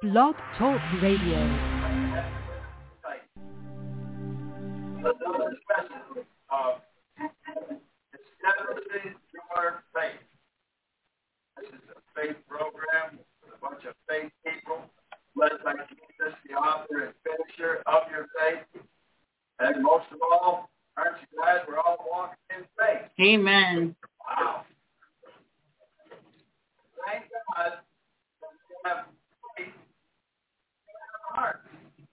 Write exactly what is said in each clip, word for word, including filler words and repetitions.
Blog Talk Radio. Another special of establishing your faith. This is a faith program with a bunch of faith people led by Jesus, the author and finisher of your faith. And most of all, aren't you glad we're all walking in faith? Amen. Wow. Thank God that we have faith in our hearts.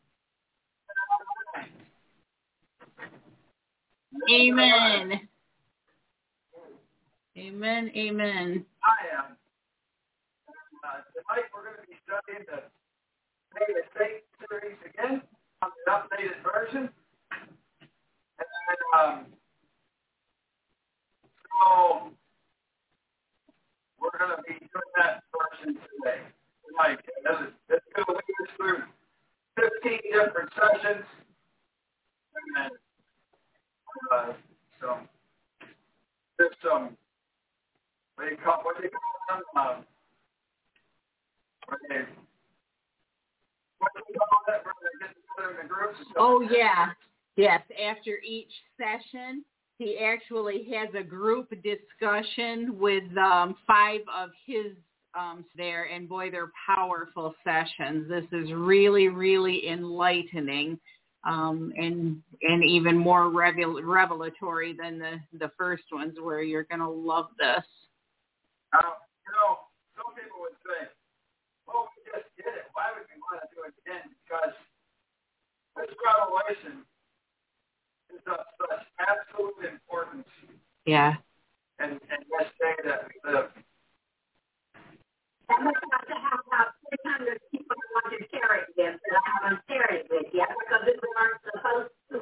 Amen. Amen. Amen. I am. Uh, tonight we're going to be studying the Made of Faith series again on the updated version. And um, so we're going to be doing that version today. Tonight. This is it's going to lead us through fifteen different sessions. And uh, so there's some, what do you call, what do you call them? Um, what do you, what do you call that? Where they get together in the groups? Oh, yeah. Yes. After each session, he actually has a group discussion with um, five of his um, there, and boy, they're powerful sessions. This is really, really enlightening. Um, and and even more revel- revelatory than the, the first ones, where you're going to love this. Now, you know, some people would say, well, we just did it. Why would we want to do it again? Because this revelation is of such absolute importance. Yeah. And, and this day that we live. I'm about to have about three hundred people who want to share it with, but I haven't shared it with yet because we weren't supposed to.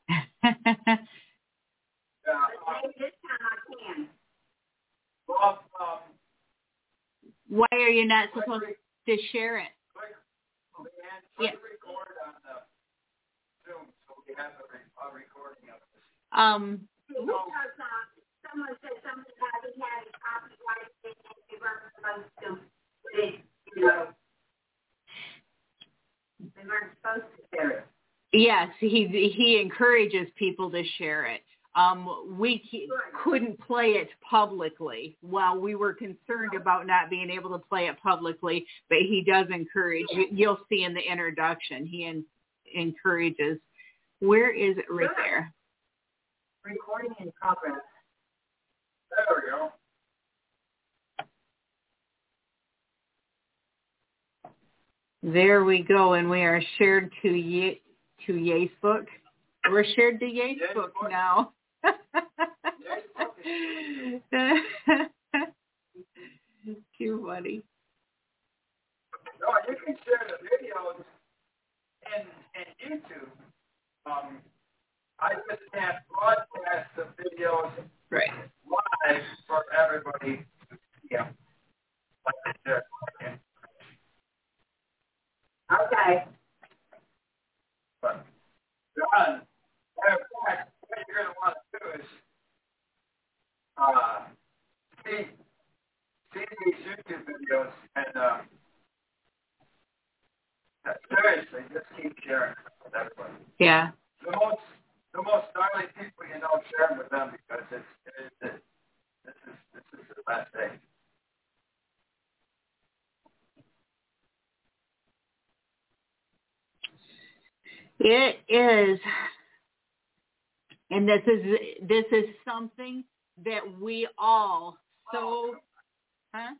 Yeah, But maybe this time I can. well, um, Why are you not click supposed re- to share it? click, Leanne, click Yeah. record on the Zoom so we have a, re- a recording of this. Um, Because uh, someone said something about he had a copyright thing and we weren't supposed to put it, you know. We weren't supposed to share it. yes, he he encourages people to share it. Um, we c- couldn't play it publicly while we were concerned about not being able to play it publicly, but he does encourage. You, you'll see in the introduction, he en- encourages. Where is it? Right there. Recording in progress. There we go. There we go, and we are shared to Ye- to Facebook. We're shared to Facebook Yesbook. now. Too funny. No, you can share the videos in, in YouTube. Um, I just can't broadcast the videos Right. live for everybody to see them. Like this. Okay. But, John, in fact, what you're going to want to do is uh, see, see these YouTube videos and um, seriously, just keep sharing with everybody. Yeah. The most, the most gnarly people you know, share them with them because it's, it's, it's this is this is the last day. It is, and this is this is something that we all so, huh?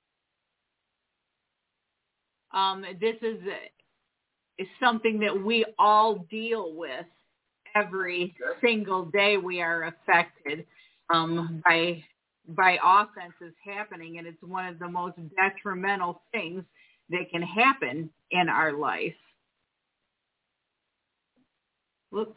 Um, this is is something that we all deal with every single day. We are affected um, by by offenses happening, and it's one of the most detrimental things that can happen in our life. Whoops.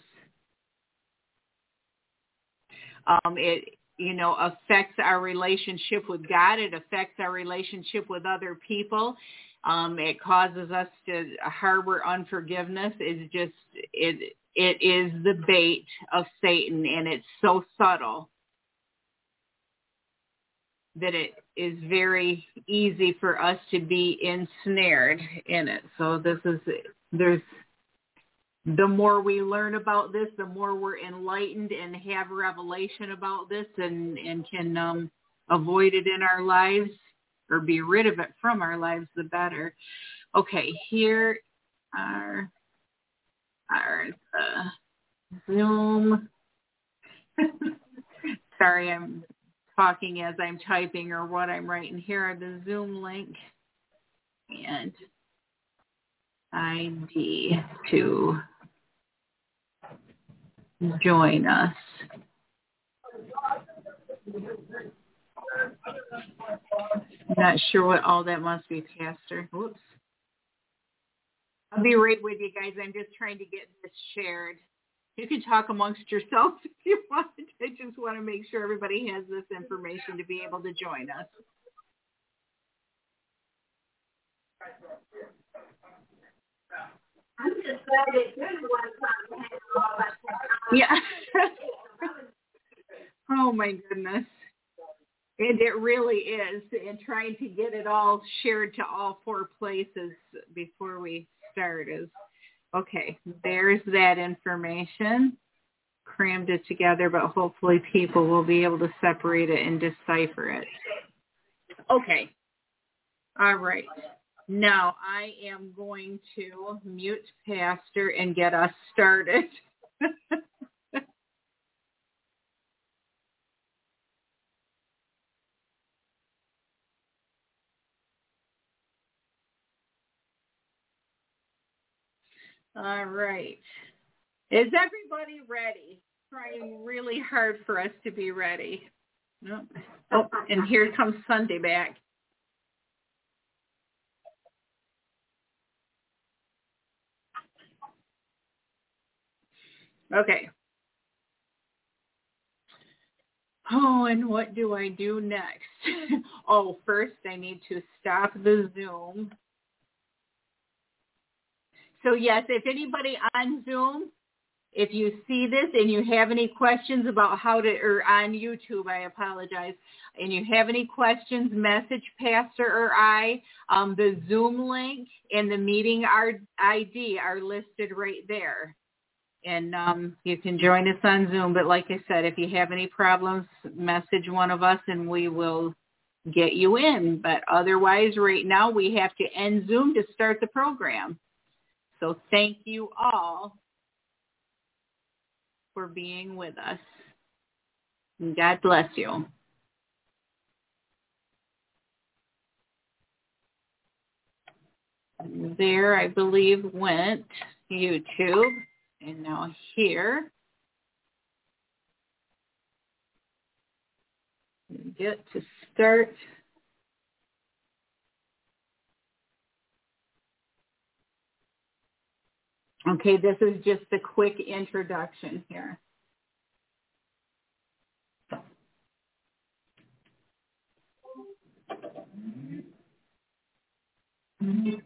Um, it, you know, affects our relationship with God. It affects our relationship with other people. Um, it causes us to harbor unforgiveness. It's just, it, it is the bait of Satan, and it's so subtle that it, is very easy for us to be ensnared in it. So this is, there's, the more we learn about this, the more we're enlightened and have revelation about this and, and can um, avoid it in our lives or be rid of it from our lives, the better. Okay, here are our uh, Zoom. Sorry, I'm talking as I'm typing or what I'm writing. Here are the Zoom link and I D to join us. Not sure what all that must be, Pastor. Whoops. I'll be right with you guys. I'm just trying to get this shared. You can talk amongst yourselves if you want. I just want to make sure everybody has this information to be able to join us. I'm just glad that you're the one trying to handle all that technology. Yeah. Oh, my goodness. And it really is. And trying to get it all shared to all four places before we start is, okay, there's that information. Crammed it together, but hopefully people will be able to separate it and decipher it. Okay. All right. Now I am going to mute Pastor and get us started. All right. Is everybody ready? Trying really hard for us to be ready. Oh, oh, and here comes Sunday back. Okay. Oh, and what do I do next? Oh, first I need to stop the Zoom. So yes, if anybody on Zoom, if you see this and you have any questions about how to, or on YouTube, I apologize, and you have any questions, message Pastor or I. Um, the Zoom link and the meeting I D are listed right there. And um, you can join us on Zoom. But like I said, if you have any problems, message one of us and we will get you in. But otherwise, right now, we have to end Zoom to start the program. So thank you all for being with us. And God bless you. There, I believe, went YouTube. And now here, get to start. Okay, this is just a quick introduction here. Mm-hmm.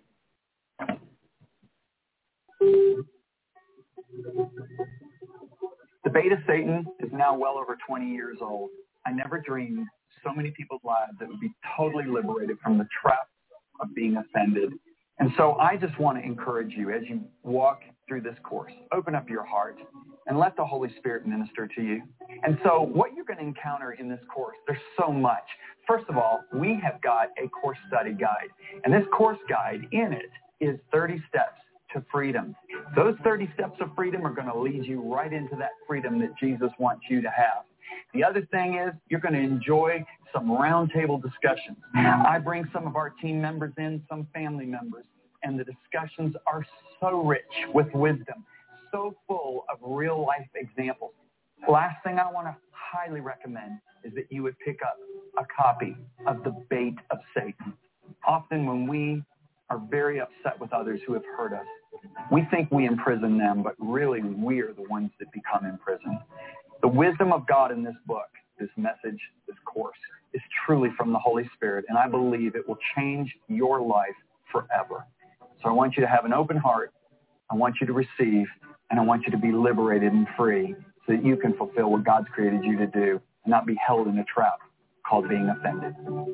The Bait of Satan is now well over twenty years old. I never dreamed so many people's lives that would be totally liberated from the trap of being offended. And so I just want to encourage you as you walk through this course, open up your heart and let the Holy Spirit minister to you. And so what you're going to encounter in this course, there's so much. First of all, we have got a course study guide. And this course guide, in it, is thirty steps to freedom. Those thirty steps of freedom are going to lead you right into that freedom that Jesus wants you to have. The other thing is you're going to enjoy some roundtable discussions. I bring some of our team members in, some family members, and the discussions are so rich with wisdom, so full of real life examples. Last thing I want to highly recommend is that you would pick up a copy of The Bait of Satan. Often when we are very upset with others who have hurt us, we think we imprison them, but really we're the ones that become imprisoned. The wisdom of God in this book, this message, this course, is truly from the Holy Spirit, and I believe it will change your life forever. So I want you to have an open heart. I want you to receive, and I want you to be liberated and free so that you can fulfill what God's created you to do and not be held in a trap called being offended.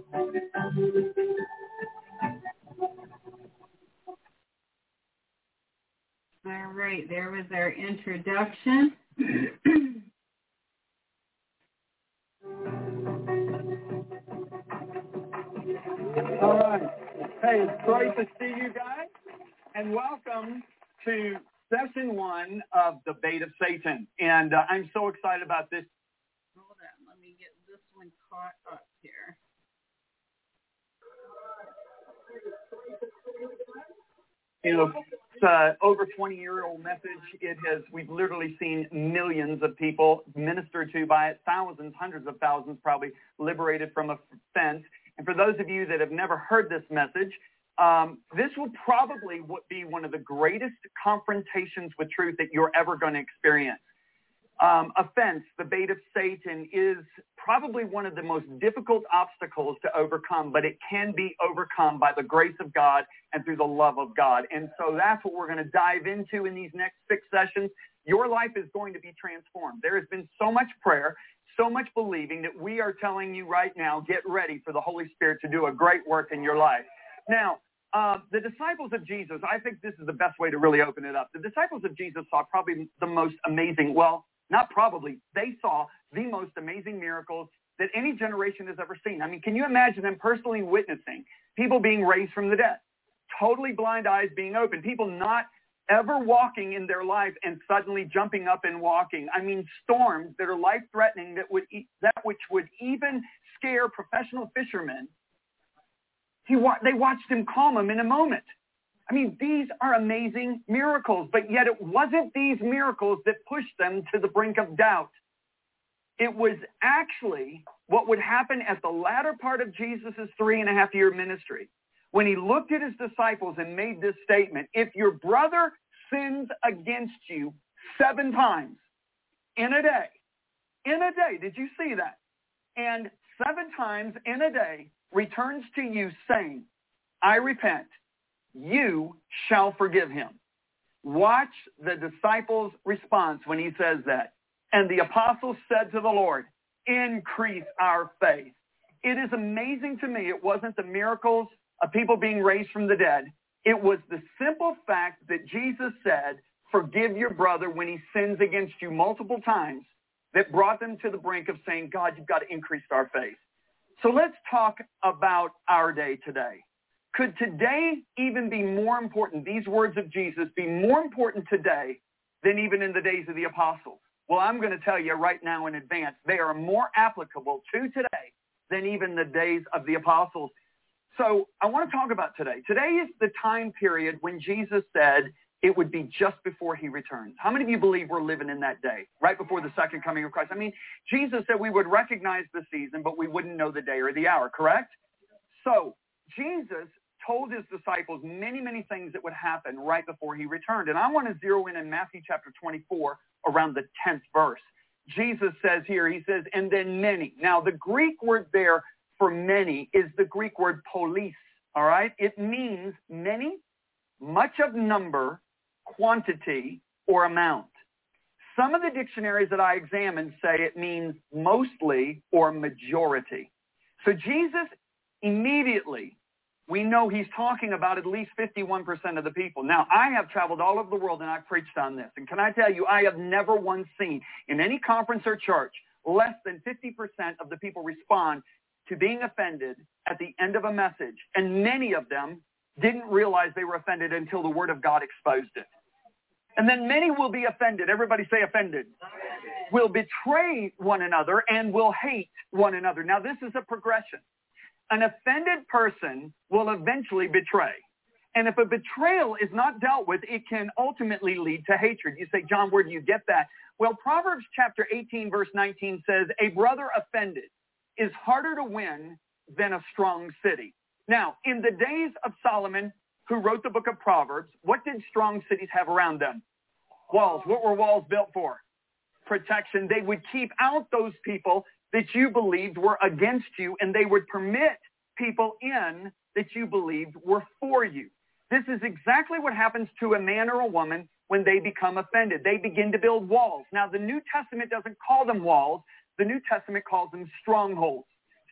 All right, there was our introduction. All right. Hey, it's great to see you guys, and welcome to session one of the Bait of Satan. And uh, I'm so excited about this. Hold on, let me get this one caught up here. You know, it's an over twenty-year-old message. It has, we've literally seen millions of people ministered to by it, thousands, hundreds of thousands probably liberated from offense. And for those of you that have never heard this message, um, this will probably be one of the greatest confrontations with truth that you're ever going to experience. Um, offense, the bait of Satan, is probably one of the most difficult obstacles to overcome, but it can be overcome by the grace of God and through the love of God. And so that's what we're going to dive into in these next six sessions. Your life is going to be transformed. There has been so much prayer, so much believing that we are telling you right now, get ready for the Holy Spirit to do a great work in your life. Now, uh, the disciples of Jesus, I think this is the best way to really open it up. The disciples of Jesus saw probably the most amazing, well, not probably, they saw the most amazing miracles that any generation has ever seen. I mean, can you imagine them personally witnessing people being raised from the dead, totally blind eyes being opened, people not ever walking in their life and suddenly jumping up and walking? I mean, storms that are life-threatening that would e- that which would even scare professional fishermen. He wa- they watched him calm them in a moment. I mean, these are amazing miracles, but yet it wasn't these miracles that pushed them to the brink of doubt. It was actually what would happen at the latter part of Jesus' three and a half year ministry, when he looked at his disciples and made this statement: if your brother sins against you seven times in a day, in a day, did you see that? And seven times in a day returns to you saying, I repent, you shall forgive him. Watch the disciples' response when he says that. And the apostles said to the Lord, increase our faith. It is amazing to me, it wasn't the miracles of people being raised from the dead. It was the simple fact that Jesus said, forgive your brother when he sins against you multiple times, that brought them to the brink of saying, God, you've got to increase our faith. So let's talk about our day today. Could today even be more important, these words of Jesus, be more important today than even in the days of the apostles? Well, I'm going to tell you right now in advance, they are more applicable to today than even the days of the apostles. So I want to talk about today. Today is the time period when Jesus said it would be just before he returns. How many of you believe we're living in that day, right before the second coming of Christ? I mean, Jesus said we would recognize the season, but we wouldn't know the day or the hour, correct? So Jesus told his disciples many, many things that would happen right before he returned. And I want to zero in in Matthew chapter twenty-four around the tenth verse. Jesus says here, he says, and then many. Now, the Greek word there for many is the Greek word polis, all right? It means many, much of number, quantity, or amount. Some of the dictionaries that I examined say it means mostly or majority. So Jesus immediately, we know he's talking about at least fifty-one percent of the people. Now, I have traveled all over the world and I've preached on this. And can I tell you, I have never once seen in any conference or church less than fifty percent of the people respond to being offended at the end of a message. And many of them didn't realize they were offended until the Word of God exposed it. And then many will be offended. Everybody say offended. Will betray one another and will hate one another. Now, this is a progression. An offended person will eventually betray. And if a betrayal is not dealt with, it can ultimately lead to hatred. You say, John, where do you get that? Well, Proverbs chapter eighteen, verse nineteen says, a brother offended is harder to win than a strong city. Now, in the days of Solomon, who wrote the book of Proverbs, what did strong cities have around them? Walls. What were walls built for? Protection. They would keep out those people that you believed were against you, and they would permit people in that you believed were for you. This is exactly what happens to a man or a woman when they become offended. They begin to build walls. Now, the New Testament doesn't call them walls. The New Testament calls them strongholds.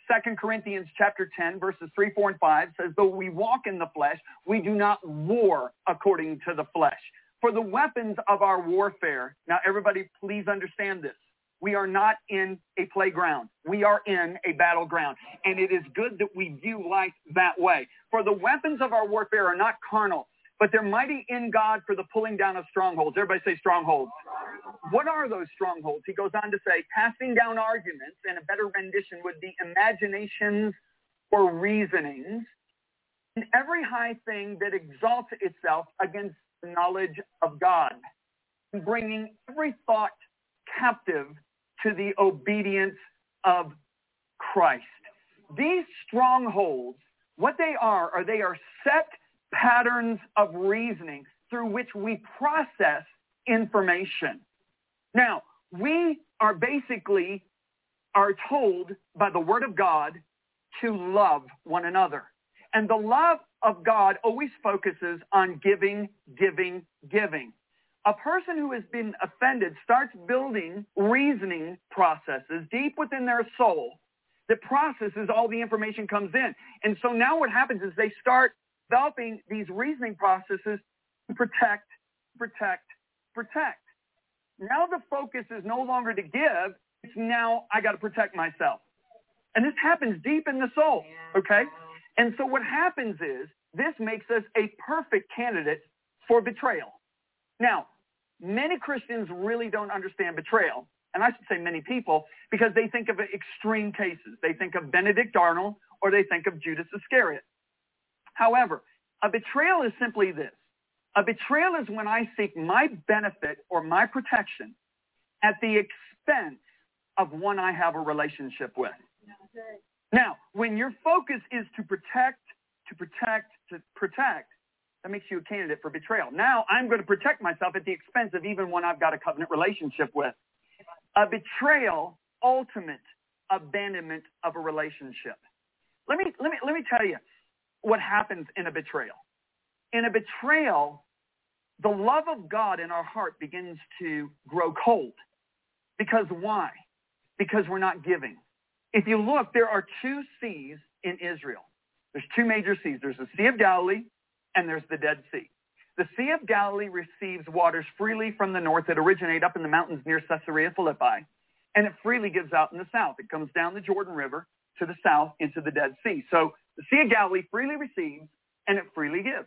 Second Corinthians chapter ten, verses three, four, and five says, though we walk in the flesh, we do not war according to the flesh. For the weapons of our warfare, now everybody please understand this. We are not in a playground. We are in a battleground. And it is good that we view life that way. For the weapons of our warfare are not carnal, but they're mighty in God for the pulling down of strongholds. Everybody say strongholds. What are those strongholds? He goes on to say, casting down arguments, and a better rendition would be imaginations or reasonings, and every high thing that exalts itself against the knowledge of God, and bringing every thought captive to the obedience of Christ. These strongholds, what they are, are they are set patterns of reasoning through which we process information. Now, we are basically are told by the Word of God to love one another. And the love of God always focuses on giving, giving, giving. A person who has been offended starts building reasoning processes deep within their soul that processes all the information comes in. And so now what happens is they start developing these reasoning processes to protect, protect, protect. Now the focus is no longer to give, it's now I got to protect myself. And this happens deep in the soul, okay? And so what happens is this makes us a perfect candidate for betrayal. Now, many Christians really don't understand betrayal, and I should say many people, because they think of extreme cases. They think of Benedict Arnold or they think of Judas Iscariot. However, a betrayal is simply this. A betrayal is when I seek my benefit or my protection at the expense of one I have a relationship with. Now, when your focus is to protect, to protect, to protect, that makes you a candidate for betrayal. Now, I'm going to protect myself at the expense of even one I've got a covenant relationship with. A betrayal, ultimate abandonment of a relationship. Let me, let me, let me tell you what happens in a betrayal. In a betrayal, the love of God in our heart begins to grow cold. Because why? Because we're not giving. If you look, there are two seas in Israel. There's two major seas. There's the Sea of Galilee and there's the Dead Sea. The Sea of Galilee receives waters freely from the north that originate up in the mountains near Caesarea Philippi, and it freely gives out in the south. It comes down the Jordan River to the south into the Dead Sea. So the Sea of Galilee freely receives and it freely gives.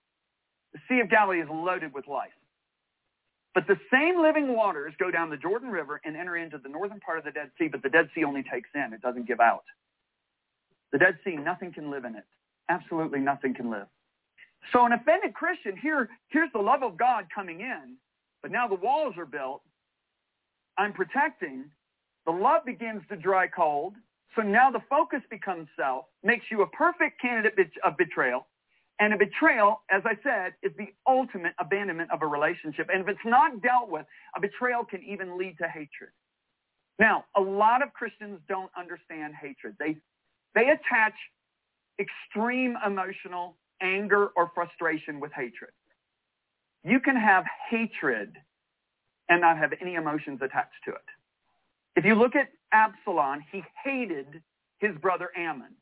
The Sea of Galilee is loaded with life. But the same living waters go down the Jordan River and enter into the northern part of the Dead Sea, but the Dead Sea only takes in. It doesn't give out. The Dead Sea, nothing can live in it. Absolutely nothing can live. So an offended Christian, here, here's the love of God coming in, but now the walls are built. I'm protecting. The love begins to dry cold. So now the focus becomes self, makes you a perfect candidate of betrayal. And a betrayal, as I said, is the ultimate abandonment of a relationship. And if it's not dealt with, a betrayal can even lead to hatred. Now, a lot of Christians don't understand hatred. They, they attach extreme emotional anger or frustration with hatred. You can have hatred and not have any emotions attached to it. If you look at Absalom, he hated his brother Ammon.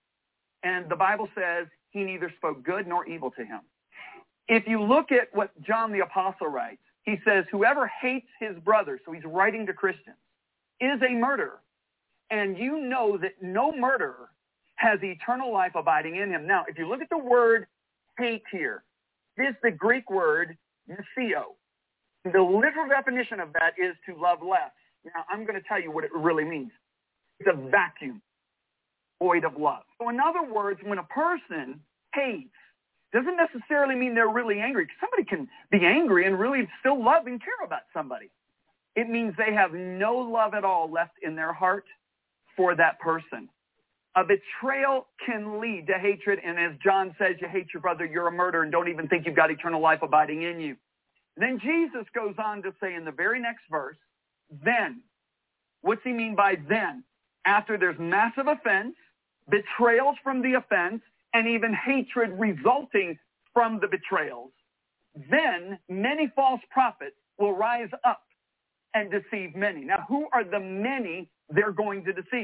And the Bible says he neither spoke good nor evil to him. If you look at what John the Apostle writes, he says, whoever hates his brother, so he's writing to Christians, is a murderer. And you know that no murderer has eternal life abiding in him. Now, if you look at the word hate here, this is the Greek word nesio. The literal definition of that is to love less. Now, I'm going to tell you what it really means. It's a vacuum, void of love. So in other words, when a person hates, doesn't necessarily mean they're really angry. Somebody can be angry and really still love and care about somebody. It means they have no love at all left in their heart for that person. A betrayal can lead to hatred, and as John says, you hate your brother, you're a murderer, and don't even think you've got eternal life abiding in you. Then Jesus goes on to say in the very next verse, then. What's he mean by then? After there's massive offense, betrayals from the offense, and even hatred resulting from the betrayals, then many false prophets will rise up and deceive many. Now, who are the many they're going to deceive?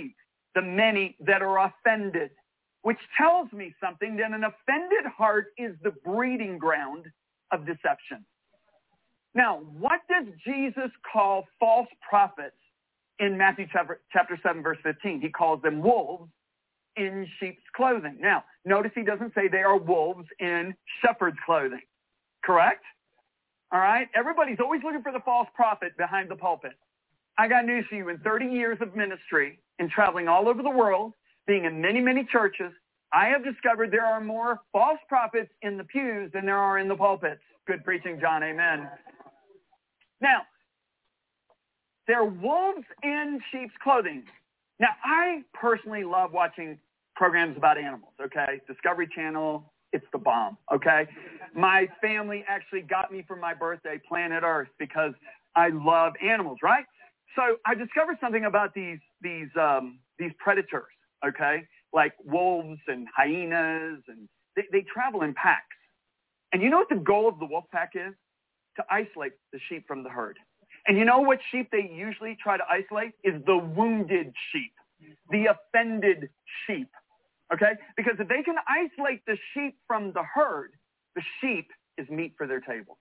the many that are offended, which tells me something, that an offended heart is the breeding ground of deception. Now, what does Jesus call false prophets in Matthew chapter, chapter seven, verse fifteen? He calls them wolves in sheep's clothing. Now, notice he doesn't say they are wolves in shepherd's clothing, correct? All right? Everybody's always looking for the false prophet behind the pulpit. I got news for you. In thirty years of ministry and traveling all over the world, being in many, many churches, I have discovered there are more false prophets in the pews than there are in the pulpits. Good preaching, John. Amen. Now, they're wolves in sheep's clothing. Now, I personally love watching programs about animals, okay? Discovery Channel, it's the bomb, okay? My family actually got me for my birthday Planet Earth because I love animals, right? So I discovered something about these these um, these predators, okay? Like wolves and hyenas, and they, they travel in packs. And you know what the goal of the wolf pack is? To isolate the sheep from the herd. And you know what sheep they usually try to isolate? Is the wounded sheep, the offended sheep, okay? Because if they can isolate the sheep from the herd, the sheep is meat for their table.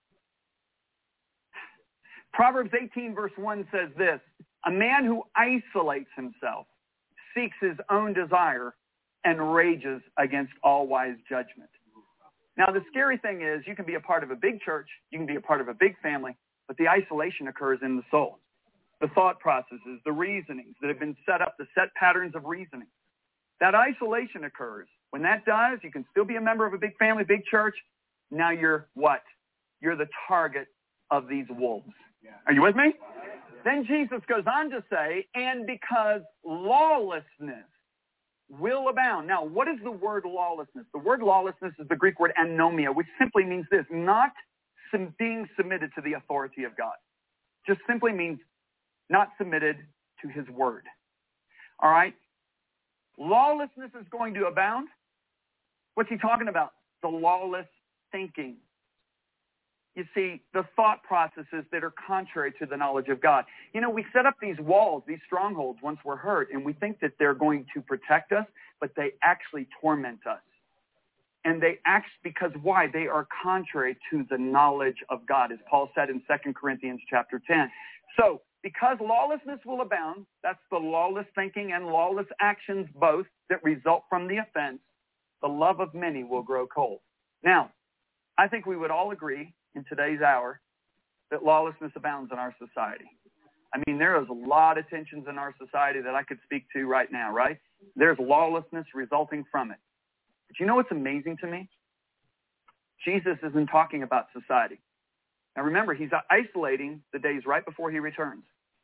Proverbs eighteen verse one says this, a man who isolates himself seeks his own desire and rages against all wise judgment. Now, the scary thing is you can be a part of a big church, you can be a part of a big family, but the isolation occurs in the soul. The thought processes, the reasonings that have been set up, the set patterns of reasoning. That isolation occurs. When that does, you can still be a member of a big family, big church. Now you're what? You're the target of these wolves. Are you with me? Then Jesus goes on to say, and because lawlessness will abound. Now, what is the word lawlessness? The word lawlessness is the Greek word anomia, which simply means this, not being submitted to the authority of God. Just simply means not submitted to his word. All right? Lawlessness is going to abound. What's he talking about? The lawless thinking. You see, the thought processes that are contrary to the knowledge of God. You know, we set up these walls, these strongholds once we're hurt, and we think that they're going to protect us, but they actually torment us. And they act because why? They are contrary to the knowledge of God, as Paul said in Second Corinthians chapter ten. So, because lawlessness will abound, that's the lawless thinking and lawless actions both that result from the offense, the love of many will grow cold. Now, I think we would all agree in today's hour that lawlessness abounds in our society. I mean, there is a lot of tensions in our society that I could speak to right now, right? There's lawlessness resulting from it. But you know what's amazing to me? Jesus isn't talking about society. Now remember, he's isolating the days right before he returns.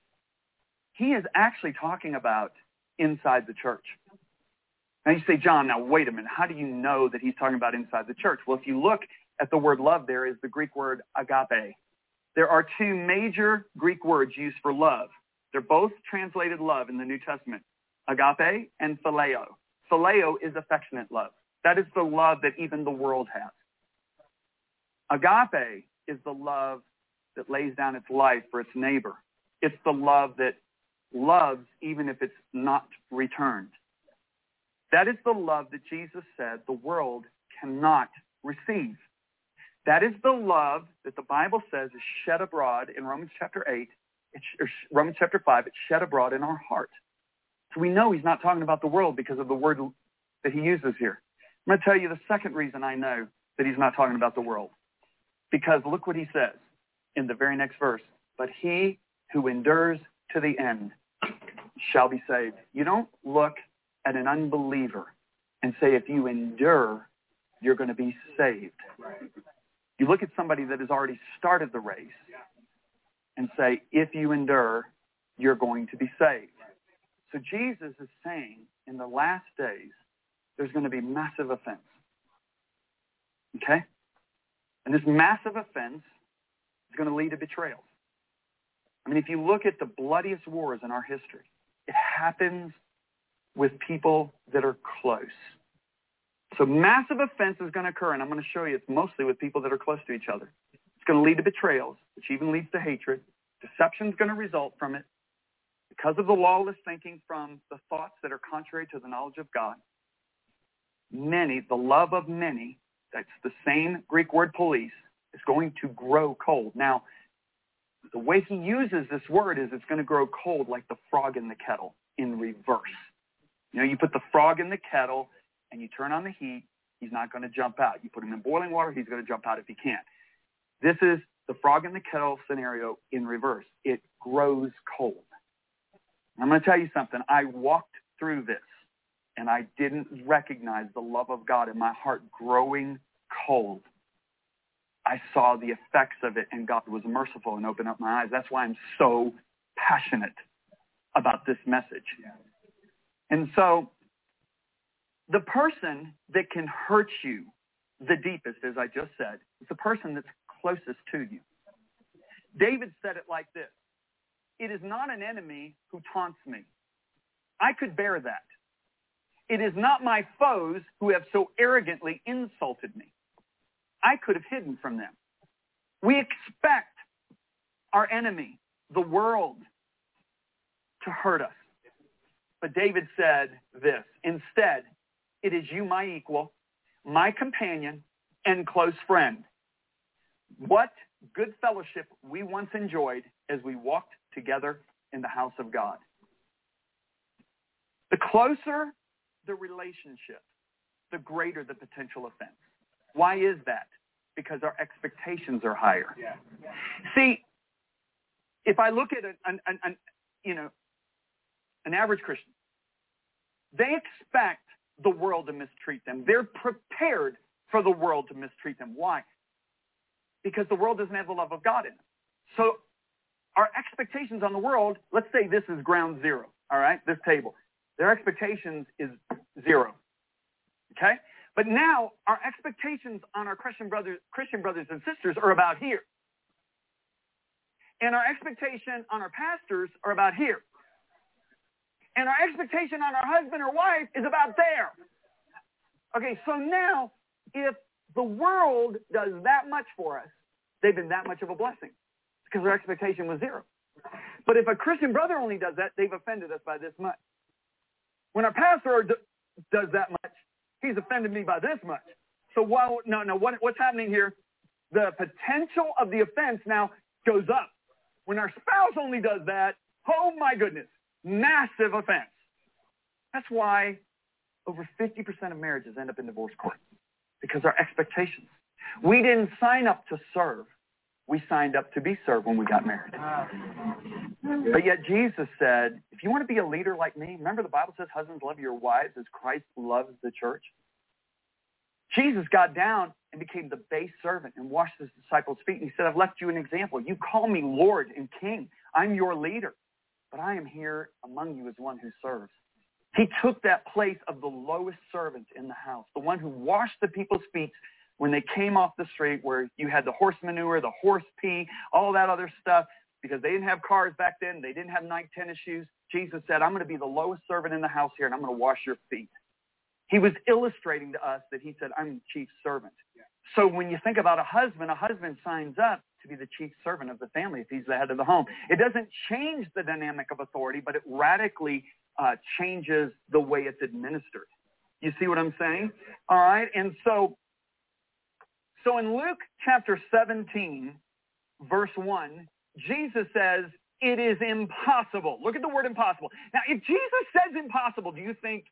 He is actually talking about inside the church. Now you say, John, now wait a minute. How do you know that he's talking about inside the church? Well, if you look at the word love, there is the Greek word agape. There are two major Greek words used for love. They're both translated love in the New Testament, agape and phileo. Phileo is affectionate love. That is the love that even the world has. Agape is the love that lays down its life for its neighbor. It's the love that loves even if it's not returned. That is the love that Jesus said the world cannot receive. That is the love that the Bible says is shed abroad in Romans chapter eight, it's, or Romans chapter five, it's shed abroad in our heart. So we know he's not talking about the world because of the word that he uses here. I'm going to tell you the second reason I know that he's not talking about the world. Because look what he says in the very next verse. But he who endures to the end shall be saved. You don't look at an unbeliever and say, if you endure, you're going to be saved. You look at somebody that has already started the race and say, if you endure, you're going to be saved. So Jesus is saying in the last days, there's going to be massive offense. Okay? And this massive offense is going to lead to betrayals. I mean, if you look at the bloodiest wars in our history, it happens with people that are close. So massive offense is going to occur, and I'm going to show you it's mostly with people that are close to each other. It's going to lead to betrayals, which even leads to hatred. Deception is going to result from it. because of the lawless thinking from the thoughts that are contrary to the knowledge of God, many, the love of many, that's the same Greek word police, is going to grow cold. Now, the way he uses this word is it's going to grow cold like the frog in the kettle in reverse. You know, you put the frog in the kettle and you turn on the heat, he's not going to jump out. You put him in boiling water, he's going to jump out if he can't. This is the frog in the kettle scenario in reverse. It grows cold. I'm going to tell you something. I walked through this, and I didn't recognize the love of God in my heart growing cold. I saw the effects of it, and God was merciful and opened up my eyes. That's why I'm so passionate about this message. And so the person that can hurt you the deepest, as I just said, is the person that's closest to you. David said it like this: it is not an enemy who taunts me. I could bear that. It is not my foes who have so arrogantly insulted me. I could have hidden from them. We expect our enemy, the world, to hurt us. But David said this: instead, it is you, my equal, my companion, and close friend. What good fellowship we once enjoyed as we walked together in the house of God. The closer the relationship, the greater the potential offense. Why is that? Because our expectations are higher. Yeah. Yeah. See, if I look at an, an, an, an, you know, an average Christian, they expect the world to mistreat them. They're prepared for the world to mistreat them. Why? Because the world doesn't have the love of God in it. So our expectations on the world, let's say this is ground zero, all right, this table. Their expectations is zero, okay? But now our expectations on our Christian brothers, Christian brothers and sisters are about here. And our expectation on our pastors are about here. And our expectation on our husband or wife is about there. Okay, so now if the world does that much for us, they've been that much of a blessing because our expectation was zero. But if a Christian brother only does that, they've offended us by this much. When our pastor does that much, he's offended me by this much. So while, no, no, what, what's happening here? The potential of the offense now goes up. When our spouse only does that, oh my goodness, massive offense. That's why over fifty percent of marriages end up in divorce court, because our expectations. We didn't sign up to serve. We signed up to be served when we got married. But yet Jesus said, if you want to be a leader like me, remember the Bible says, husbands, love your wives as Christ loves the church. Jesus got down and became the base servant and washed his disciples' feet. And he said, I've left you an example. You call me Lord and King. I'm your leader. But I am here among you as one who serves. He took that place of the lowest servant in the house, the one who washed the people's feet when they came off the street, where you had the horse manure, the horse pee, all that other stuff, because they didn't have cars back then. They didn't have Nike tennis shoes. Jesus said, I'm going to be the lowest servant in the house here, and I'm going to wash your feet. He was illustrating to us that he said, I'm the chief servant. Yeah. So when you think about a husband, a husband signs up to be the chief servant of the family if he's the head of the home. It doesn't change the dynamic of authority, but it radically uh, changes the way it's administered. You see what I'm saying? All right. And so, so in Luke chapter seventeen, verse one, Jesus says, it is impossible. Look at the word impossible. Now, if Jesus says impossible, do you think...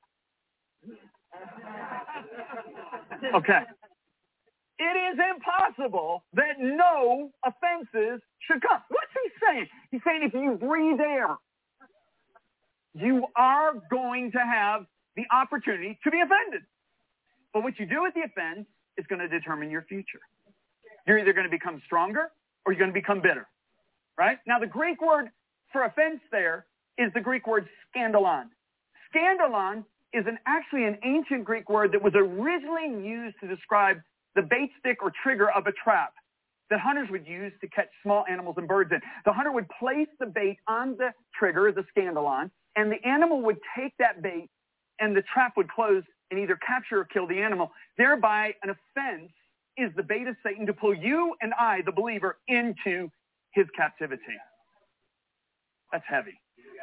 Okay. It is impossible that no offenses should come. What's he saying? He's saying if you breathe air, you are going to have the opportunity to be offended. But what you do with the offense is going to determine your future. You're either going to become stronger or you're going to become bitter. Right? Now, the Greek word for offense there is the Greek word scandalon. Scandalon is an, actually an ancient Greek word that was originally used to describe the bait stick or trigger of a trap that hunters would use to catch small animals and birds in. The hunter would place the bait on the trigger, the scandalon, and the animal would take that bait and the trap would close and either capture or kill the animal. Thereby, an offense is the bait of Satan to pull you and I, the believer, into his captivity. That's heavy.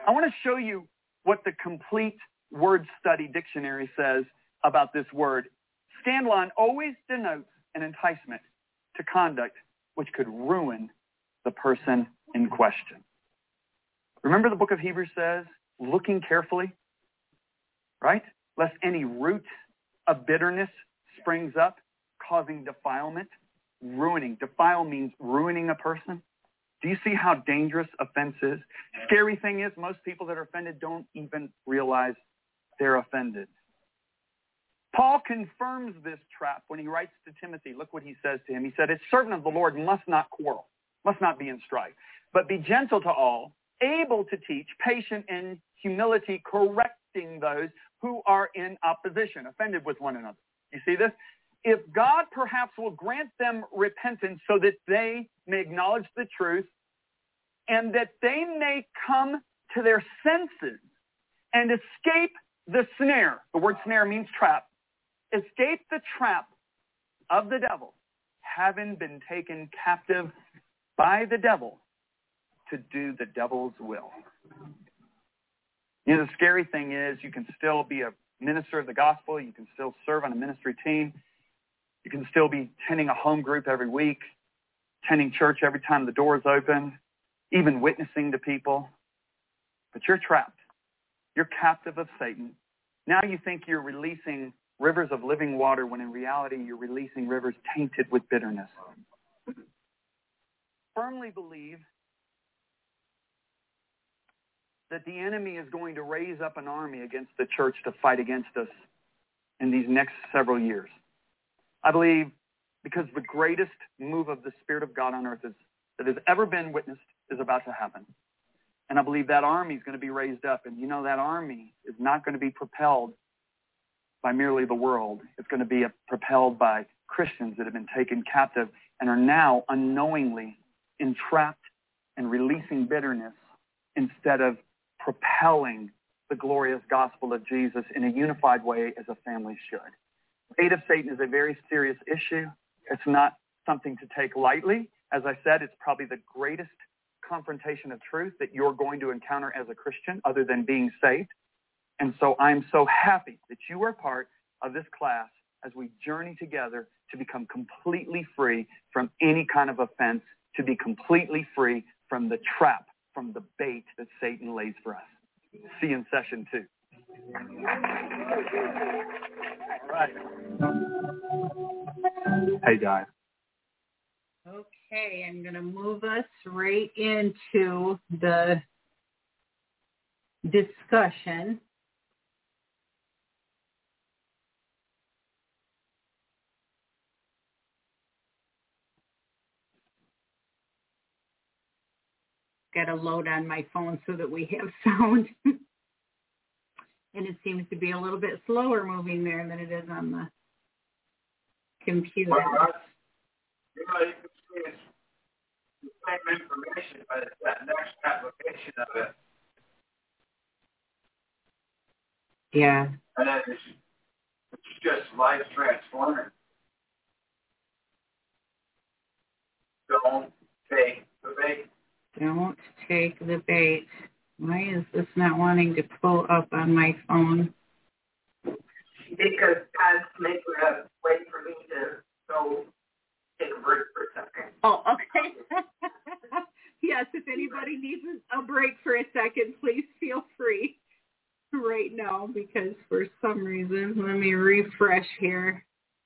I want to show you what the complete word study dictionary says about this word. Scandalon always denotes an enticement to conduct which could ruin the person in question. Remember the book of Hebrews says, looking carefully, right? Lest any root of bitterness springs up, causing defilement, ruining. Defile means ruining a person. Do you see how dangerous offense is? Scary thing is, most people that are offended don't even realize they're offended. Paul confirms this trap when he writes to Timothy. Look what he says to him. He said, a servant of the Lord must not quarrel, must not be in strife, but be gentle to all, able to teach, patient in humility, correcting those who are in opposition, offended with one another. You see this? If God perhaps will grant them repentance so that they may acknowledge the truth and that they may come to their senses and escape the snare. The word snare means trap. Escape the trap of the devil, having been taken captive by the devil to do the devil's will. You know, the scary thing is you can still be a minister of the gospel. You can still serve on a ministry team. You can still be attending a home group every week, attending church every time the doors open, even witnessing to people. But you're trapped. You're captive of Satan. Now you think you're releasing rivers of living water when in reality you're releasing rivers tainted with bitterness. Firmly believe that the enemy is going to raise up an army against the church to fight against us in these next several years. I believe because the greatest move of the Spirit of God on earth is, that has ever been witnessed is about to happen. And I believe that army is going to be raised up. And you know, that army is not going to be propelled by merely the world. It's going to be propelled by Christians that have been taken captive and are now unknowingly entrapped and releasing bitterness instead of propelling the glorious gospel of Jesus in a unified way as a family should. The bait of Satan is a very serious issue. It's not something to take lightly. As I said, it's probably the greatest confrontation of truth that you're going to encounter as a Christian other than being saved. And so I'm so happy that you are part of this class as we journey together to become completely free from any kind of offense, to be completely free from the trap, from the bait that Satan lays for us. See you in session two. All right. Hey, guys. Okay, I'm going to move us right into the discussion. Got to load on my phone so that we have sound. And it seems to be a little bit slower moving there than it is on the computer. Well, that's, you know, you can see it's the same information, but it's that next application of it. Yeah. And then it's, it's just life transforming. Don't take the bait. Don't take the bait. Why is this not wanting to pull up on my phone? Because God's making a way for me to go take a break for a second. Oh, okay. Yes, if anybody needs a break for a second, please feel free right now, because for some reason, let me refresh here.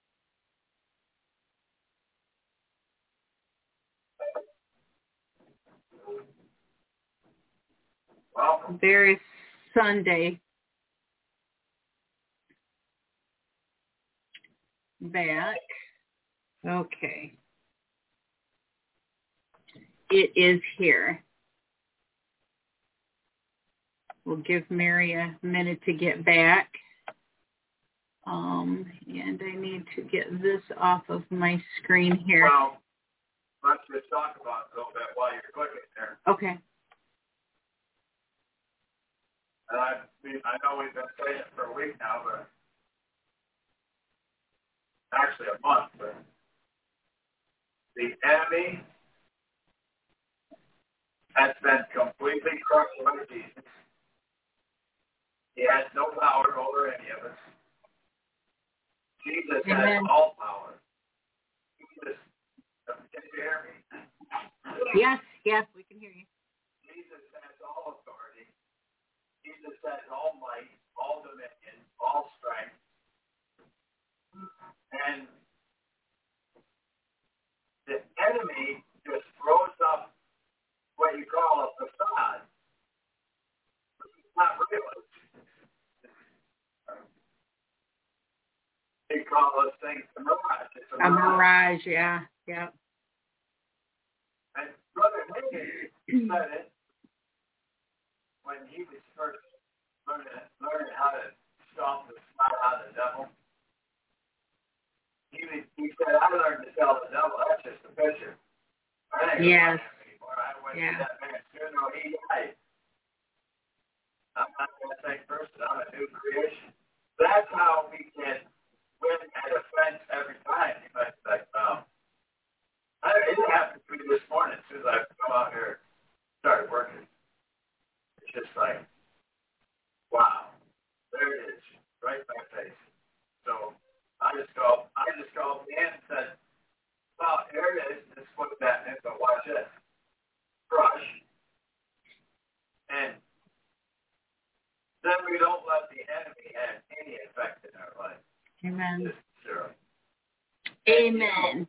Welcome. There's Sunday. Back. Okay. It is here. We'll give Mary a minute to get back. Um, and I need to get this off of my screen here. Well, let's just talk about it a little bit while you're clicking there. Okay. And I mean, I know we've been saying it for a week now, but actually a month, but the enemy has been completely crushed by Jesus. He has no power over any of us. Jesus Amen. has all power. Jesus, can you hear me? Yes, yes, we can hear you. Jesus has all authority. Jesus has all might, all dominion, all strength. And the enemy just throws up what you call a facade. It's not real. They call those things a mirage. It's a, A mirage. mirage, yeah, yeah. And Brother Hagin said it when he was first learning, learning how to stomp the snot out of the devil. He, was, he said, I learned to tell the devil, that's just a picture. I ain't Yes. anymore. I went Yeah. to that man soon or he died. I'm not that same person. I'm a new creation. That's how we can win at offense every time. You might be like, well, I, it happened to me this morning as soon as I come out here and started working. It's just like, wow, there it is, right in my face. So I just called, I just called Dan and said, well, here it is. Just put that in, but watch this. Crush. And then we don't let the enemy have any effect in our life. Amen. Just zero. Amen.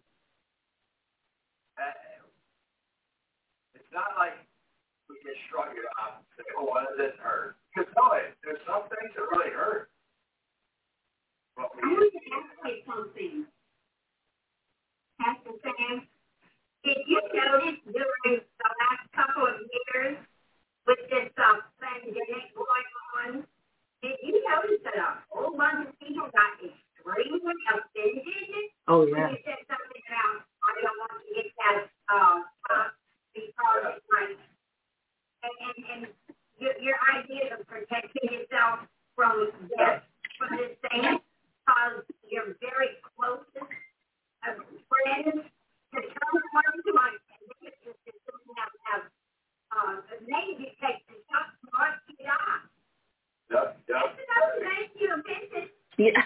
Uh, it's not like we just shrug it off and say, oh, well, it didn't hurt. Because no, it, there's some things that really hurt. But I we, want to ask you something. Pastor Sam, did you notice during the last couple of years with this uh, pandemic going on, did you notice that a whole bunch of people got extremely offended? Oh, When yeah. you said something about, I don't want to get that uh, up because it's like, and, and, and your, your idea of protecting yourself from this, from this thing, because you're very closest of friends to come to my pandemic is just something that have uh, maybe take the shot smart to die. yep, yep. That's enough to make you offended. Yeah.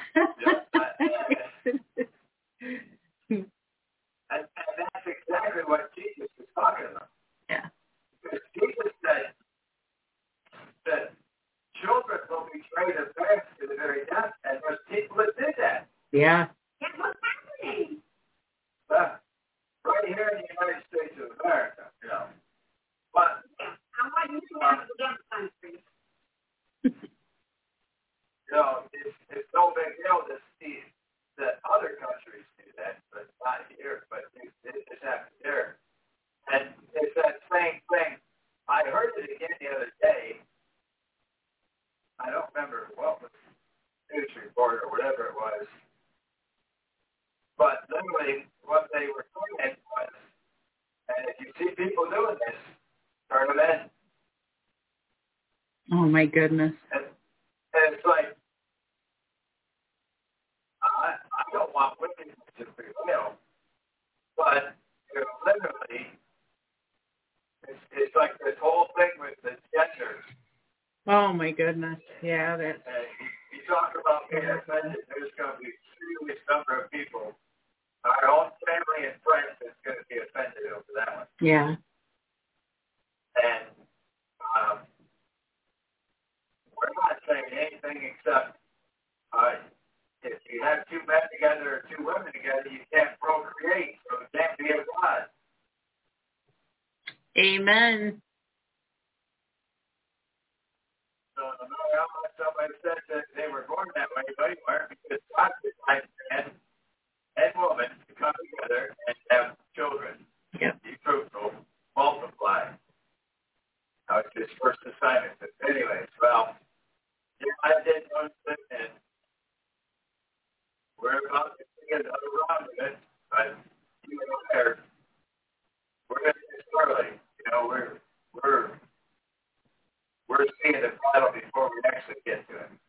And, and that's exactly what Jesus is talking about. Yeah. Because Jesus said that children will betray their parents to the very death, and there's people that did that. Yeah. That's what's happening. But right here in the United States of America, you know. But I want you to have the young country. you know, it's it's no big deal to see that other countries do that, but not here. But it, it, it's happened here, and it's that same thing. I heard it again the other day. I don't remember what was news report or whatever it was, but literally what they were saying was, and if you see people doing this, turn them in. Oh, my goodness. And, and it's like, I, I don't want wickedness to prevail, but you know, literally, it's, it's like this whole thing with the gender. Oh, my goodness. Yeah, that's... And you, you talk about being offended, there's going to be a serious number of people, our own family and friends, that's going to be offended over that one. Yeah. And um, we're not saying anything except uh, if you have two men together or two women together, you can't procreate, so it can't be a God. Amen. So no matter how much somebody said that they were born that way, they weren't, because God designed man and woman to come together and have children. Yep. Be fruitful, multiply. That was his first assignment. But anyways, well, yeah, I did notice it, and we're about to get another round of it, but you know, there, we're going to get early. You know, we're we're we're seeing the battle before we actually get to it.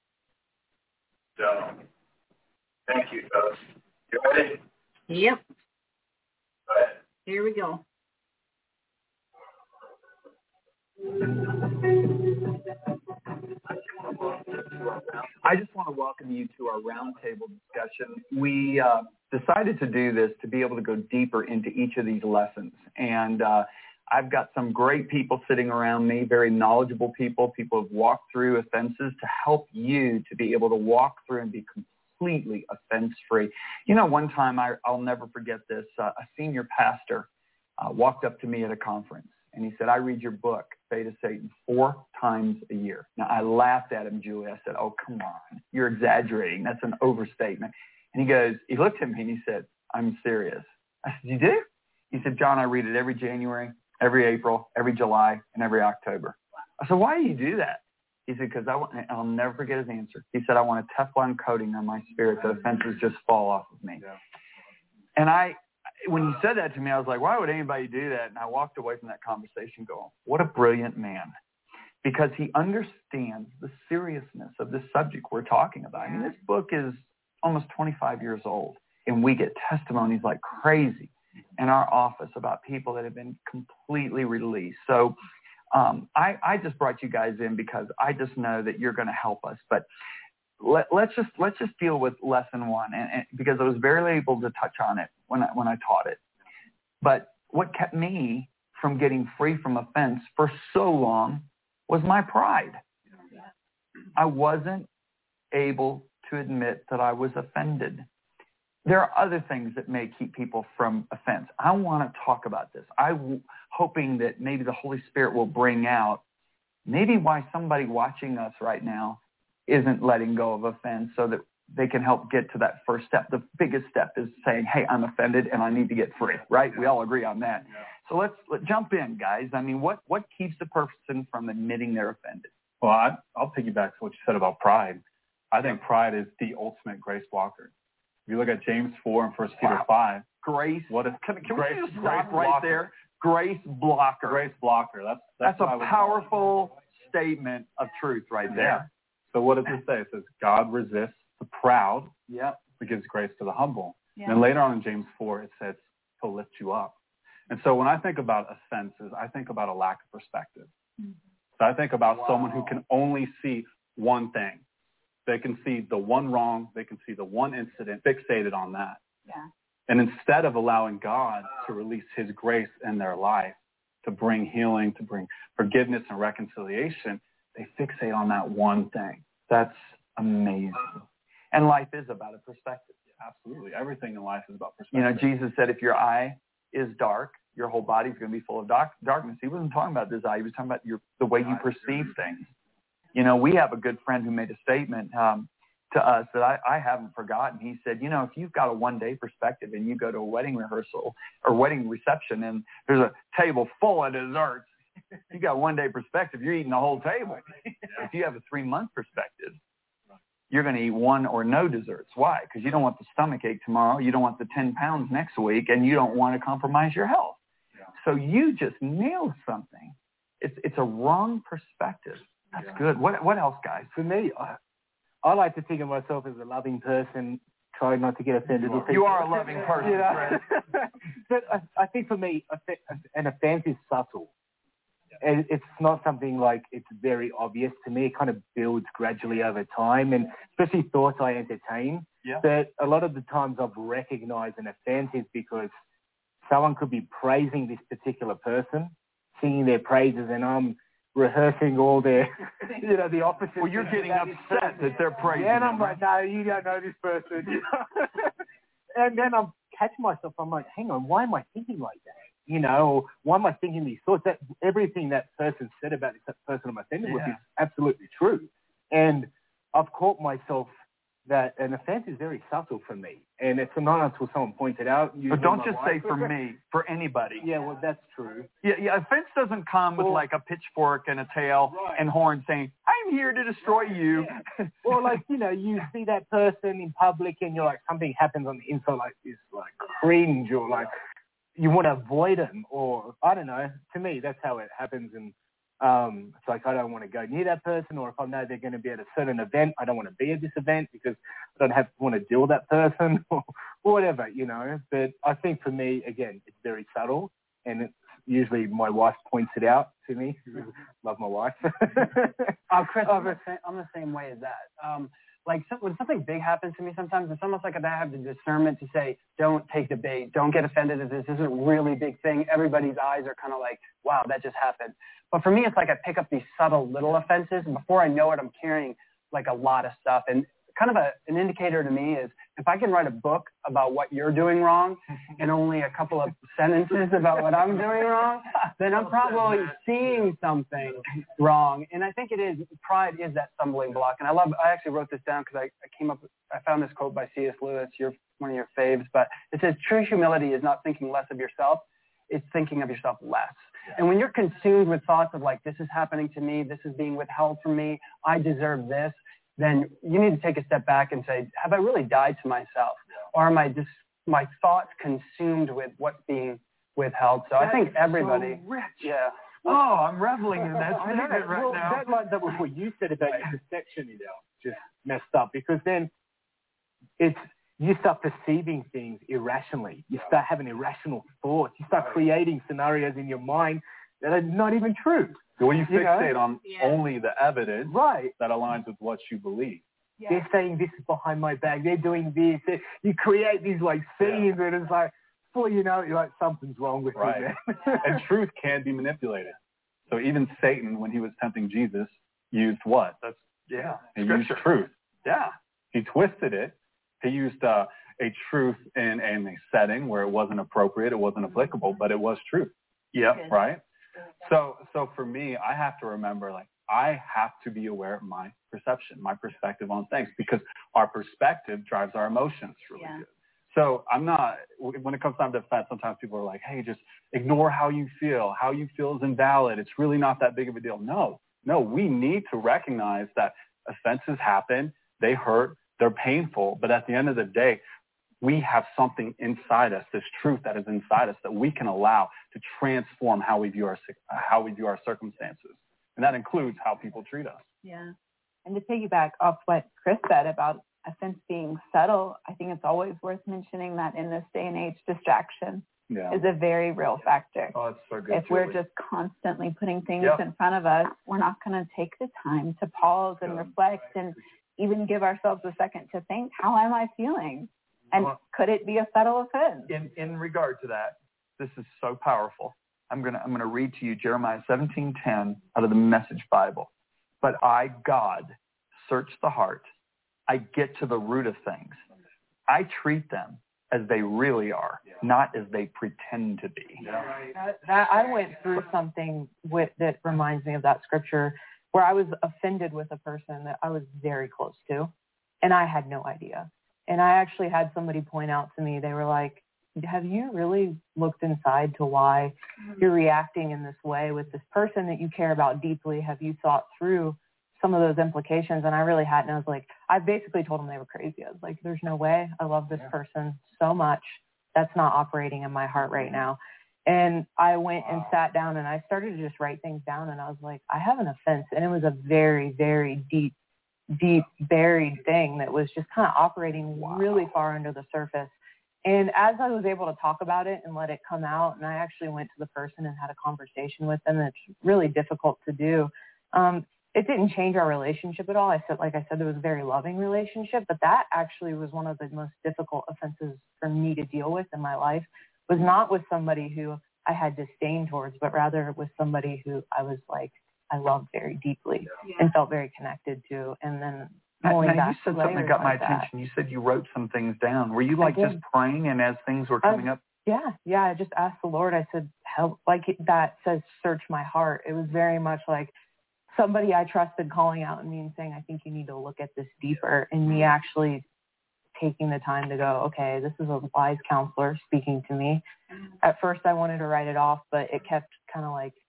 So, thank you, folks. You ready? Yep. Go ahead. Here we go. I just want to welcome you to our roundtable discussion. We uh, decided to do this to be able to go deeper into each of these lessons. And uh, I've got some great people sitting around me, very knowledgeable people, people who have walked through offenses to help you to be able to walk through and be completely offense-free. You know, one time, I, I'll never forget this, uh, a senior pastor uh, walked up to me at a conference. And he said, I read your book, Beta Satan, four times a year. Now, I laughed at him, Julie. I said, oh, come on. You're exaggerating. That's an overstatement. And he goes, he looked at me and he said, I'm serious. I said, you do? He said, John, I read it every January, every April, every July, and every October. I said, why do you do that? He said, because I want, and I'll never forget his answer. He said, I want a Teflon coating on my spirit so offenses just fall off of me. Yeah. And I, when you said that to me, I was like, why would anybody do that? And I walked away from that conversation going, what a brilliant man. Because he understands the seriousness of this subject we're talking about. I mean, this book is almost twenty-five years old, and we get testimonies like crazy in our office about people that have been completely released. So um, I, I just brought you guys in because I just know that you're going to help us. But Let, let's just let's just deal with lesson one, and, and because I was barely able to touch on it when I, when I taught it. But what kept me from getting free from offense for so long was my pride. I wasn't able to admit that I was offended. There are other things that may keep people from offense. I want to talk about this. I'm hoping that maybe the Holy Spirit will bring out maybe why somebody watching us right now isn't letting go of offense so that they can help get to that first step. The biggest step is saying, hey, I'm offended and I need to get free, right? We all agree on that. Yeah. So let's let, jump in, guys. I mean, what, what keeps the person from admitting they're offended? Well, I, I'll piggyback to what you said about pride. I think pride is the ultimate grace blocker. If you look at James four and First Peter wow. five. Grace. What is, can can grace, we just stop right blocker. there? Grace blocker. Grace blocker. That's, that's, that's a powerful statement of truth right there. Yeah. So what does it say? It says, God resists the proud, yep. but gives grace to the humble. Yep. And then later on in James four, it says, he'll lift you up. And so when I think about offenses, I think about a lack of perspective. Mm-hmm. So I think about wow. someone who can only see one thing. They can see the one wrong. They can see the one incident, fixated on that. Yeah. And instead of allowing God to release his grace in their life, to bring healing, to bring forgiveness and reconciliation, they fixate on that one thing. That's amazing. And life is about a perspective. Absolutely. Everything in life is about perspective. You know, Jesus said if your eye is dark, your whole body's going to be full of dark, darkness. He wasn't talking about this eye. He was talking about your, the way you perceive things. You know, we have a good friend who made a statement um, to us that I, I haven't forgotten. He said, you know, if you've got a one-day perspective and you go to a wedding rehearsal or wedding reception and there's a table full of desserts, you got one day perspective, you're eating the whole table. Yeah. If you have a three-month perspective, you're going to eat one or no desserts. Why? Because you don't want the stomach ache tomorrow, you don't want the ten pounds next week, and you don't want to compromise your health. Yeah. So you just nailed something. It's it's a wrong perspective. That's yeah. good. What what else, guys? For me, I, I like to think of myself as a loving person, try not to get offended. You are, you are a loving person, you know? Fred. But I, I think for me, an offense is subtle. And it's not something like it's very obvious to me. It kind of builds gradually over time, and especially thoughts I entertain. Yeah. But a lot of the times I've recognized an offense is because someone could be praising this particular person, singing their praises, and I'm rehearsing all their, you know, the opposite. Well, you're getting upset that they're praising. Yeah, and I'm them, like, no, you don't know this person. And then I'm catching myself. I'm like, hang on, why am I thinking like that? You know, or why am I thinking these thoughts? That everything that person said about this person I'm offended with is absolutely true. And I've caught myself that an offense is very subtle for me. And it's not until someone points it out. But don't just say for me, for anybody. Yeah, well, that's true. Yeah, yeah. Offense doesn't come with well, like a pitchfork and a tail right. and horn saying, I'm here to destroy you. Yeah. Or like, you know, you see that person in public and you're like, something happens on the inside like this, like cringe or like, you want to avoid them, or I don't know. To me, that's how it happens, and um, it's like I don't want to go near that person, or if I know they're going to be at a certain event, I don't want to be at this event because I don't have want to deal with that person, or, or whatever, you know. But I think for me, again, it's very subtle, and it's usually my wife points it out to me. Love my wife. Oh, Chris, I'm the, same, I'm the same way as that. Um, like so, when something big happens to me sometimes, it's almost like I have the discernment to say, don't take the bait. Don't get offended if this isn't a really big thing. Everybody's eyes are kind of like, wow, that just happened. But for me, it's like I pick up these subtle little offenses, and before I know it, I'm carrying like a lot of stuff. And kind of a, an indicator to me is if I can write a book about what you're doing wrong and only a couple of sentences about what I'm doing wrong, then I'm probably seeing something wrong. And I think it is, pride is that stumbling block. And I love, I actually wrote this down because I, I came up, I found this quote by C S Lewis, your, one of your faves, but it says, true humility is not thinking less of yourself, it's thinking of yourself less. And when you're consumed with thoughts of like, this is happening to me, this is being withheld from me, I deserve this, then you need to take a step back and say, have I really died to myself? Or am I just, my thoughts consumed with what's being withheld? So That I think everybody, so rich. yeah. Oh, I'm reveling in that statement right well, now. That line that was what you said about your perception, you know, just messed up, because then it's, you start perceiving things irrationally. You start having irrational thoughts. You start creating scenarios in your mind that are not even true. Well, you You know? fixate on Yeah. only the evidence Right. that aligns with what you believe. Yeah. They're saying this is behind my back. They're doing this. They, you create these like scenes, and it's like, before you know it, you're like, something's wrong with Right. you. And truth can be manipulated. So even Satan, when he was tempting Jesus, used what? That's Yeah. He Scripture. used truth. Yeah. He twisted it. He used uh, a truth in, in a setting where it wasn't appropriate, it wasn't applicable, but it was truth. Yep. Right? So, so for me, I have to remember, like, I have to be aware of my perception, my perspective on things, because our perspective drives our emotions really Yeah. good. So I'm not, when it comes time to defense, sometimes people are like, hey, just ignore how you feel. How you feel is invalid. It's really not that big of a deal. No, no, we need to recognize that offenses happen. They hurt. They're painful. But at the end of the day, we have something inside us, this truth that is inside us that we can allow to transform how we view our, how we view our circumstances. And that includes how people treat us. Yeah. And to piggyback off what Chris said about offense being subtle, I think it's always worth mentioning that in this day and age, distraction Yeah. is a very real factor. Oh, it's so good. If we're Julie. just constantly putting things Yep. in front of us, we're not going to take the time to pause and reflect and even give ourselves a second to think, how am I feeling? And Well- could it be a subtle offense? in in regard to that, this is so powerful. I'm gonna I'm gonna read to you Jeremiah seventeen ten out of the Message Bible. But I, God, search the heart. I get to the root of things. I treat them as they really are, not as they pretend to be. That, that, I went through something with, that reminds me of that scripture where I was offended with a person that I was very close to, and I had no idea. And I actually had somebody point out to me, they were like, have you really looked inside to why you're reacting in this way with this person that you care about deeply? Have you thought through some of those implications? And I really hadn't. I was like, I basically told them they were crazy. I was like, there's no way. I love this person so much. That's not operating in my heart right now. And I went and sat down and I started to just write things down. And I was like, I have an offense. And it was a very, very deep, deep buried thing that was just kind of operating wow. really far under the surface. And as I was able to talk about it and let it come out, and I actually went to the person and had a conversation with them, it's really difficult to do. Um, it didn't change our relationship at all. I said, like I said, there was a very loving relationship, but that actually was one of the most difficult offenses for me to deal with in my life, was not with somebody who I had disdain towards, but rather with somebody who I was like, I loved very deeply yeah. and felt very connected to. And then Now, now back you said something that got my like attention. that. You said you wrote some things down. Were you like just praying, and as things were coming I, up? Yeah, yeah. I just asked the Lord. I said, help, like that says, search my heart. It was very much like somebody I trusted calling out and me and saying, I think you need to look at this deeper. And me actually taking the time to go, okay, this is a wise counselor speaking to me. At first I wanted to write it off, but it kept kind of like,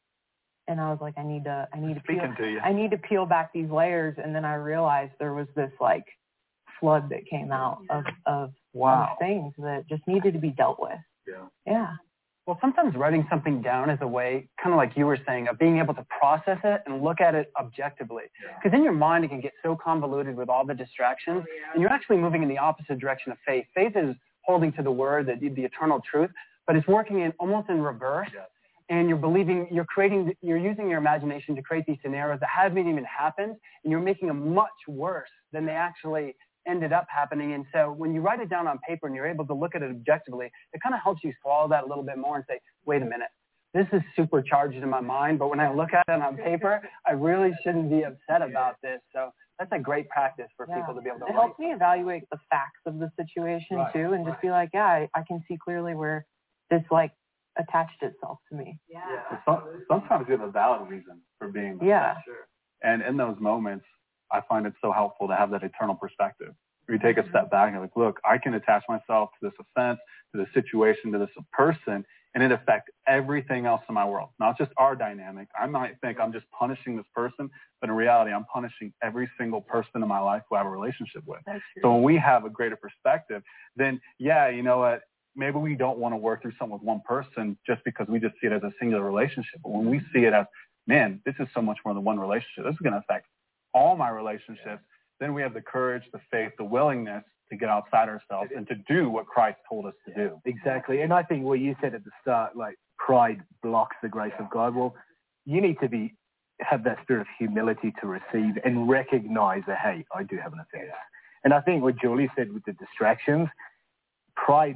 and I was like, I need to, I need to peel, Speaking to you. I need to peel back these layers. And then I realized there was this like flood that came out of, of, wow. of things that just needed to be dealt with. Yeah. Yeah. Well, sometimes writing something down is a way, kind of like you were saying, of being able to process it and look at it objectively. Because in your mind, it can get so convoluted with all the distractions, oh, yeah. and you're actually moving in the opposite direction of faith. Faith is holding to the word, the, the eternal truth, but it's working in almost in reverse. Yeah. and you're believing, you're creating, you're using your imagination to create these scenarios that haven't even happened, and you're making them much worse than they actually ended up happening. And so when you write it down on paper and you're able to look at it objectively, it kind of helps you swallow that a little bit more and say, wait a minute, this is supercharged in my mind, but when I look at it on paper, I really shouldn't be upset about this. So that's a great practice for yeah. people to be able to It write. helps me evaluate the facts of the situation right. too, and just right. be like, yeah, I, I can see clearly where this like attached itself to me. Yeah. yeah. Some, sometimes you have a valid reason for being upset. Yeah. Sure. And in those moments, I find it so helpful to have that eternal perspective. Where you take a step back and you're like, look, I can attach myself to this offense, to this situation, to this person, and it affects everything else in my world, not just our dynamic. I might think I'm just punishing this person, but in reality, I'm punishing every single person in my life who I have a relationship with. So when we have a greater perspective, then yeah, you know what, maybe we don't want to work through something with one person just because we just see it as a singular relationship. But when we see it as, man, this is so much more than one relationship, this is going to affect all my relationships, then we have the courage, the faith, the willingness to get outside ourselves and to do what Christ told us to do. Exactly. And I think what you said at the start, like pride blocks the grace of God. Well, you need to be have that spirit of humility to receive and recognize that, hey, I do have an offense. And I think what Julie said with the distractions, pride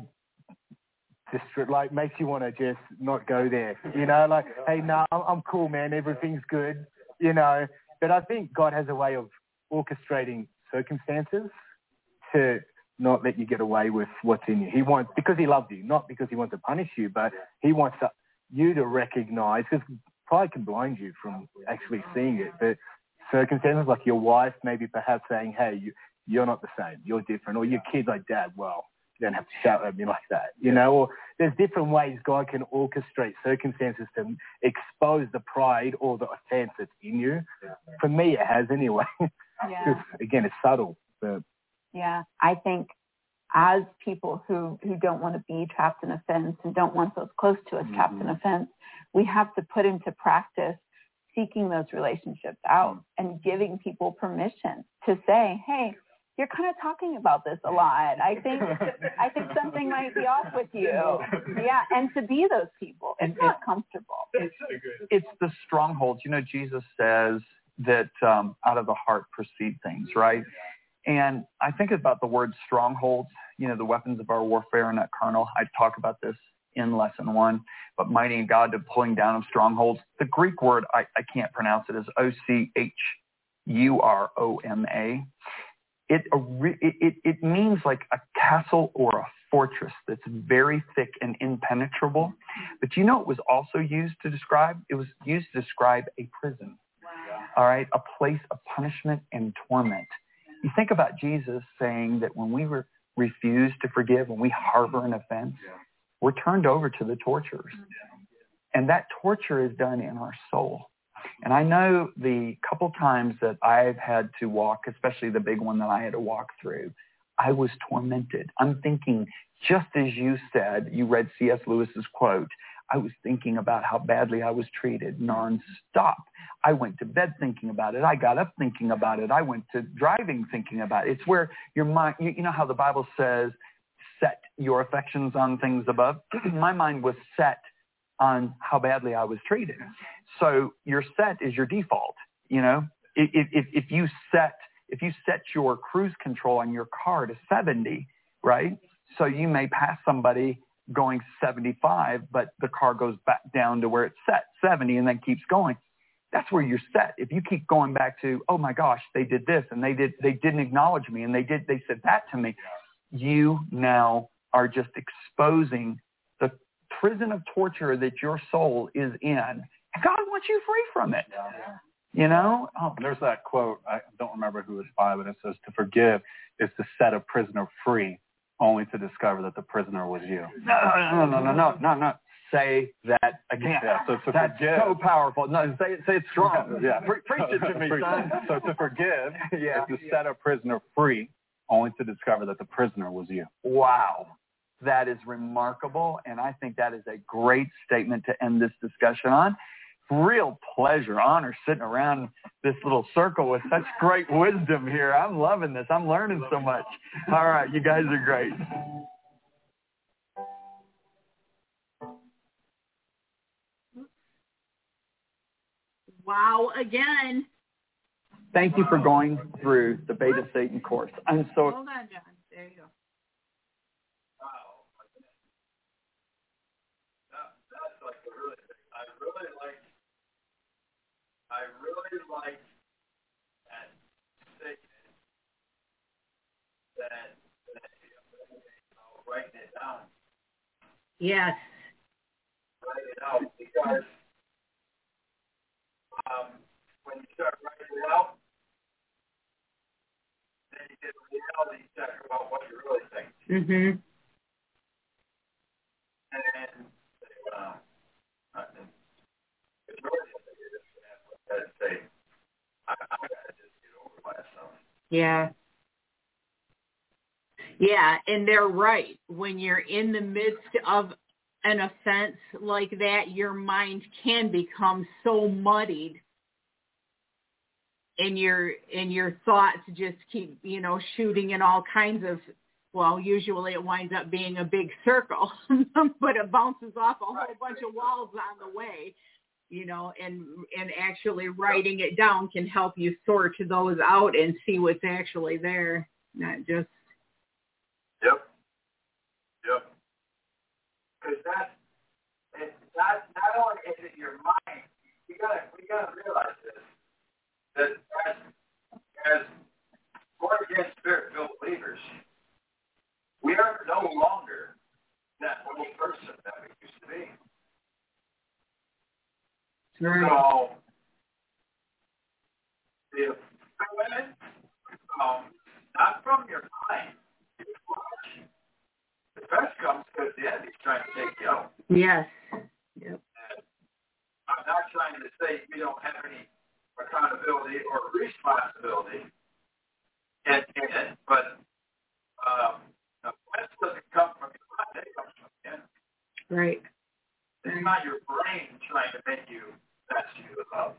distra- like makes you want to just not go there. You know, like, hey, no, nah, I'm cool, man. Everything's good. You know, but I think God has a way of orchestrating circumstances to not let you get away with what's in you. He wants, because he loves you, not because he wants to punish you, but he wants to, you to recognize, because pride can blind you from actually seeing it. But circumstances like your wife maybe perhaps saying, hey, you, you're not the same, you're different, or your kids like, Dad, well, you don't have to shout at me like that, you know, or there's different ways God can orchestrate circumstances to expose the pride or the offense that's in you. For me, it has anyway. Yeah. Again, it's subtle, but yeah, I think as people who, who don't want to be trapped in offense and don't want those close to us mm-hmm. trapped in offense, we have to put into practice seeking those relationships out mm-hmm. and giving people permission to say, hey, you're kind of talking about this a lot. I think I think something might be off with you. Yeah, and to be those people. It's and not it, comfortable. It's, it's the strongholds. You know, Jesus says that um, out of the heart proceed things, right? And I think about the word strongholds, you know, the weapons of our warfare are not carnal. I talk about this in lesson one, but mighty in God to pulling down of strongholds. The Greek word, I, I can't pronounce it, is O C H U R O M A. It, it, it, it means like a castle or a fortress that's very thick and impenetrable. But you know it was also used to describe? It was used to describe a prison. Wow. All right, a place of punishment and torment. You think about Jesus saying that when we re- refuse to forgive, when we harbor an offense, yeah. we're turned over to the torturers. Yeah. And that torture is done in our soul. And I know the couple times that I've had to walk, especially the big one that I had to walk through, I was tormented. I'm thinking, just as you said, you read C S Lewis's quote, I was thinking about how badly I was treated nonstop. I went to bed thinking about it. I got up thinking about it. I went to driving thinking about it. It's where your mind, you, you know how the Bible says, set your affections on things above? My mind was set on how badly I was treated. So your set is your default. You know, if, if, if you set if you set your cruise control on your car to seventy, right? So you may pass somebody going seventy-five, but the car goes back down to where it's set, seventy, and then keeps going. That's where you're set. If you keep going back to, oh my gosh, they did this and they did they didn't acknowledge me and they did they said that to me, you now are just exposing the prison of torture that your soul is in. And God wants you free from it. Yeah. You know? Oh. There's that quote, I don't remember who it's by, but it says, to forgive is to set a prisoner free, only to discover that the prisoner was you. No, no, no, no, no, no, no. Say that again. Yeah, so to That's forgive, so powerful. No, say it, say it strong. Yeah. Pre- preach it to me, son. So to forgive yeah. is to set a prisoner free, only to discover that the prisoner was you. Wow. That is remarkable, and I think that is a great statement to end this discussion on. Real pleasure, honor sitting around this little circle with such great wisdom here. I'm loving this. I'm learning so much. All right, you guys are great. Wow, again. Thank you for going through the Beta Satan course. I'm so Hold on, John. There you go. Wow. That, that's like a really big, I really like, I really like that statement that, that you know, writing it down. Yes. Write it out because um, when you start writing it out, then you get a reality check about what you really think. Mhm. And uh, it's really just say, I, I gotta just get over myself. Yeah. Yeah, and they're right. When you're in the midst of an offense like that, your mind can become so muddied, and your and your thoughts just keep, you know, shooting in all kinds of, well, usually it winds up being a big circle, but it bounces off a whole bunch of walls on the way, you know, and and actually writing it down can help you sort those out and see what's actually there, not just. Yep. Yep. Because that's, it's not, not only is it your mind, we gotta, we gotta realize this, that as, as born again spirit-filled believers, we are no longer that little person that we used to be. Right. So, if women, um, not from your mind, the best comes because the enemy's trying to take you out. Yes. Yep. And I'm not trying to say we don't have any accountability or responsibility in, in it, but um, the offense doesn't come from your mind, it comes from the enemy. Right. It's not your brain trying to make you mess you up.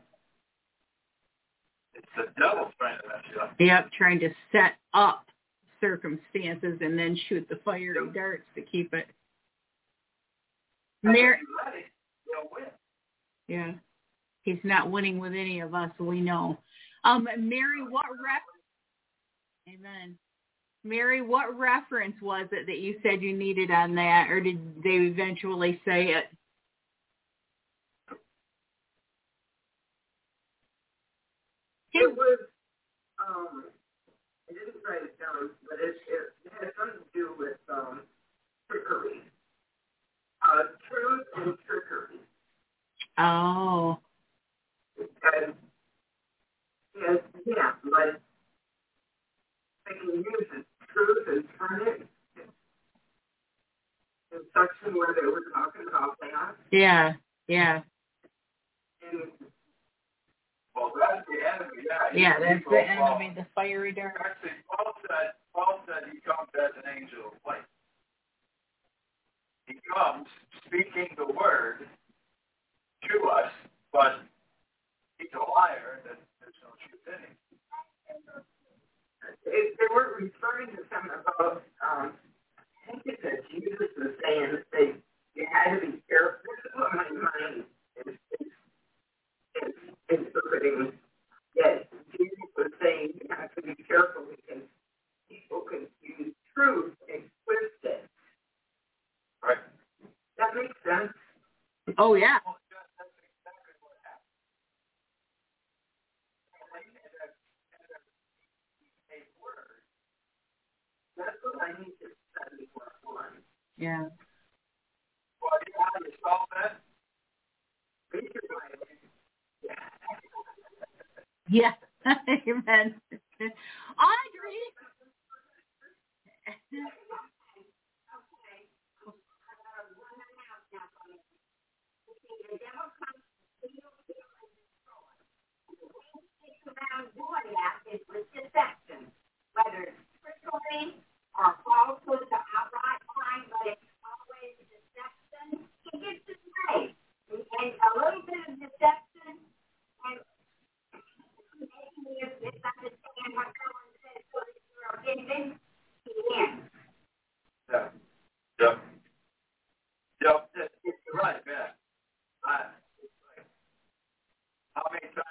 It's the devil trying to mess you up. Yep, trying to set up circumstances and then shoot the fiery darts to keep it. Mary, ready, you'll win. yeah, he's not winning with any of us, we know. Um, Mary, what ref? Amen. Mary, what reference was it that you said you needed on that, or did they eventually say it? It was, um, I didn't write it down, but it, it had something to do with um, trickery. Uh, truth and trickery. Oh. And, and yeah, like, they can use it, truth and turn it in section where they were talking about that. Yeah, yeah. And, well, that's the enemy, yeah. Yeah, that's the Paul, enemy, the fiery dart. Actually, Paul said, Paul said he comes as an angel of light. He comes speaking the word to us, but he's a liar, that there's no truth in him. It, they were referring to something about, um, I think it's that Jesus was saying that they, you had to be careful. This is what my mind is, is, is interpreting. That Jesus was saying you have to be careful because people confuse truth and twist it. Right. That makes sense. Oh, yeah. That's what I need to study for one. Yeah. Well, you know how you solve that? Read your Bible. Yeah. Yeah. Amen. Audrey. The devil comes to steal, kill, and destroy. The thing that around doing that is with deception, whether it's trickery or falsehood or outright lying, but it's always deception. He gets his way. And, and a little bit of deception and making you misunderstand what someone says so that you're offended, he ends. Yeah. Yep. Yep. You're right, man. I, how many times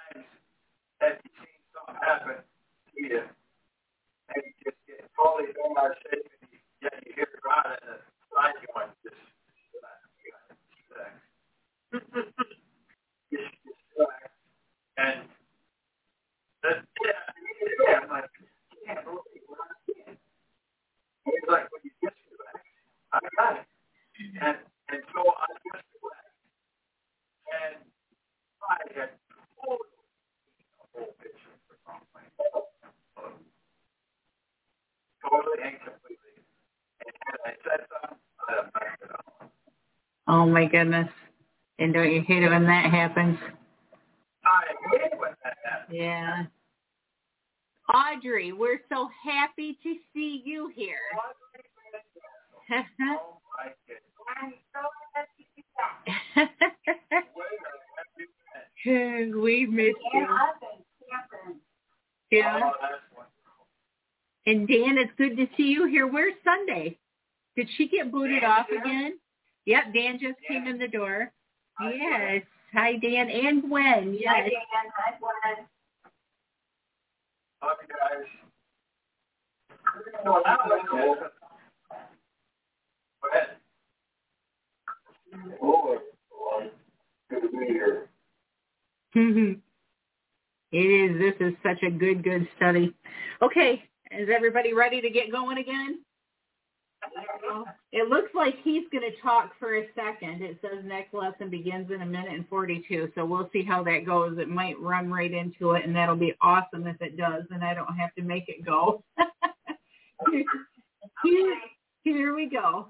Oh, my goodness. And don't you hate it when that happens? I hate when that happens. Yeah. Audrey, we're so happy to see you here. Oh, my goodness. I'm so happy to be back. We missed And you. I've been camping. Yeah. Oh, that's wonderful. And Dan, it's good to see you here. Where's Sunday? Did she get booted Dan off here? again? Yep, Dan just Dan. came in the door. Hi, Yes. Hi, Dan and Gwen. Hi, Yes. Dan. Hi, Gwen. Love you guys. Well, that was it. Go ahead. Oh, good to be here. It is. This is such a good, good study. Okay. Is everybody ready to get going again? It looks like he's going to talk for a second. It says next lesson begins in a minute and forty-two. So we'll see how that goes. It might run right into it, and that'll be awesome if it does, and I don't have to make it go. here, here we go.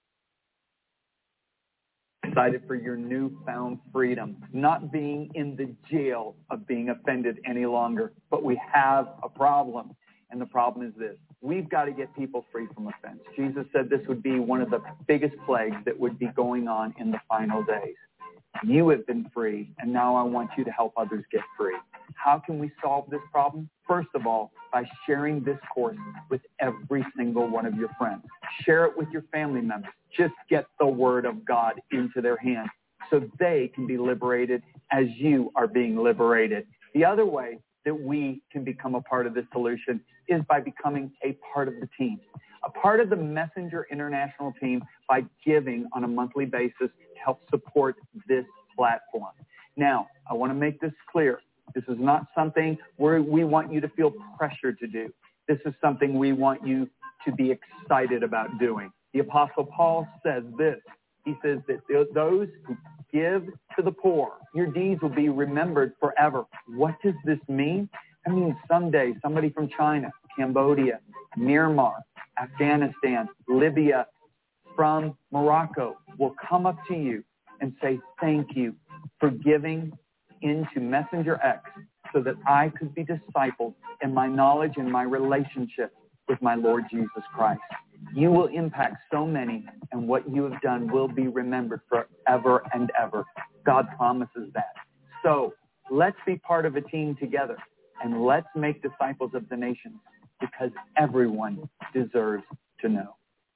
Excited for your newfound freedom, not being in the jail of being offended any longer. But we have a problem, and the problem is this. We've got to get people free from offense. Jesus said this would be one of the biggest plagues that would be going on in the final days. You have been free, and now I want you to help others get free. How can we solve this problem? First of all, by sharing this course with every single one of your friends. Share it with your family members. Just get the word of God into their hands so they can be liberated as you are being liberated. The other way that we can become a part of this solution is by becoming a part of the team, a part of the Messenger International team by giving on a monthly basis to help support this platform. Now, I want to make this clear. This is not something where we want you to feel pressured to do. This is something we want you to be excited about doing. The Apostle Paul says this. He says that those who give to the poor, your deeds will be remembered forever. What does this mean? I mean, someday somebody from China, Cambodia, Myanmar, Afghanistan, Libya, from Morocco will come up to you and say, thank you for giving into Messenger X so that I could be discipled in my knowledge and my relationship with my Lord Jesus Christ. You will impact so many, and what you have done will be remembered forever and ever. God promises that. So let's be part of a team together, and let's make disciples of the nations, because everyone deserves to know.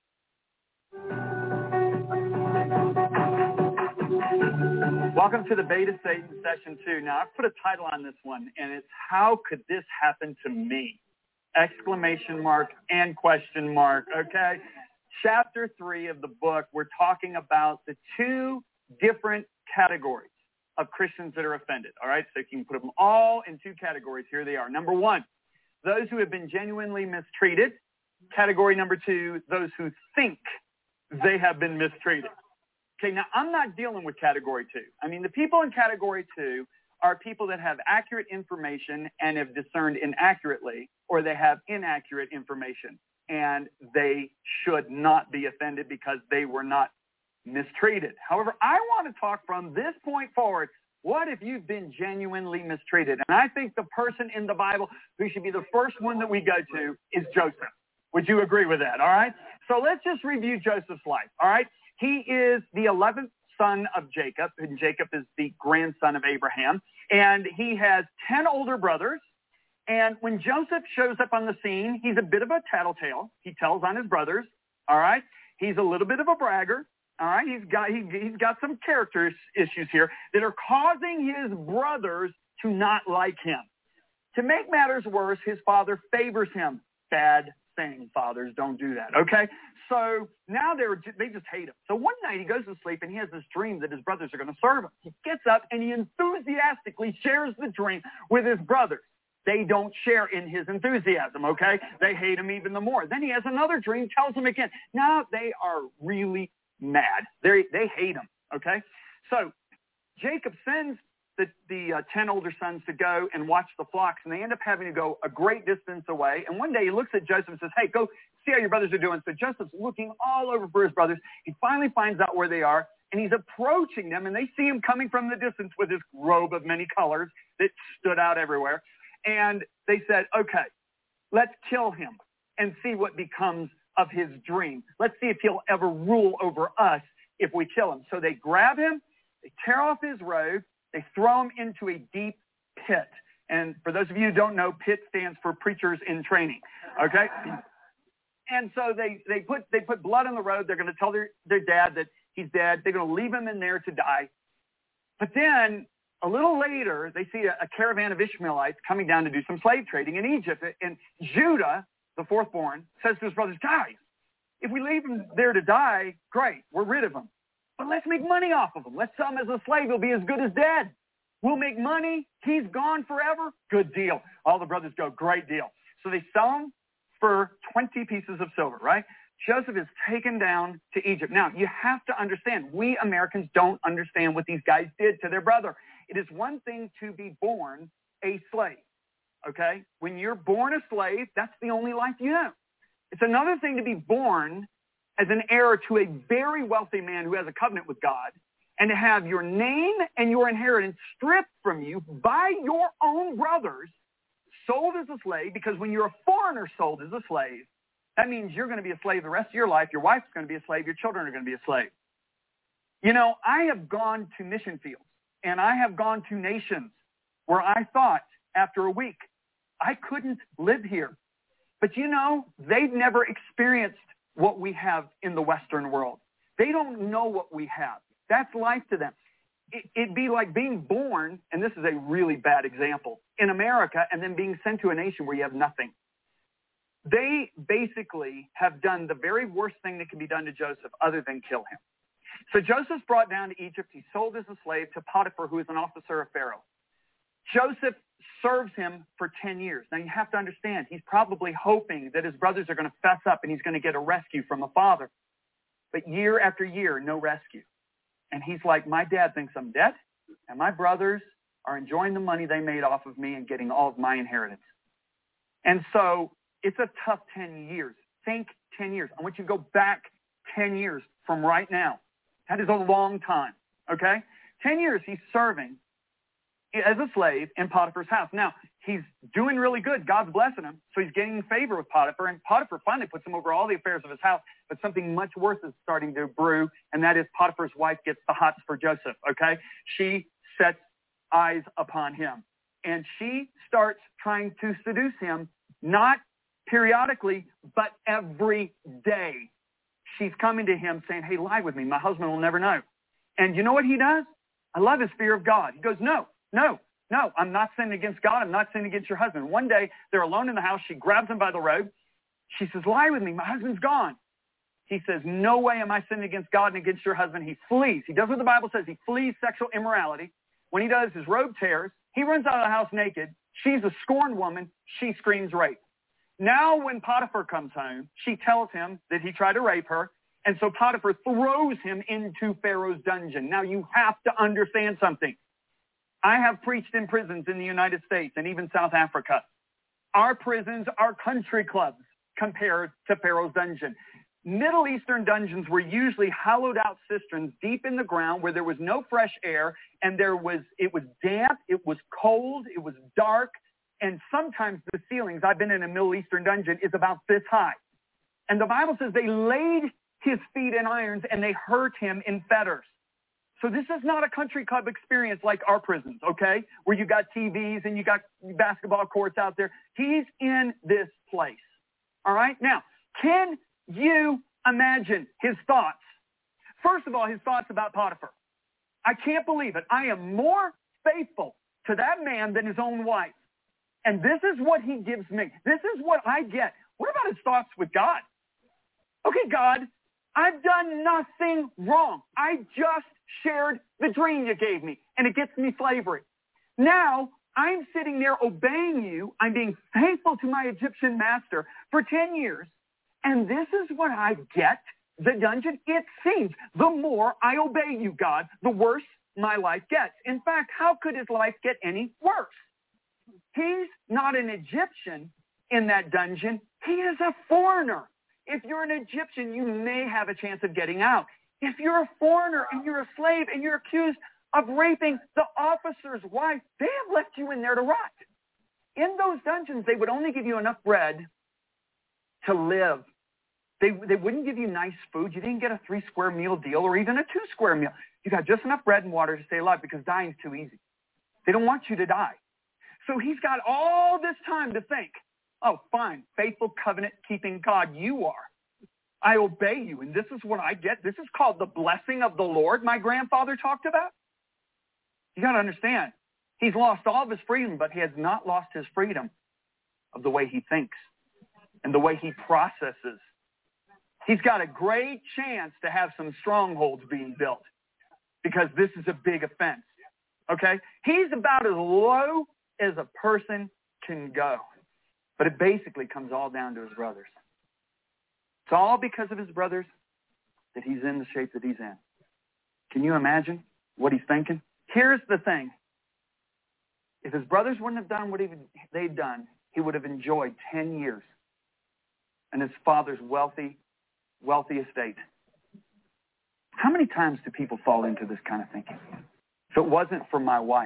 Welcome to the Beta Satan Session two. Now, I've put a title on this one, and it's How Could This Happen to Me? Exclamation mark and question mark, okay? Chapter three of the book, we're talking about the two different categories of Christians that are offended, all right? So you can put them all in two categories. Here they are. Number one, those who have been genuinely mistreated. Category number two, those who think they have been mistreated. Okay, now I'm not dealing with category two. I mean, the people in category two are people that have accurate information and have discerned inaccurately, or they have inaccurate information, and they should not be offended because they were not mistreated. However, I want to talk from this point forward. What if you've been genuinely mistreated? And I think the person in the Bible who should be the first one that we go to is Joseph. Would you agree with that? All right. So let's just review Joseph's life. All right. He is the eleventh son of Jacob, and Jacob is the grandson of Abraham. And he has ten older brothers. And when Joseph shows up on the scene, he's a bit of a tattletale. He tells on his brothers. All right. He's a little bit of a bragger. All right. He's got, he, he's got some character issues here that are causing his brothers to not like him. To make matters worse, his father favors him. Bad thing. Fathers, don't do that. Okay. So now they're, they just hate him. So one night he goes to sleep and he has this dream that his brothers are going to serve him. He gets up and he enthusiastically shares the dream with his brothers. They don't share in his enthusiasm, okay? They hate him even the more. Then he has another dream, tells him again. Now they are really mad. They they hate him, okay? So Jacob sends the, the uh, ten older sons to go and watch the flocks, and they end up having to go a great distance away. And one day he looks at Joseph and says, hey, go see how your brothers are doing. So Joseph's looking all over for his brothers. He finally finds out where they are, and he's approaching them, and they see him coming from the distance with his robe of many colors that stood out everywhere. And they said, okay, let's kill him and see what becomes of his dream. Let's see if he'll ever rule over us if we kill him. So they grab him, they tear off his robe, they throw him into a deep pit. And for those of you who don't know, pit stands for preachers in training, okay? And so they, they put they put blood on the road. They're going to tell their, their dad that he's dead. They're going to leave him in there to die. But then a little later, they see a, a caravan of Ishmaelites coming down to do some slave trading in Egypt. And Judah, the fourth born, says to his brothers, guys, if we leave him there to die, great, we're rid of him. But let's make money off of him. Let's sell him as a slave. He'll be as good as dead. We'll make money. He's gone forever. Good deal. All the brothers go, great deal. So they sell him for twenty pieces of silver, right? Joseph is taken down to Egypt. Now, you have to understand, we Americans don't understand what these guys did to their brother. It is one thing to be born a slave, okay? When you're born a slave, that's the only life you know. It's another thing to be born as an heir to a very wealthy man who has a covenant with God, and to have your name and your inheritance stripped from you by your own brothers, sold as a slave, because when you're a foreigner sold as a slave, that means you're going to be a slave the rest of your life. Your wife's going to be a slave. Your children are going to be a slave. You know, I have gone to mission fields, and I have gone to nations where I thought after a week, I couldn't live here. But you know, they've never experienced what we have in the Western world. They don't know what we have. That's life to them. It, it'd be like being born, and this is a really bad example, in America, and then being sent to a nation where you have nothing. They basically have done the very worst thing that can be done to Joseph other than kill him. So Joseph's brought down to Egypt. He's sold as a slave to Potiphar, who is an officer of Pharaoh. Joseph serves him for ten years. Now, you have to understand, he's probably hoping that his brothers are going to fess up and he's going to get a rescue from a father. But year after year, no rescue. And he's like, my dad thinks I'm dead, and my brothers are enjoying the money they made off of me and getting all of my inheritance. And so it's a tough ten years. Think ten years. I want you to go back ten years from right now. That is a long time, okay? ten years he's serving as a slave in Potiphar's house. Now, he's doing really good. God's blessing him, so he's gaining favor with Potiphar, and Potiphar finally puts him over all the affairs of his house, but something much worse is starting to brew, and that is Potiphar's wife gets the hots for Joseph, okay? She sets eyes upon him, and she starts trying to seduce him, not periodically, but every day. She's coming to him saying, hey, lie with me. My husband will never know. And you know what he does? I love his fear of God. He goes, no, no, no, I'm not sinning against God. I'm not sinning against your husband. One day, they're alone in the house. She grabs him by the robe. She says, lie with me. My husband's gone. He says, no way am I sinning against God and against your husband. He flees. He does what the Bible says. He flees sexual immorality. When he does, his robe tears. He runs out of the house naked. She's a scorned woman. She screams rape. Now when Potiphar comes home, she tells him that he tried to rape her. And so Potiphar throws him into Pharaoh's dungeon. Now you have to understand something. I have preached in prisons in the United States and even South Africa. Our prisons are country clubs compared to Pharaoh's dungeon. Middle Eastern dungeons were usually hollowed out cisterns deep in the ground where there was no fresh air, and there was it was damp, it was cold, it was dark, and sometimes the ceilings, I've been in a Middle Eastern dungeon, is about this high. And the Bible says they laid his feet in irons and they hurt him in fetters. So this is not a country club experience like our prisons, okay, where you got T Vs and you got basketball courts out there. He's in this place, all right? Now, can you imagine his thoughts? First of all, his thoughts about Potiphar. I can't believe it. I am more faithful to that man than his own wife. And this is what he gives me. This is what I get. What about his thoughts with God? Okay, God, I've done nothing wrong. I just shared the dream you gave me, and it gets me slavery. Now, I'm sitting there obeying you. I'm being faithful to my Egyptian master for ten years, and this is what I get, the dungeon. It seems the more I obey you, God, the worse my life gets. In fact, how could his life get any worse? He's not an Egyptian in that dungeon. He is a foreigner. If you're an Egyptian, you may have a chance of getting out. If you're a foreigner and you're a slave and you're accused of raping the officer's wife, they have left you in there to rot. In those dungeons, they would only give you enough bread to live. They, they wouldn't give you nice food. You didn't get a three square meal deal or even a two square meal. You got just enough bread and water to stay alive because dying's too easy. They don't want you to die. So he's got all this time to think, oh, fine, faithful covenant-keeping God you are. I obey you, and this is what I get. This is called the blessing of the Lord my grandfather talked about. You got to understand, he's lost all of his freedom, but he has not lost his freedom of the way he thinks and the way he processes. He's got a great chance to have some strongholds being built because this is a big offense, okay? He's about as low as a person can go, but it basically comes all down to his brothers. It's all because of his brothers that he's in the shape that he's in. Can you imagine what he's thinking? Here's the thing. If his brothers wouldn't have done what he, they'd done, he would have enjoyed ten years in his father's wealthy, wealthy estate. How many times do people fall into this kind of thinking? If it wasn't for my wife,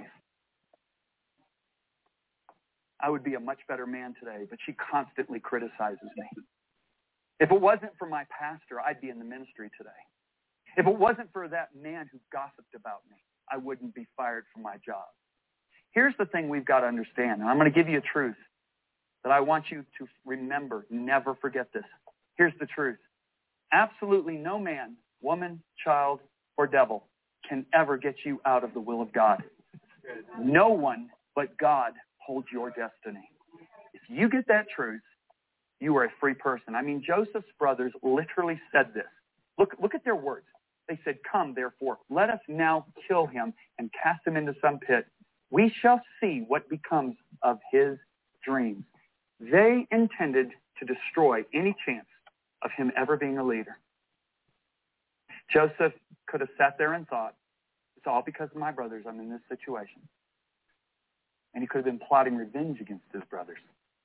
I would be a much better man today, but she constantly criticizes me. If it wasn't for my pastor, I'd be in the ministry today. If it wasn't for that man who gossiped about me, I wouldn't be fired from my job. Here's the thing we've got to understand, and I'm going to give you a truth that I want you to remember. Never forget this. Here's the truth. Absolutely no man, woman, child, or devil can ever get you out of the will of God. No one but God holds your destiny. If you get that truth, you are a free person. I mean, Joseph's brothers literally said this. Look, look at their words. They said, come, therefore, let us now kill him and cast him into some pit. We shall see what becomes of his dreams. They intended to destroy any chance of him ever being a leader. Joseph could have sat there and thought, it's all because of my brothers I'm in this situation. And he could have been plotting revenge against his brothers.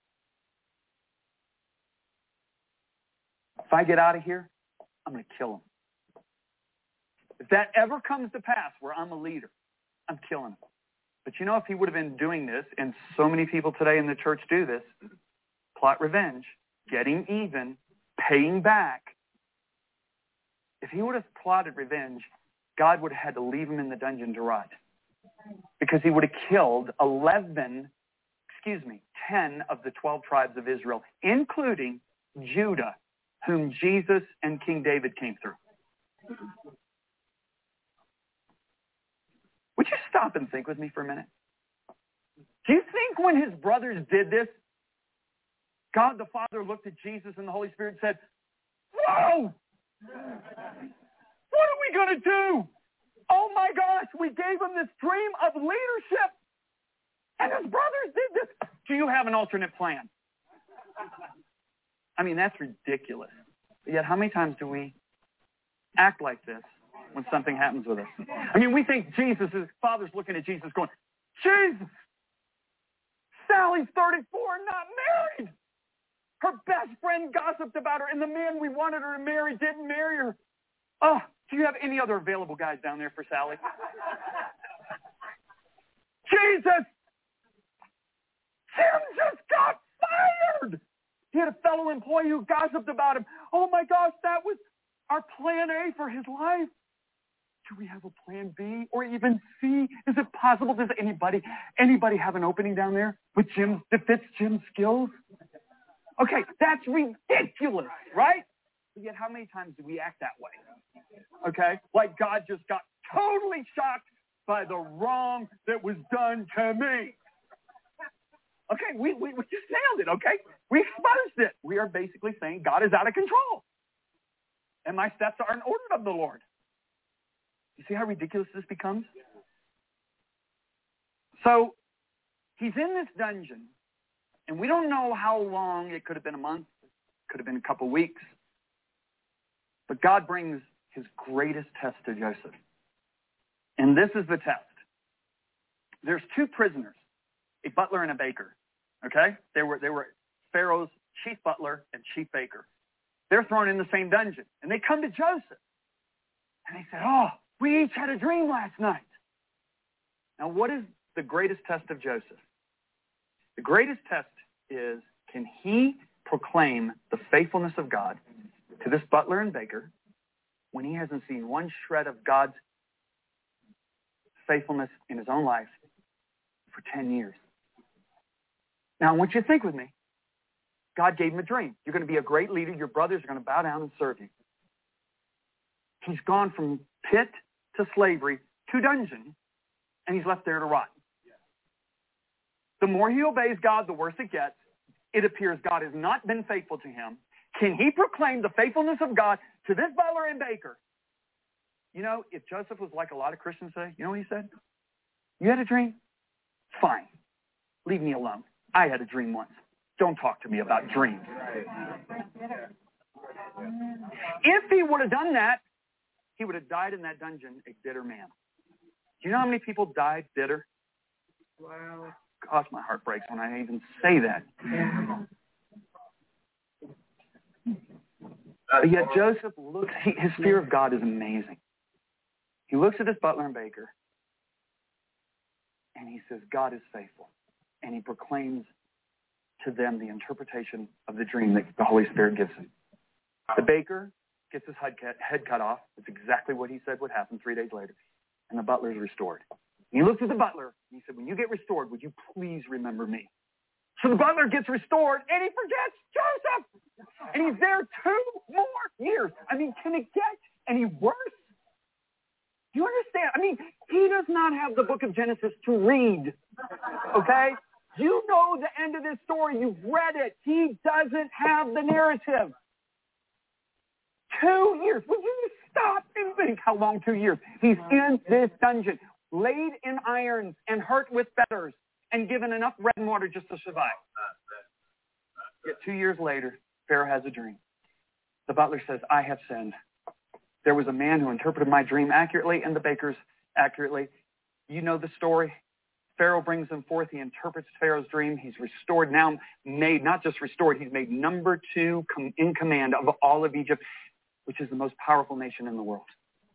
If I get out of here, I'm going to kill him. If that ever comes to pass where I'm a leader, I'm killing him. But you know, if he would have been doing this, and so many people today in the church do this, plot revenge, getting even, paying back. If he would have plotted revenge, God would have had to leave him in the dungeon to rot. Because he would have killed eleven, excuse me, ten of the twelve tribes of Israel, including Judah, whom Jesus and King David came through. Would you stop and think with me for a minute? Do you think when his brothers did this, God the Father looked at Jesus and the Holy Spirit and said, whoa! What are we going to do? Oh my gosh, we gave him this dream of leadership, and his brothers did this. Do you have an alternate plan? I mean, that's ridiculous. But yet, how many times do we act like this when something happens with us? I mean, we think Jesus, his father's looking at Jesus going, Jesus, Sally's thirty-four and not married. Her best friend gossiped about her, and the man we wanted her to marry didn't marry her. Oh, do you have any other available guys down there for Sally? Jesus! Jim just got fired! He had a fellow employee who gossiped about him. Oh my gosh, that was our plan A for his life. Do we have a plan B or even C? Is it possible? Does anybody anybody have an opening down there with Jim that fits Jim's skills? Okay, that's ridiculous, right? But yet how many times do we act that way? Okay? Like God just got totally shocked by the wrong that was done to me. Okay, we, we, we just nailed it, okay? We exposed it. We are basically saying God is out of control. And my steps aren't ordered of the Lord. You see how ridiculous this becomes? So he's in this dungeon, and we don't know how long. It could have been a month. It could have been a couple of weeks. But God brings his greatest test to Joseph. And this is the test. There's two prisoners, a butler and a baker. Okay? They were, they were Pharaoh's chief butler and chief baker. They're thrown in the same dungeon. And they come to Joseph. And they said, oh, we each had a dream last night. Now, what is the greatest test of Joseph? The greatest test is, can he proclaim the faithfulness of God to this butler and baker when he hasn't seen one shred of God's faithfulness in his own life for ten years? Now, I want you to think with me. God gave him a dream. You're going to be a great leader. Your brothers are going to bow down and serve you. He's gone from pit to slavery to dungeon, and he's left there to rot. The more he obeys God, the worse it gets. It appears God has not been faithful to him. Can he proclaim the faithfulness of God to this butler and baker? You know, if Joseph was like a lot of Christians say, you know what he said? You had a dream? Fine. Leave me alone. I had a dream once. Don't talk to me about dreams. If he would have done that, he would have died in that dungeon a bitter man. Do you know how many people died bitter? Wow. Gosh, my heart breaks when I even say that. But yet Joseph looks, he, his fear of God is amazing. He looks at his butler and baker, and he says, God is faithful. And he proclaims to them the interpretation of the dream that the Holy Spirit gives him. The baker gets his head cut, head cut off. It's exactly what he said would happen three days later. And the butler is restored. And he looks at the butler, and he said, when you get restored, would you please remember me? So the butler gets restored, and he forgets Joseph. And he's there two more years. I mean, can it get any worse? Do you understand? I mean, he does not have the book of Genesis to read, okay? You know the end of this story. You've read it. He doesn't have the narrative. Two years. Would you stop and think how long two years? He's in this dungeon, laid in irons and hurt with fetters and given enough bread and water just to survive. Yet two years later, Pharaoh has a dream. The butler says, I have sinned. There was a man who interpreted my dream accurately and the baker's accurately. You know the story. Pharaoh brings him forth. He interprets Pharaoh's dream. He's restored, now made, not just restored, he's made number two com- in command of all of Egypt, which is the most powerful nation in the world.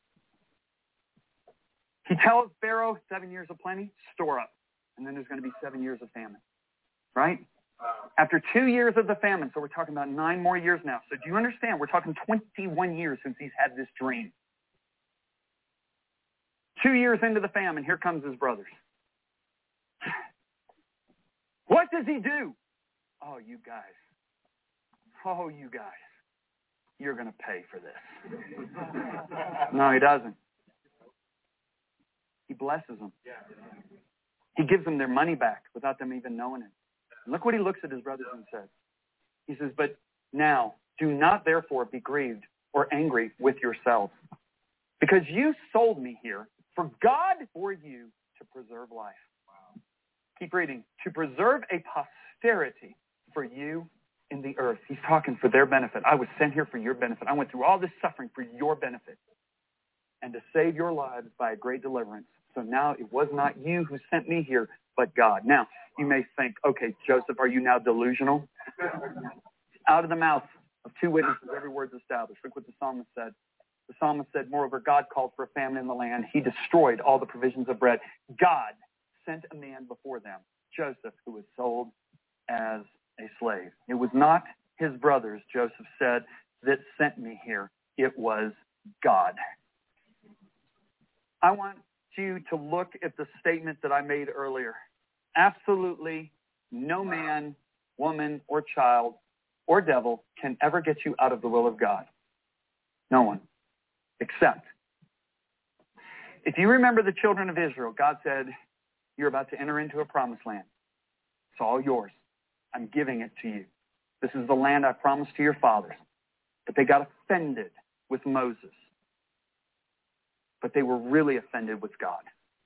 He tells Pharaoh, seven years of plenty, store up. And then there's going to be seven years of famine. Right? After two years of the famine, so we're talking about nine more years now. So do you understand? We're talking twenty-one years since he's had this dream. Two years into the famine, here comes his brothers. What does he do? Oh, you guys. Oh, you guys. You're going to pay for this. No, he doesn't. He blesses them. He gives them their money back without them even knowing it. And look what he looks at his brothers and says. He says, but now do not therefore be grieved or angry with yourselves, because you sold me here for God or you to preserve life. Wow. Keep reading. To preserve a posterity for you in the earth. He's talking for their benefit. I was sent here for your benefit. I went through all this suffering for your benefit and to save your lives by a great deliverance. So now it was not you who sent me here, but God. Now, you may think, okay, Joseph, are you now delusional? Out of the mouth of two witnesses, every word's established. Look what the psalmist said. The psalmist said, moreover, God called for a famine in the land. He destroyed all the provisions of bread. God sent a man before them, Joseph, who was sold as a slave. It was not his brothers, Joseph said, that sent me here. It was God. I want you to look at the statement that I made earlier. Absolutely no man, woman, or child, or devil can ever get you out of the will of God. No one. Except, if you remember the children of Israel, God said, you're about to enter into a promised land. It's all yours. I'm giving it to you. This is the land I promised to your fathers. But they got offended with Moses. But they were really offended with God.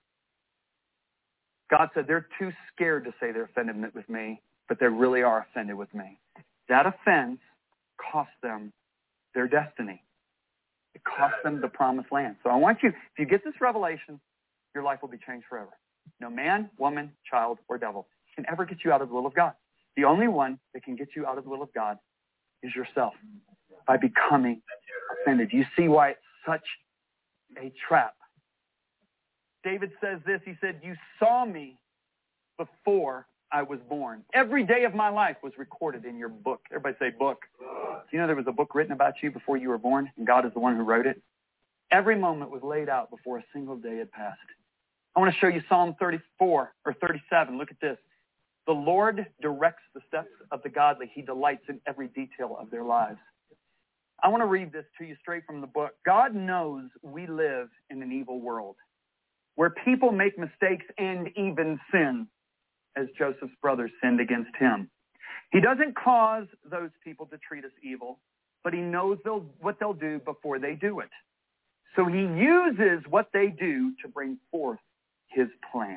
God said, they're too scared to say they're offended with me, but they really are offended with me. That offense cost them their destiny. It cost them the promised land. So I want you, if you get this revelation, your life will be changed forever. No man, woman, child, or devil can ever get you out of the will of God. The only one that can get you out of the will of God is yourself by becoming offended. You see why it's such a trap. David says this, he said, you saw me before I was born. Every day of my life was recorded in your book. Everybody say book. Do you know there was a book written about you before you were born, and God is the one who wrote it? Every moment was laid out before a single day had passed. I want to show you Psalm thirty-four or thirty-seven. Look at this. The Lord directs the steps of the godly. He delights in every detail of their lives. I want to read this to you straight from the book. God knows we live in an evil world where people make mistakes and even sin, as Joseph's brothers sinned against him. He doesn't cause those people to treat us evil, but he knows they'll, what they'll do before they do it. So he uses what they do to bring forth his plan.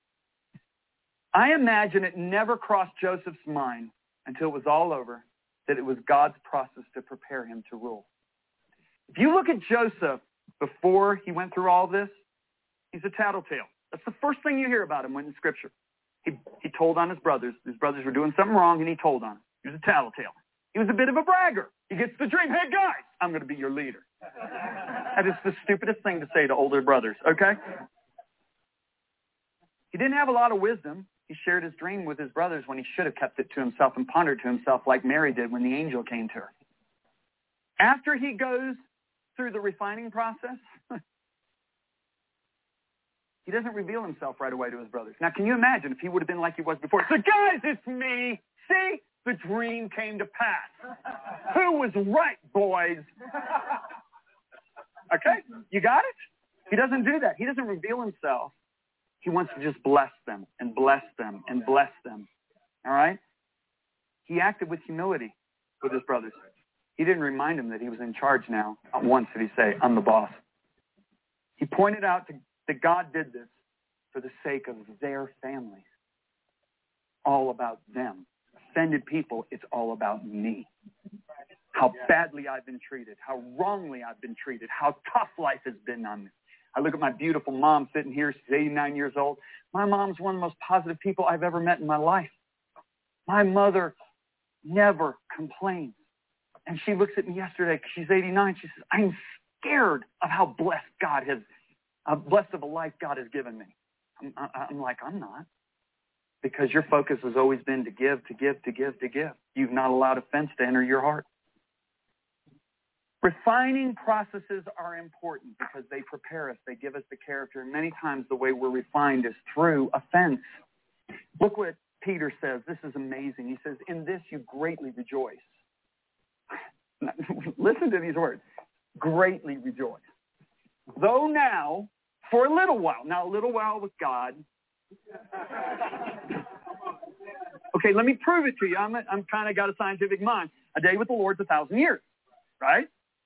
I imagine it never crossed Joseph's mind until it was all over that it was God's process to prepare him to rule. If you look at Joseph before he went through all this, he's a tattletale. That's the first thing you hear about him when in Scripture. He, he told on his brothers. His brothers were doing something wrong, and he told on them. He was a tattletale. He was a bit of a bragger. He gets the dream. Hey, guys, I'm going to be your leader. That is the stupidest thing to say to older brothers, okay? He didn't have a lot of wisdom. He shared his dream with his brothers when he should have kept it to himself and pondered to himself like Mary did when the angel came to her. After he goes through the refining process, he doesn't reveal himself right away to his brothers. Now, can you imagine if he would have been like he was before? So, guys, it's me. See? The dream came to pass. Who was right, boys? Okay? You got it? He doesn't do that. He doesn't reveal himself. He wants to just bless them and bless them and bless them. All right? He acted with humility with his brothers. He didn't remind them that he was in charge now. Not once did he say, I'm the boss. He pointed out to, that God did this for the sake of their families. All about them. Offended people, it's all about me. How badly I've been treated. How wrongly I've been treated. How tough life has been on me. I look at my beautiful mom sitting here. She's eighty-nine years old. My mom's one of the most positive people I've ever met in my life. My mother never complains. And she looks at me yesterday because she's eighty-nine. She says, I'm scared of how blessed God has, how blessed of a life God has given me. I'm, I, I'm like, I'm not. Because your focus has always been to give, to give, to give, to give. You've not allowed offense to enter your heart. Refining processes are important because they prepare us. They give us the character. And many times the way we're refined is through offense. Look what Peter says. This is amazing. He says, in this you greatly rejoice. Listen to these words. Greatly rejoice. Though now, for a little while. Now, a little while with God. Okay, let me prove it to you. I'm, I'm kind of got a scientific mind. A day with the Lord's a thousand years, right?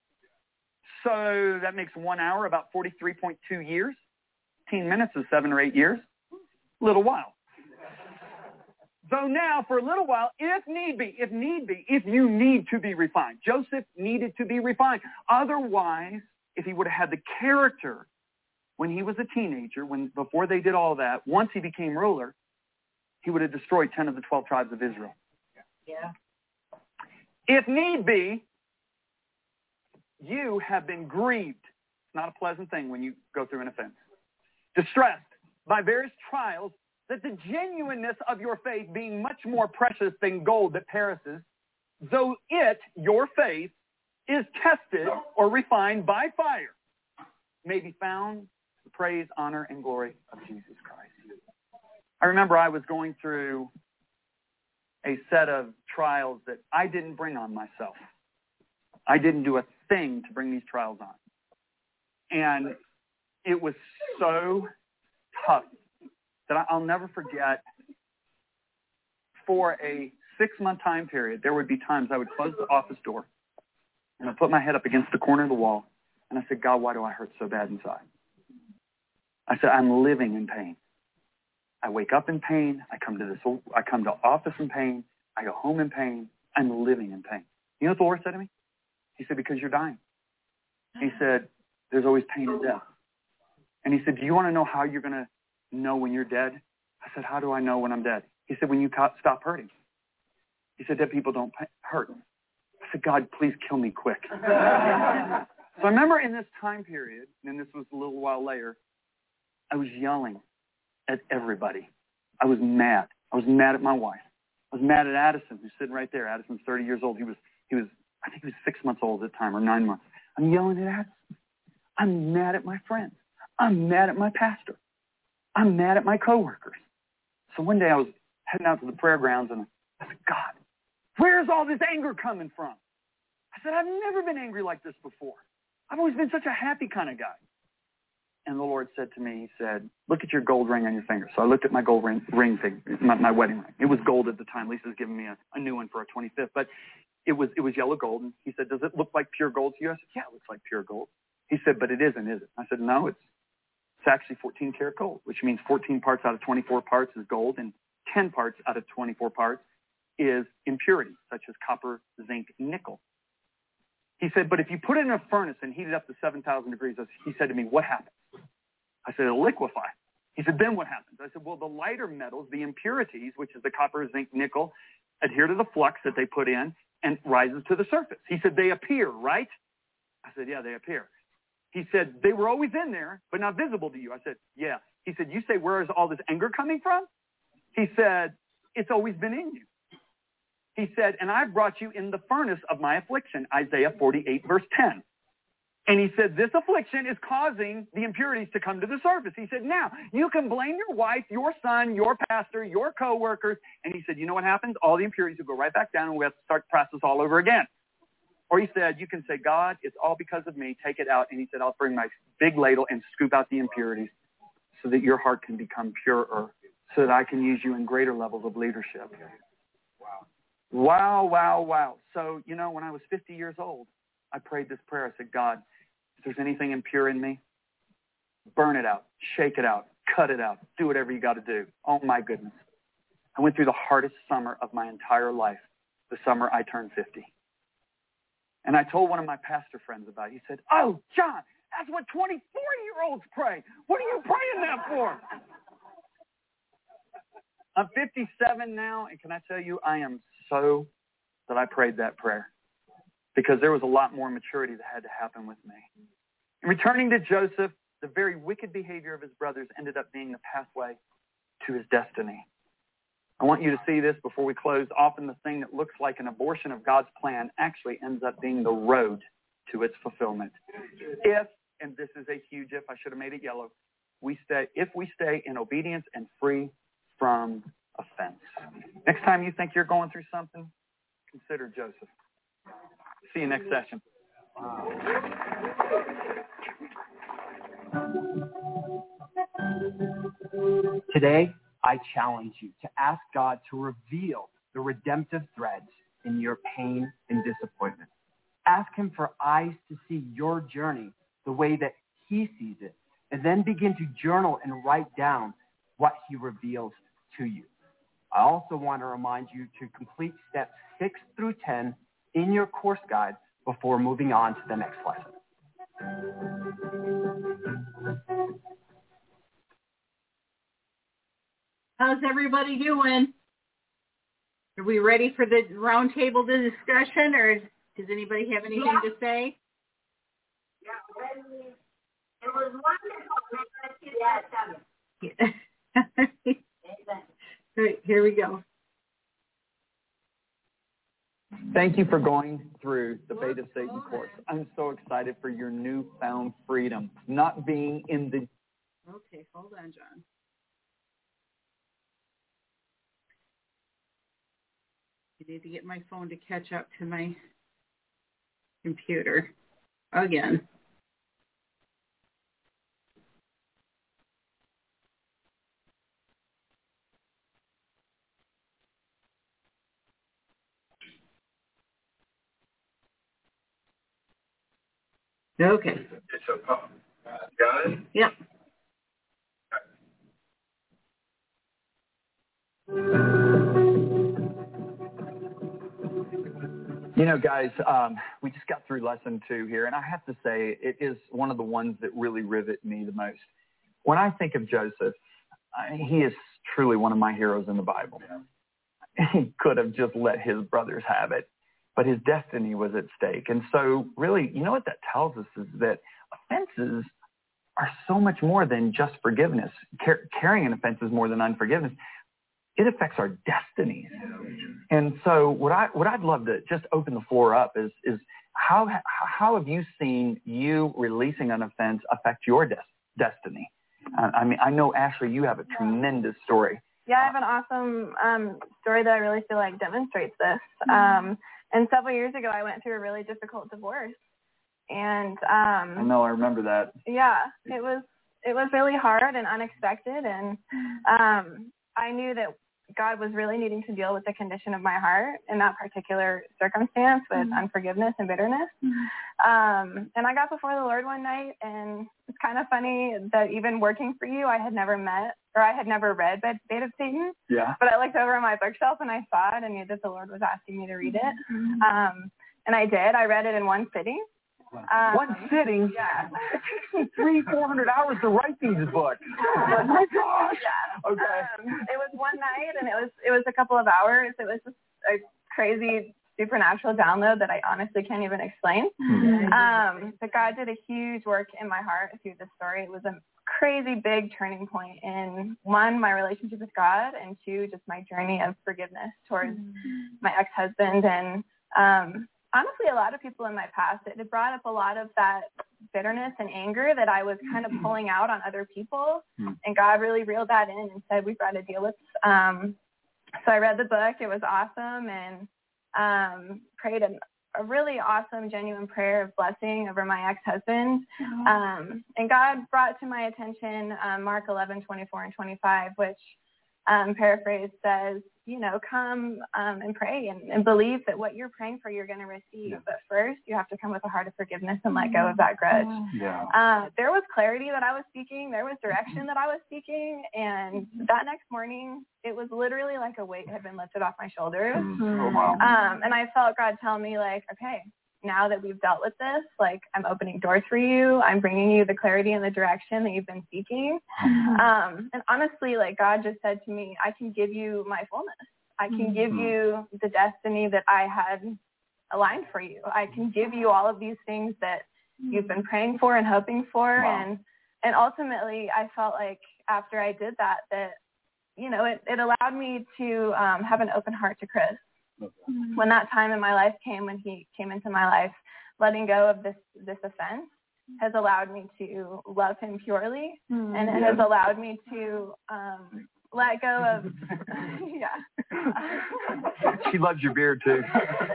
So that makes one hour about forty-three point two years. fifteen minutes is seven or eight years. A little while. So now, for a little while, if need be, if need be, if you need to be refined. Joseph needed to be refined. Otherwise, if he would have had the character when he was a teenager, when before they did all that, once he became ruler, he would have destroyed ten of the twelve tribes of Israel. Yeah. If need be, you have been grieved. It's not a pleasant thing when you go through an offense. Distressed by various trials, that the genuineness of your faith being much more precious than gold that perishes, though it, your faith, is tested or refined by fire, may be found to praise, honor, and glory of Jesus Christ. I remember I was going through a set of trials that I didn't bring on myself. I didn't do a thing to bring these trials on. And it was so tough that I'll never forget. For a six-month time period, there would be times I would close the office door and I'd put my head up against the corner of the wall and I said, God, why do I hurt so bad inside? I said, I'm living in pain. I wake up in pain. I come to this. I come to office in pain. I go home in pain. I'm living in pain. You know what the Lord said to me? He said, because you're dying. He said, there's always pain and death. And he said, do you want to know how you're going to know when you're dead? I said, how do I know when I'm dead? He said, when you stop hurting. He said, dead people don't hurt. I said, God, please kill me quick. So I remember in this time period, and this was a little while later, I was yelling at everybody. I was mad. I was mad at my wife. I was mad at Addison, who's sitting right there. Addison's thirty years old. He was, he was, I think he was six months old at the time, or nine months. I'm yelling at Addison. I'm mad at my friends. I'm mad at my pastor. I'm mad at my coworkers. So one day I was heading out to the prayer grounds, and I said, God, where's all this anger coming from? I said, I've never been angry like this before. I've always been such a happy kind of guy. And the Lord said to me, he said, look at your gold ring on your finger. So I looked at my gold ring, ring thing, my, my wedding ring. It was gold at the time. Lisa's giving me a, a new one for our twenty-fifth. But it was it was yellow gold. And he said, does it look like pure gold to you? I said, yeah, it looks like pure gold. He said, but it isn't, is it? I said, no, it's it's actually fourteen karat gold, which means fourteen parts out of twenty-four parts is gold, and ten parts out of twenty-four parts is impurity, such as copper, zinc, nickel. He said, but if you put it in a furnace and heat it up to seven thousand degrees, he said to me, what happens? I said, it'll liquefy. He said, then what happens? I said, well, the lighter metals, the impurities, which is the copper, zinc, nickel, adhere to the flux that they put in and rises to the surface. He said, they appear, right? I said, yeah, they appear. He said, they were always in there, but not visible to you. I said, yeah. He said, you say, where is all this anger coming from? He said, it's always been in you. He said, and I've brought you in the furnace of my affliction, Isaiah forty-eight, verse ten. And he said, this affliction is causing the impurities to come to the surface. He said, now, you can blame your wife, your son, your pastor, your coworkers. And he said, you know what happens? All the impurities will go right back down, and we have to start the process all over again. Or he said, you can say, God, it's all because of me. Take it out. And he said, I'll bring my big ladle and scoop out the impurities so that your heart can become purer, so that I can use you in greater levels of leadership. Wow. Wow, wow, wow. So, you know, when I was fifty years old, I prayed this prayer. I said, God, if there's anything impure in me, burn it out, shake it out, cut it out, do whatever you got to do. Oh, my goodness. I went through the hardest summer of my entire life, the summer I turned fifty. And I told one of my pastor friends about it. He said, oh, John, that's what twenty-four-year-olds pray. What are you praying that for? I'm fifty-seven now, and can I tell you, I am so that I prayed that prayer, because there was a lot more maturity that had to happen with me. In returning to Joseph, the very wicked behavior of his brothers ended up being the pathway to his destiny. I want you to see this before we close. Often the thing that looks like an abortion of God's plan actually ends up being the road to its fulfillment. If, and this is a huge if, I should have made it yellow, we stay, if we stay in obedience and free from offense. Next time you think you're going through something, consider Joseph. See you next session. Today, I challenge you to ask God to reveal the redemptive threads in your pain and disappointment. Ask him for eyes to see your journey the way that he sees it, and then begin to journal and write down what he reveals to you. I also want to remind you to complete steps six through ten in your course guide before moving on to the next lesson. How's everybody doing? Are we ready for the roundtable discussion, or does anybody have anything yeah. to say? Yeah, it was wonderful. Yeah. All right, here we go. Thank you for going through the Bait of Satan course. I'm so excited for your newfound freedom, not being in the... Okay, hold on, John. I need to get my phone to catch up to my computer again. Okay. So, uh, got it? Yeah. You know, guys, um, we just got through lesson two here, and I have to say it is one of the ones that really rivet me the most. When I think of Joseph, I, he is truly one of my heroes in the Bible. He could have just let his brothers have it. but his destiny was at stake. And so really, you know what that tells us is that offenses are so much more than just forgiveness. Car- carrying an offense is more than unforgiveness. It affects our destinies. And so what I what I'd love to just open the floor up is is how how have you seen you releasing an offense affect your des- destiny? Uh, I mean, I know, Ashley, you have a tremendous story. Yeah, I have an awesome um, story that I really feel like demonstrates this. Um, and several years ago, I went through a really difficult divorce. And um, I know, I remember that. Yeah, it was it was really hard and unexpected. And um, I knew that God was really needing to deal with the condition of my heart in that particular circumstance with mm-hmm. unforgiveness and bitterness. Mm-hmm. Um, and I got before the Lord one night, and it's kind of funny that even working for you, I had never met, or I had never read Bait of Satan. Yeah. But I looked over on my bookshelf and I saw it and knew that the Lord was asking me to read it. Mm-hmm. Um, and I did. I read it in one sitting. Um, One sitting? Yeah. It takes me three, four hundred hours to write these books. Oh my gosh. Yeah. Okay. Um, it was one night, and it was it was a couple of hours. It was just a crazy supernatural download that I honestly can't even explain. Mm-hmm. Um, but God did a huge work in my heart through this story. It was a crazy big turning point in, one, my relationship with God, and two, just my journey of forgiveness towards mm-hmm. my ex-husband. And um, honestly, a lot of people in my past, it brought up a lot of that bitterness and anger that I was kind of pulling out on other people. Mm-hmm. And God really reeled that in and said, we've got to deal with. Um, so I read the book. It was awesome. And um, prayed a, a really awesome, genuine prayer of blessing over my ex-husband. Mm-hmm. Um, and God brought to my attention um, Mark eleven, twenty-four and twenty-five, which um, paraphrase says, you know, come um, and pray and, and believe that what you're praying for, you're going to receive. Yeah. But first, you have to come with a heart of forgiveness and let go of that grudge. Yeah. Uh, there was clarity that I was seeking. There was direction that I was seeking. And that next morning, it was literally like a weight had been lifted off my shoulders. Mm-hmm. Oh, wow. Um, and I felt God tell me, like, okay, now that we've dealt with this, like, I'm opening doors for you. I'm bringing you the clarity and the direction that you've been seeking. Mm-hmm. Um, and honestly, like, God just said to me, I can give you my fullness. I can mm-hmm. give you the destiny that I had aligned for you. I can give you all of these things that you've been praying for and hoping for. Wow. And, and ultimately, I felt like after I did that, that, you know, it, it allowed me to um, have an open heart to Chris. Mm-hmm. When that time in my life came, when he came into my life, letting go of this, this offense has allowed me to love him purely. Mm-hmm. And it yes. has allowed me to um, let go of, yeah. She loves your beard too.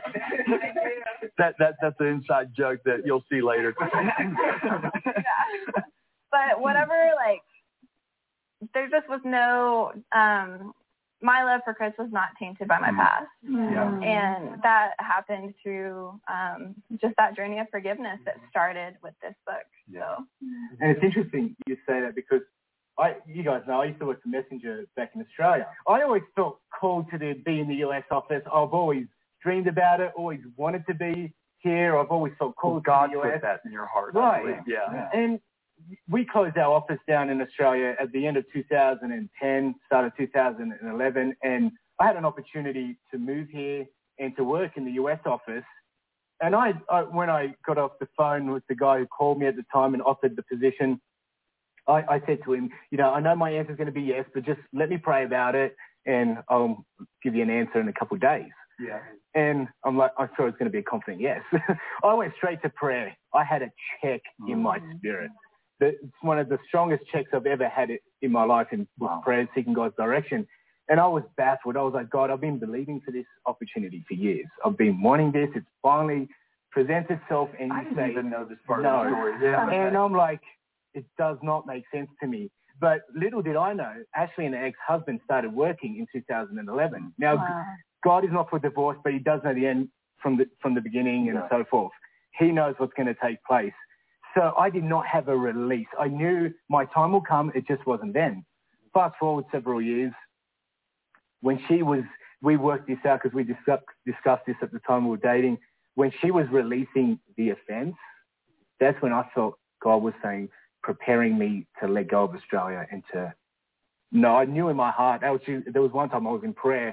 that, that, that's an inside joke that you'll see later. Yeah. But whatever, like, there just was no, um, my love for Chris was not tainted by my past. Yeah. And that happened through um, just that journey of forgiveness that started with this book. Yeah. So. And it's interesting you say that because I, you guys know, I used to work for Messenger back in Australia. I always felt called to the, be in the U S office. I've always dreamed about it, always wanted to be here. I've always felt called well, God to the U S. put that in your heart. Right. Yeah. yeah. And we closed our office down in Australia at the end of two thousand ten, start of two thousand eleven, and I had an opportunity to move here and to work in the U S office. And I, I when I got off the phone with the guy who called me at the time and offered the position, I, I said to him, you know, I know my answer is going to be yes, but just let me pray about it, and I'll give you an answer in a couple of days. Yeah. And I'm like, I thought it was going to be a confident yes. I went straight to prayer. I had a check mm. in my spirit. It's one of the strongest checks I've ever had in my life in wow. prayer, seeking God's direction. And I was baffled. I was like, God, I've been believing for this opportunity for years. I've been wanting this. It's finally presents itself, and you I didn't say, even know this part no. of the story. Yeah. And I'm like, it does not make sense to me. But little did I know, Ashley and her ex-husband started working in two thousand eleven. Now, wow. God is not for divorce, but he does know the end from the, from the beginning and yeah. so forth. He knows what's going to take place. So I did not have a release. I knew my time will come. It just wasn't then. Fast forward several years. When she was, we worked this out because we discussed, discussed this at the time we were dating. When she was releasing the offense, that's when I felt God was saying, preparing me to let go of Australia and to, no, I knew in my heart, that was, there was one time I was in prayer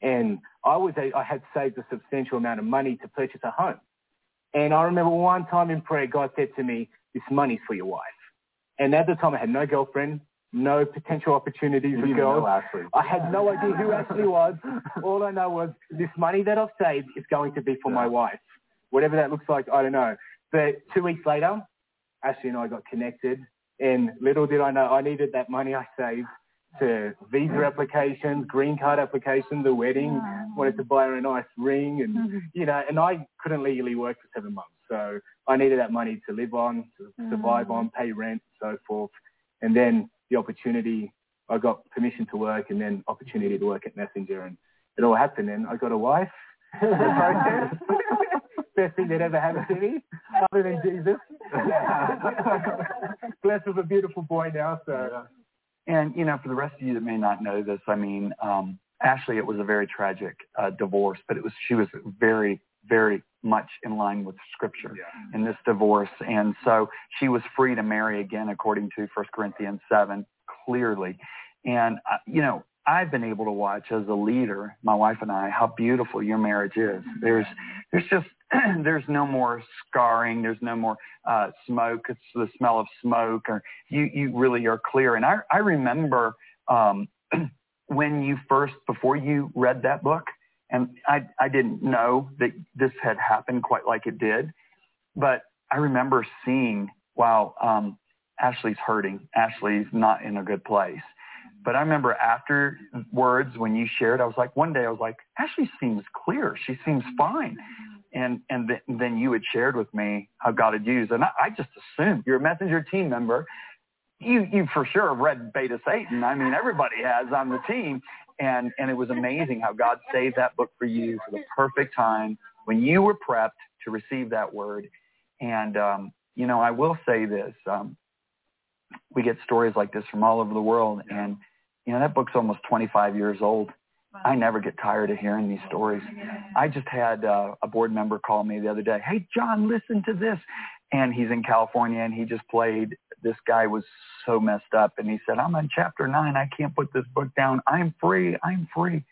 And I was a, I had saved a substantial amount of money to purchase a home. And I remember one time in prayer, God said to me, this money's for your wife. And at the time I had no girlfriend, no potential opportunities with girls. I had no idea who Ashley was. All I know was this money that I've saved is going to be for my wife. Whatever that looks like, I don't know. But two weeks later, Ashley and I got connected. And little did I know, I needed that money I saved to visa applications, green card applications, the wedding, wanted to buy her a nice ring. And, mm-hmm. you know, and I couldn't legally work for seven months. So I needed that money to live on, to survive on, pay rent, so forth. And then the opportunity, I got permission to work and then opportunity to work at Messenger. And it all happened. And I got a wife. Best thing that ever happened to me, other than Jesus. Blessed with a beautiful boy now. So, and you know, for the rest of you that may not know this, I mean, um, Ashley, it was a very tragic uh, divorce, but it was she was very, very much in line with Scripture yeah. in this divorce, and so she was free to marry again, according to First Corinthians seven, clearly. And uh, you know, I've been able to watch as a leader, my wife and I, how beautiful your marriage is. There's, there's just, there's no more scarring. There's no more uh, smoke. It's the smell of smoke, or you, you really are clear. And I, I remember um, when you first, before you read that book, and I, I didn't know that this had happened quite like it did, but I remember seeing, wow, um, Ashley's hurting. Ashley's not in a good place. But I remember afterwards when you shared, I was like, one day I was like, Ashley seems clear. She seems fine. And and th- then you had shared with me how God had used. And I, I just assumed you're a Messenger team member. You you for sure have read Beta Satan. I mean, everybody has on the team. And, and it was amazing how God saved that book for you for the perfect time when you were prepped to receive that word. And, um, you know, I will say this. Um, we get stories like this from all over the world. And, you know, that book's almost twenty-five years old. I never get tired of hearing these stories. I just had uh, a board member call me the other day. Hey, John, listen to this. And he's in California, and he just played. This guy was so messed up. And he said, I'm on chapter nine. I can't put this book down. I'm free. I'm free.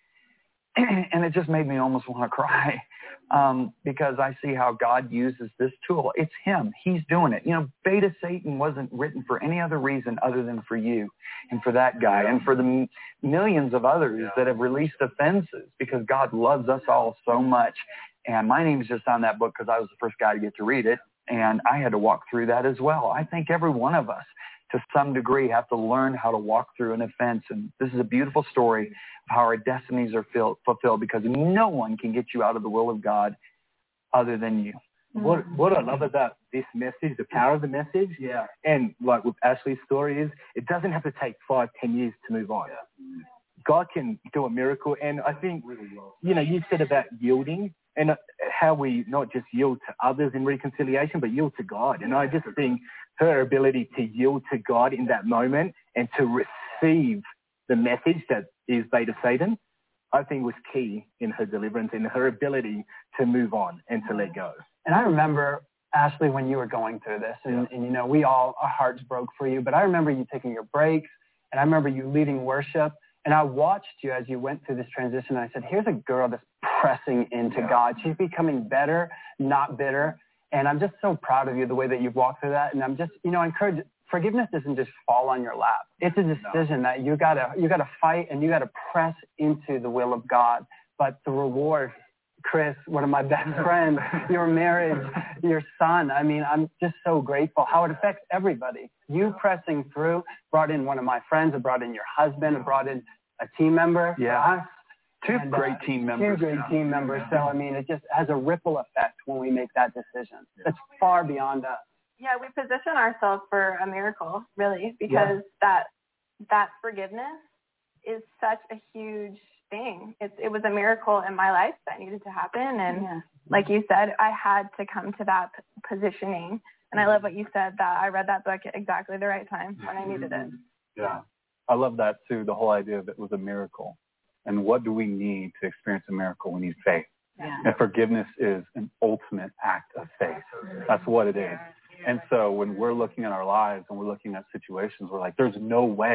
And it just made me almost want to cry um, because I see how God uses this tool. It's him. He's doing it. You know, Beta Satan wasn't written for any other reason other than for you and for that guy and for the m- millions of others that have released offenses, because God loves us all so much. And my name's just on that book because I was the first guy to get to read it. And I had to walk through that as well. I think every one of us, to some degree, have to learn how to walk through an offense. And this is a beautiful story of how our destinies are filled, fulfilled, because no one can get you out of the will of God other than you. What what I love about this message, the power of the message, yeah, and like with Ashley's story, is it doesn't have to take five, ten years to move on. Yeah. God can do a miracle. And I think, you know, you said about yielding and how we not just yield to others in reconciliation, but yield to God. And I just think her ability to yield to God in that moment and to receive the message that is Beta Satan, I think was key in her deliverance and her ability to move on and to let go. And I remember, Ashley, when you were going through this, and, and you know, we all, our hearts broke for you, but I remember you taking your breaks, and I remember you leading worship, and I watched you as you went through this transition, and I said, here's a girl that's pressing into yeah. God. She's becoming better, not bitter, and I'm just so proud of you, the way that you've walked through that, and I'm just, you know, I encourage, forgiveness doesn't just fall on your lap. It's a decision no. that you gotta, you gotta fight, and you gotta press into the will of God, but the reward, Chris, one of my best friends, your marriage, your son. I mean, I'm just so grateful how it affects everybody. You pressing through brought in one of my friends, it brought in your husband, it brought in a team member. Yeah. Us. Two and, great uh, team members. Two great yeah. team members. So, I mean, it just has a ripple effect when we make that decision. It's far beyond us. Yeah, we position ourselves for a miracle, really, because yeah. that that forgiveness is such a huge thing. It, it was a miracle in my life that needed to happen. And yeah. like you said, I had to come to that p- positioning. And I love what you said, that I read that book at exactly the right time when I needed it. Yeah. I love that too, the whole idea that it was a miracle. And what do we need to experience a miracle? We need faith. Yeah. And forgiveness is an ultimate act of faith. That's what it is. And so when we're looking at our lives and we're looking at situations, we're like, there's no way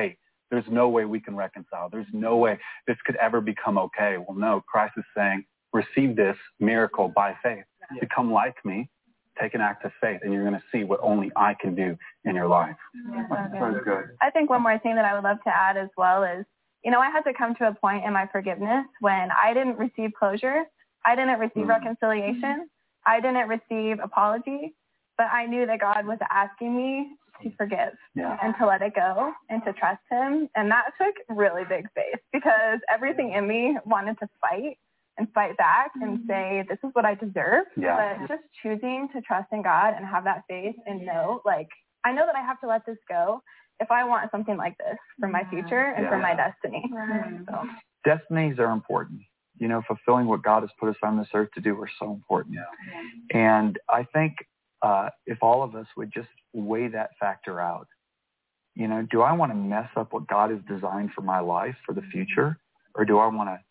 There's no way we can reconcile. There's no way this could ever become okay. Well, no, Christ is saying, receive this miracle by faith. Yeah. Become like me, take an act of faith, and you're going to see what only I can do in your life. Yeah, so good. I think one more thing that I would love to add as well is, you know, I had to come to a point in my forgiveness when I didn't receive closure. I didn't receive mm-hmm. reconciliation. I didn't receive apology, but I knew that God was asking me to forgive yeah. and to let it go and to trust him. And that took really big faith because everything in me wanted to fight and fight back and say, this is what I deserve. Yeah. But just choosing to trust in God and have that faith and know, like, I know that I have to let this go if I want something like this for my future and yeah. for my destiny. Right. So. Destinies are important. You know, fulfilling what God has put us on this earth to do are so important. Yeah. And I think uh, if all of us would just weigh that factor out, you know, do I want to mess up what God has designed for my life for the future? Or do I want to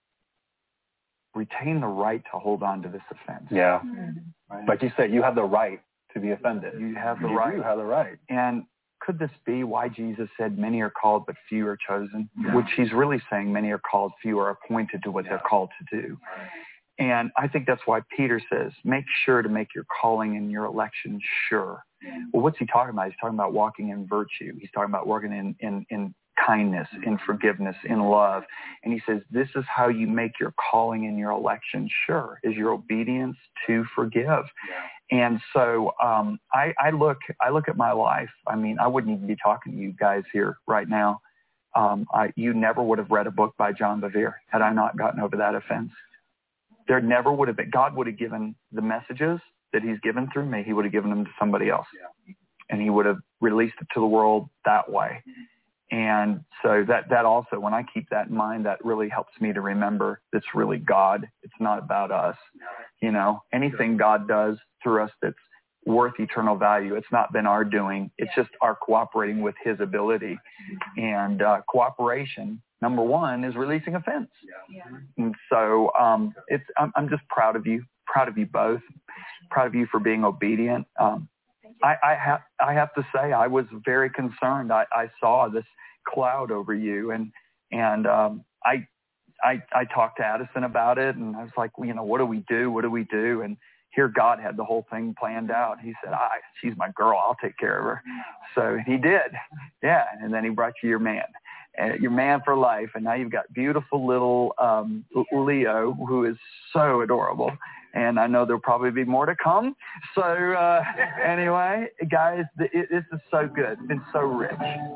retain the right to hold on to this offense? Yeah. Mm-hmm. Right? Like you said, you have the right to be offended. You have the you right. You have the right. And could this be why Jesus said many are called but few are chosen? Yeah. Which he's really saying many are called, few are appointed to what yeah. they're called to do. And I think that's why Peter says, make sure to make your calling and your election sure. Yeah. Well, what's he talking about? He's talking about walking in virtue. He's talking about working in, in, in kindness, in forgiveness, in love. And he says, this is how you make your calling and your election sure, is your obedience to forgive. Yeah. And so um, I, I look I look at my life. I mean, I wouldn't even be talking to you guys here right now. Um, I, you never would have read a book by John Bevere had I not gotten over that offense. There never would have been. God would have given the messages that he's given through me. He would have given them to somebody else. Yeah. And he would have released it to the world that way. And so that, that also, when I keep that in mind, that really helps me to remember it's really God. It's not about us. You know, anything God does through us that's worth eternal value, it's not been our doing. It's just our cooperating with his ability. And uh, cooperation, number one, is releasing offense. Yeah. And so um, it's I'm, I'm just proud of you, proud of you both, proud of you for being obedient. Um, I, I have I have to say I was very concerned. I, I saw this cloud over you, and and um, I I I talked to Addison about it, and I was like, well, you know, what do we do? What do we do? And here God had the whole thing planned out. He said, I, she's my girl. I'll take care of her. So he did. Yeah. And then he brought you your man, uh, your man for life. And now you've got beautiful little um, Leo, who is so adorable. And I know there'll probably be more to come. So uh, anyway, guys, it, this is so good. It's been so rich.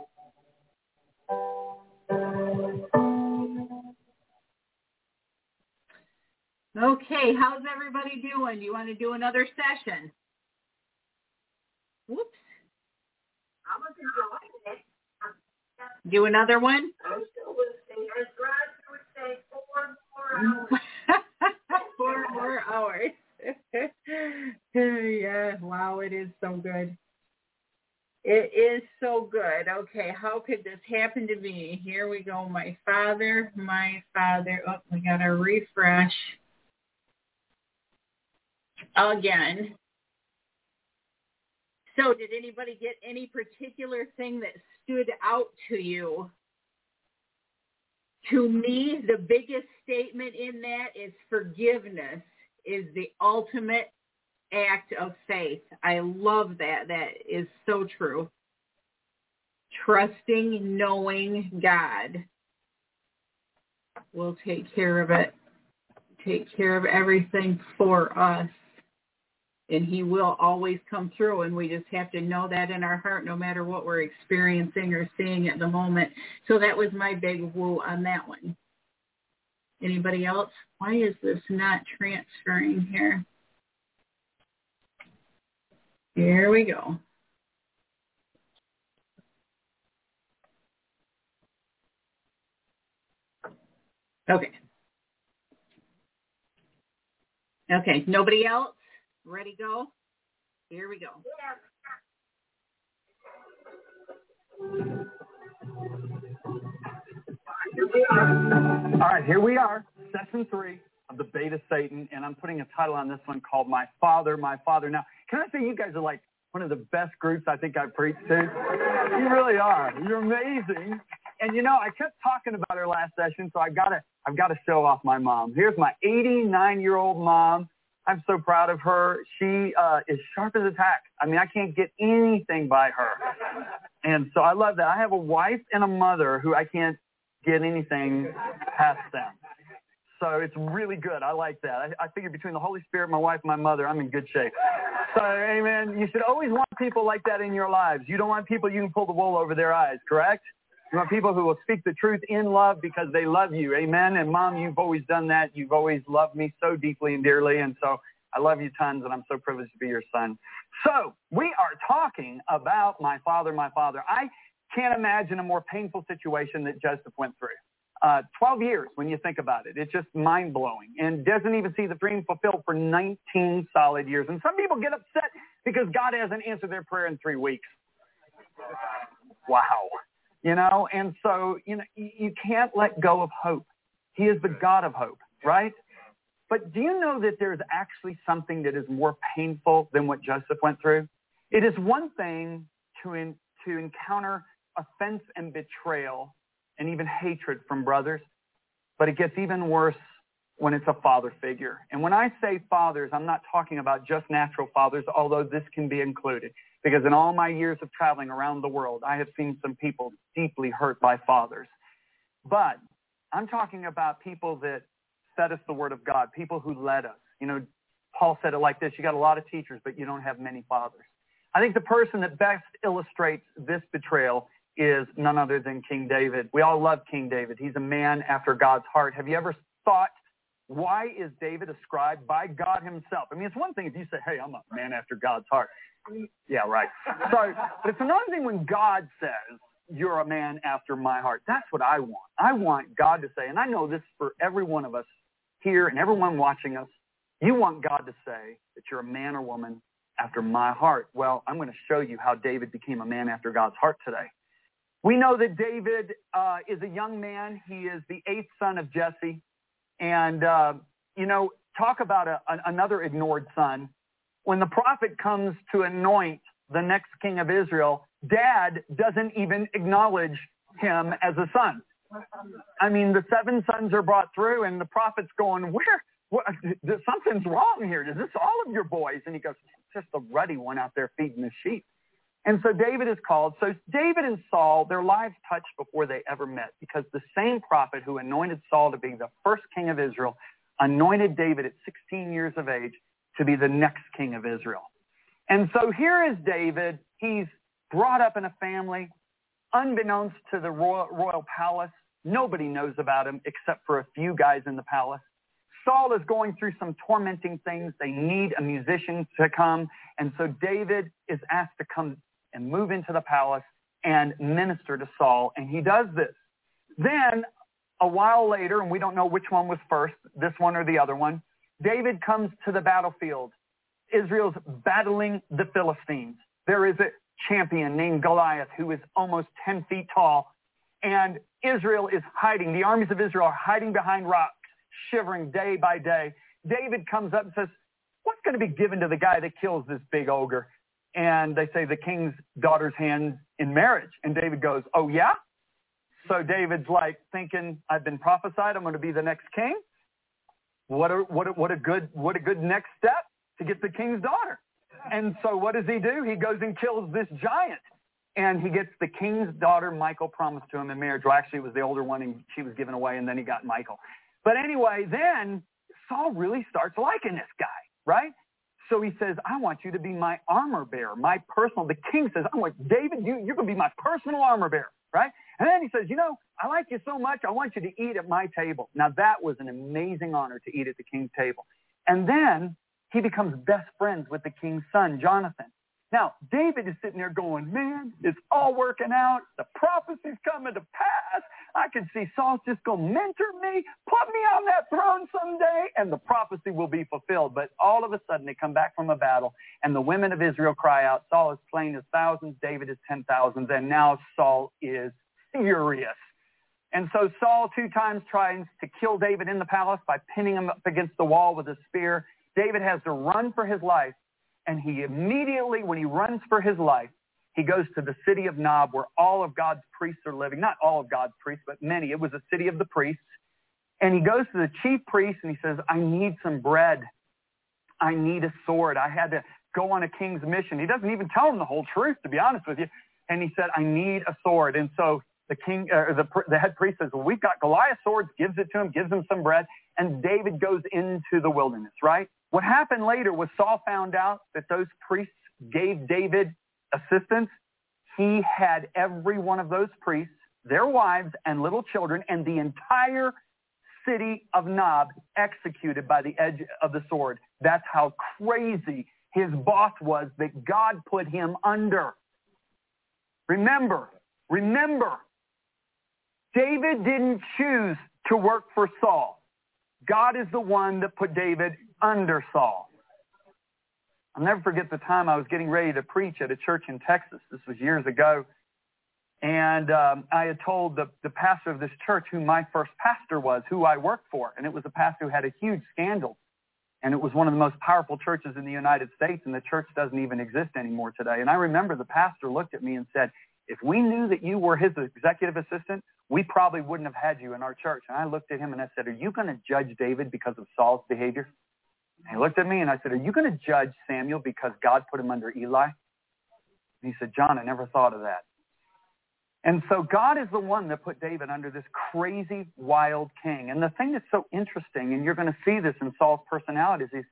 Okay, how's everybody doing? Do you want to do another session? Whoops. I'm going to do another one? I'm still listening. As Roger would say, four more hours. Four more hours. Yeah, wow, it is so good. It is so good. Okay, how could this happen to me? Here we go. My father, my father. Oh, we got to refresh. Again. So did anybody get any particular thing that stood out to you? To me, the biggest statement in that is forgiveness is the ultimate act of faith. I love that. That is so true. Trusting, knowing God will take care of it, take care of everything for us. And he will always come through, and we just have to know that in our heart no matter what we're experiencing or seeing at the moment. So that was my big woo on that one. Anybody else? Why is this not transferring here? Here we go. Okay. Okay, nobody else? Ready, go? Here we go. All right, here we are, session three of the Beta Satan, and I'm putting a title on this one called My Father, My Father. Now, can I say you guys are like one of the best groups I think I've preached to? You really are. You're amazing. and you know, I kept talking about her last session, so I've got to, I've got to show off my mom. Here's my eighty-nine-year-old mom. I'm so proud of her. She uh, is sharp as a tack. I mean, I can't get anything by her. And so I love that. I have a wife and a mother who I can't get anything past them. So it's really good. I like that. I, I figure between the Holy Spirit, my wife, and my mother, I'm in good shape. So, amen. You should always want people like that in your lives. You don't want people you can pull the wool over their eyes, correct? You want people who will speak the truth in love because they love you. Amen. And Mom, you've always done that. You've always loved me so deeply and dearly. And so I love you tons, and I'm so privileged to be your son. So we are talking about my father, my father. I can't imagine a more painful situation that Joseph went through. Uh, twelve years when you think about it. It's just mind-blowing and doesn't even see the dream fulfilled for nineteen solid years. And some people get upset because God hasn't answered their prayer in three weeks. Wow. You know, and so, you know, you can't let go of hope. He is the God of hope, right? But do you know that there's actually something that is more painful than what Joseph went through? It is one thing to, in, to encounter offense and betrayal and even hatred from brothers, but it gets even worse when it's a father figure. And when I say fathers, I'm not talking about just natural fathers, although this can be included, because in all my years of traveling around the world, I have seen some people deeply hurt by fathers. But I'm talking about people that fed us the word of God, people who led us. You know, Paul said it like this: you got a lot of teachers, but you don't have many fathers. I think the person that best illustrates this betrayal is none other than King David. We all love King David. He's a man after God's heart. Have you ever thought, why is David ascribed by God himself? I mean, it's one thing if you say, hey, I'm a man after God's heart. Yeah, right. So, but it's another thing when God says, you're a man after my heart. That's what I want. I want God to say, and I know this for every one of us here and everyone watching us, you want God to say that you're a man or woman after my heart. Well, I'm going to show you how David became a man after God's heart today. We know that David uh, is a young man. He is the eighth son of Jesse. And, uh, you know, talk about a, a, another ignored son. When the prophet comes to anoint the next king of Israel, dad doesn't even acknowledge him as a son. I mean, the seven sons are brought through, and the prophet's going, where? What, something's wrong here. Is this all of your boys? And he goes, it's just the ruddy one out there feeding the sheep. And so David is called. So David and Saul, their lives touched before they ever met, because the same prophet who anointed Saul to be the first king of Israel anointed David at sixteen years of age to be the next king of Israel. And so here is David. He's brought up in a family, unbeknownst to the royal, royal palace. Nobody knows about him except for a few guys in the palace. Saul is going through some tormenting things. They need a musician to come. And so David is asked to come and move into the palace and minister to Saul. And he does this. Then a while later, and we don't know which one was first, this one or the other one, David comes to the battlefield. Israel's battling the Philistines. There is a champion named Goliath who is almost ten feet tall. And Israel is hiding. The armies of Israel are hiding behind rocks, shivering day by day. David comes up and says, what's going to be given to the guy that kills this big ogre? And they say the king's daughter's hand in marriage. And David goes, oh, yeah? So David's like thinking, I've been prophesied, I'm going to be the next king. What a, what a, what a good, what a good next step to get the king's daughter. And so what does he do? He goes and kills this giant. And he gets the king's daughter, Michal, promised to him in marriage. Well, actually, it was the older one, and she was given away, and then he got Michal. But anyway, then Saul really starts liking this guy, right? So he says, I want you to be my armor bearer, my personal. The king says, I'm like, David, you, you're going to be my personal armor bearer, right? And then he says, you know, I like you so much, I want you to eat at my table. Now, that was an amazing honor to eat at the king's table. And then he becomes best friends with the king's son, Jonathan. Now, David is sitting there going, man, it's all working out. The prophecy's coming to pass. I can see Saul's just going to mentor me, put me on that throne someday, and the prophecy will be fulfilled. But all of a sudden, they come back from a battle, and the women of Israel cry out, Saul is slain his thousands, David is ten thousands, and now Saul is furious. And so Saul two times tries to kill David in the palace by pinning him up against the wall with a spear. David has to run for his life. And he immediately, when he runs for his life, He goes to the city of Nob where all of God's priests are living. Not all of God's priests, but many. It was a city of the priests. And he goes to the chief priest and he says, I need some bread. I need a sword. I had to go on a king's mission. He doesn't even tell him the whole truth, to be honest with you. And he said, I need a sword. And so the king, uh, the, the head priest says, well, we've got Goliath's swords, gives it to him, gives him some bread. And David goes into the wilderness, right? What happened later was Saul found out that those priests gave David assistance. He had every one of those priests, their wives and little children, and the entire city of Nob executed by the edge of the sword. That's how crazy his boss was that God put him under. Remember, remember, David didn't choose to work for Saul. God is the one that put David under Saul. I'll never forget the time I was getting ready to preach at a church in Texas. This was years ago. And um, I had told the, the pastor of this church who my first pastor was, who I worked for. And it was a pastor who had a huge scandal. And it was one of the most powerful churches in the United States. And the church doesn't even exist anymore today. And I remember the pastor looked at me and said, if we knew that you were his executive assistant, we probably wouldn't have had you in our church. And I looked at him and I said, are you going to judge David because of Saul's behavior? And he looked at me and I said, are you going to judge Samuel because God put him under Eli? And he said, John, I never thought of that. And so God is the one that put David under this crazy, wild king. And the thing that's so interesting, and you're going to see this in Saul's personalities, is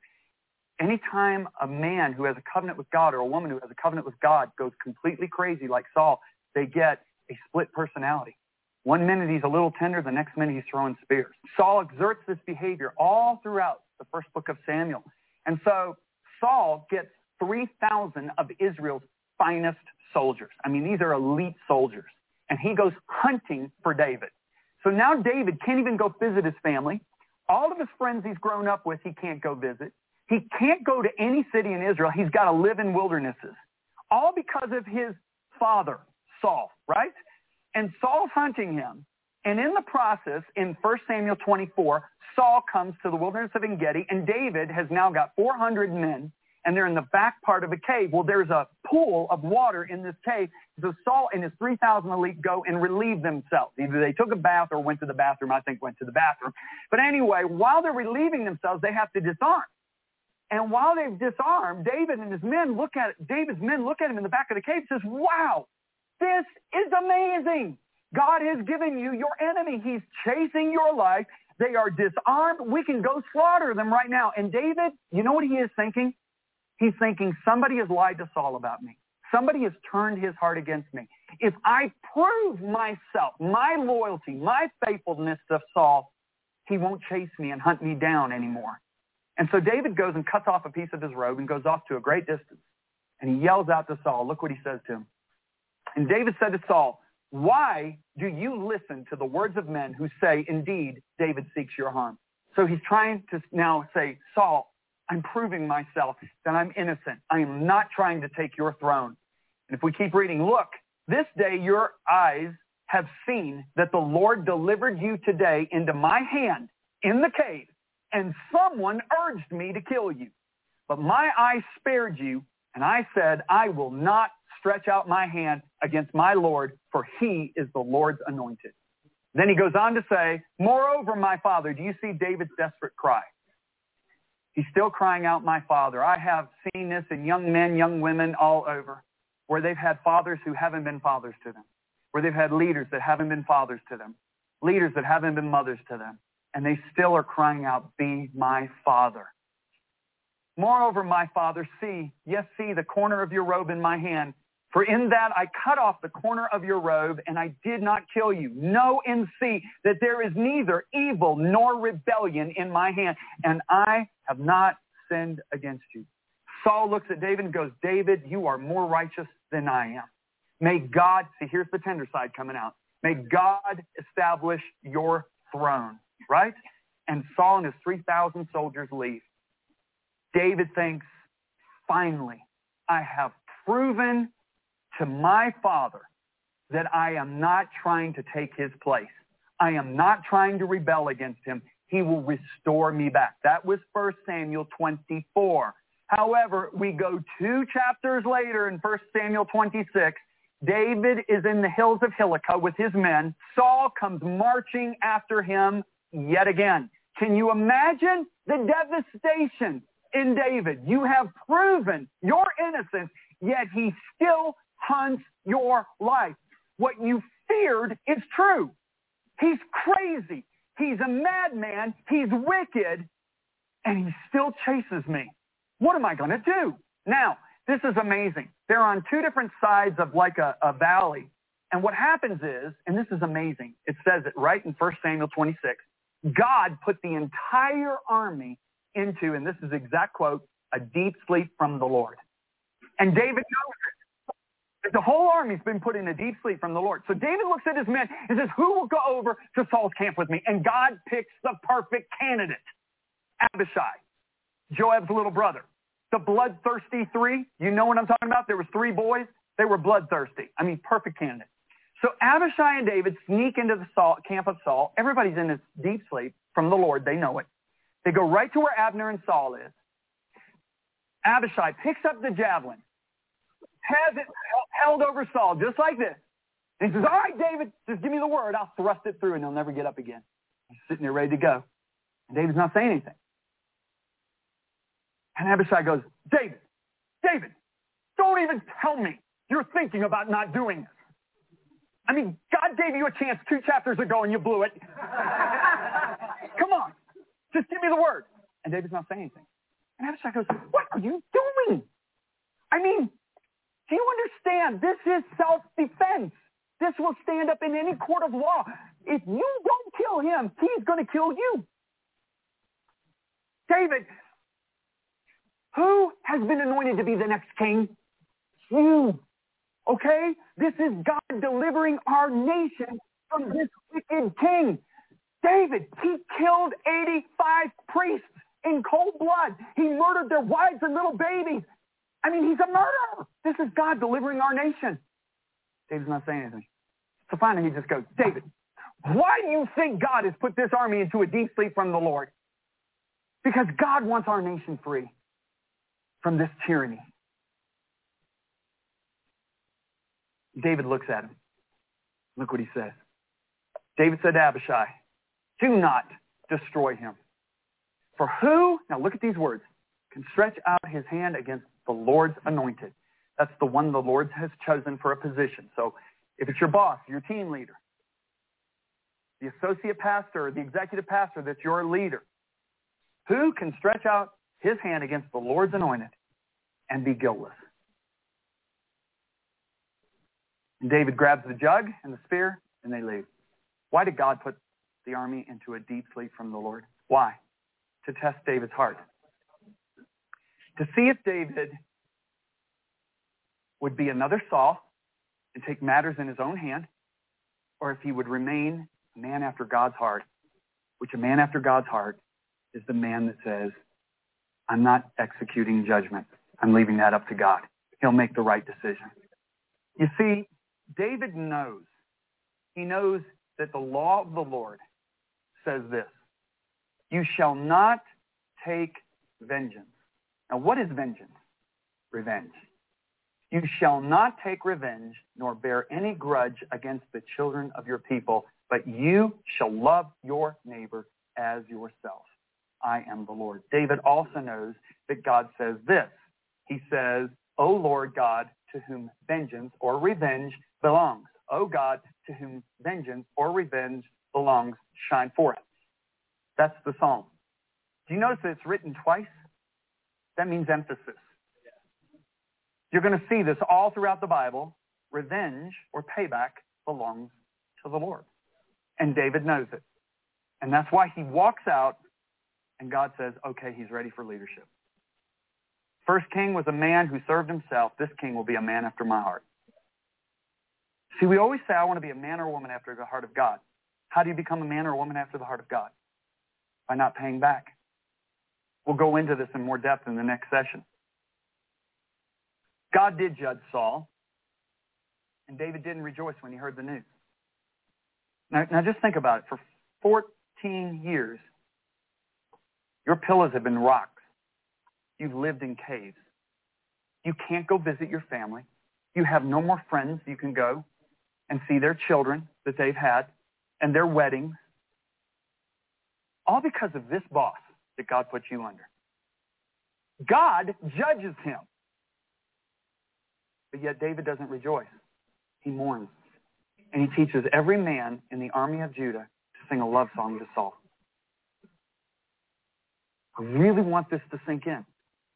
anytime a man who has a covenant with God or a woman who has a covenant with God goes completely crazy like Saul, they get a split personality. One minute he's a little tender, the next minute he's throwing spears. Saul exerts this behavior all throughout the first book of Samuel. And so Saul gets three thousand of Israel's finest soldiers. I mean, these are elite soldiers. And he goes hunting for David. So now David can't even go visit his family. All of his friends he's grown up with, he can't go visit. He can't go to any city in Israel. He's got to live in wildernesses. All because of his father, Saul, right? And Saul's hunting him. And in the process, in First Samuel twenty-four, Saul comes to the wilderness of En-Gedi, and David has now got four hundred men, and they're in the back part of a cave. Well, there's a pool of water in this cave. So Saul and his three thousand elite go and relieve themselves. Either they took a bath or went to the bathroom. I think went to the bathroom. But anyway, while they're relieving themselves, they have to disarm. And while they've disarmed, David and his men look at it. David's men look at him in the back of the cave and says, wow, this is amazing. God has given you your enemy. He's chasing your life. They are disarmed. We can go slaughter them right now. And David, you know what he is thinking? He's thinking, somebody has lied to Saul about me. Somebody has turned his heart against me. If I prove myself, my loyalty, my faithfulness to Saul, he won't chase me and hunt me down anymore. And so David goes and cuts off a piece of his robe and goes off to a great distance. And he yells out to Saul. Look what he says to him. And David said to Saul, why do you listen to the words of men who say, indeed, David seeks your harm? So he's trying to now say, Saul, I'm proving myself that I'm innocent. I am not trying to take your throne. And if we keep reading, look, this day your eyes have seen that the Lord delivered you today into my hand in the cave, and someone urged me to kill you. But my eye spared you, and I said, I will not stretch out my hand against my Lord, for he is the Lord's anointed. Then he goes on to say, moreover, my father, do you see David's desperate cry? He's still crying out, my father. I have seen this in young men, young women all over, where they've had fathers who haven't been fathers to them, where they've had leaders that haven't been fathers to them, leaders that haven't been mothers to them, and they still are crying out, be my father. Moreover, my father, see, yes, see the corner of your robe in my hand, for in that I cut off the corner of your robe, and I did not kill you. Know and see that there is neither evil nor rebellion in my hand, and I have not sinned against you. Saul looks at David and goes, David, you are more righteous than I am. May God, see, here's the tender side coming out. May God establish your throne, right? And Saul and his three thousand soldiers leave. David thinks, finally, I have proven to my father that I am not trying to take his place. I am not trying to rebel against him. He will restore me back. That was First Samuel twenty-four. However, we go two chapters later in First Samuel twenty-six. David is in the hills of Hilkiah with his men. Saul comes marching after him yet again. Can you imagine the devastation in David? You have proven your innocence, yet he still hunts your life. What you feared is true. He's crazy. He's a madman. He's wicked. And he still chases me. What am I going to do? Now, this is amazing. They're on two different sides of like a, a valley. And what happens is, and this is amazing, it says it right in First Samuel twenty-six, God put the entire army into, and this is exact quote, a deep sleep from the Lord. And David knows it. The whole army's been put in a deep sleep from the Lord. So David looks at his men and says, who will go over to Saul's camp with me? And God picks the perfect candidate, Abishai, Joab's little brother. The bloodthirsty three, you know what I'm talking about? There was three boys. They were bloodthirsty. I mean, perfect candidate. So Abishai and David sneak into the Saul, camp of Saul. Everybody's in this deep sleep from the Lord. They know it. They go right to where Abner and Saul is. Abishai picks up the javelin, has it held over Saul just like this. And he says, all right, David, just give me the word. I'll thrust it through and he'll never get up again. He's sitting there ready to go. And David's not saying anything. And Abishai goes, David, David, don't even tell me you're thinking about not doing this. I mean, God gave you a chance two chapters ago and you blew it. Come on, just give me the word. And David's not saying anything. And Abishai goes, what are you doing? I mean, do you understand? This is self-defense. This will stand up in any court of law. If you don't kill him, he's going to kill you. David, who has been anointed to be the next king? You. Okay? This is God delivering our nation from this wicked king. David, he killed eighty-five priests in cold blood. He murdered their wives and little babies. I mean, he's a murderer. This is God delivering our nation. David's not saying anything. So finally he just goes, David, why do you think God has put this army into a deep sleep from the Lord? Because God wants our nation free from this tyranny. David looks at him. Look what he says. David said to Abishai, do not destroy him. For who, now look at these words, can stretch out his hand against the Lord's anointed? That's the one the Lord has chosen for a position. So if it's your boss, your team leader, the associate pastor or the executive pastor that's your leader, who can stretch out his hand against the Lord's anointed and be guiltless? And David grabs the jug and the spear and they leave. Why did God put the army into a deep sleep from the Lord? Why? To test David's heart. To see if David would be another Saul and take matters in his own hand, or if he would remain a man after God's heart, which a man after God's heart is the man that says, I'm not executing judgment. I'm leaving that up to God. He'll make the right decision. You see, David knows. He knows that the law of the Lord says this, you shall not take vengeance. Now, what is vengeance? Revenge. You shall not take revenge, nor bear any grudge against the children of your people, but you shall love your neighbor as yourself. I am the Lord. David also knows that God says this. He says, O Lord God, to whom vengeance or revenge belongs. O God, to whom vengeance or revenge belongs, shine forth. That's the psalm. Do you notice that it's written twice? That means emphasis. You're going to see this all throughout the Bible. Revenge or payback belongs to the Lord. And David knows it. And that's why he walks out and God says, okay, he's ready for leadership. First king was a man who served himself. This king will be a man after my heart. See, we always say, I want to be a man or a woman after the heart of God. How do you become a man or a woman after the heart of God? By not paying back. We'll go into this in more depth in the next session. God did judge Saul, and David didn't rejoice when he heard the news. Now, now just think about it. For fourteen years, your pillows have been rocks. You've lived in caves. You can't go visit your family. You have no more friends you can go and see their children that they've had and their weddings. All because of this boss that God put you under. God judges him. But yet David doesn't rejoice. He mourns. And he teaches every man in the army of Judah to sing a love song to Saul. I really want this to sink in.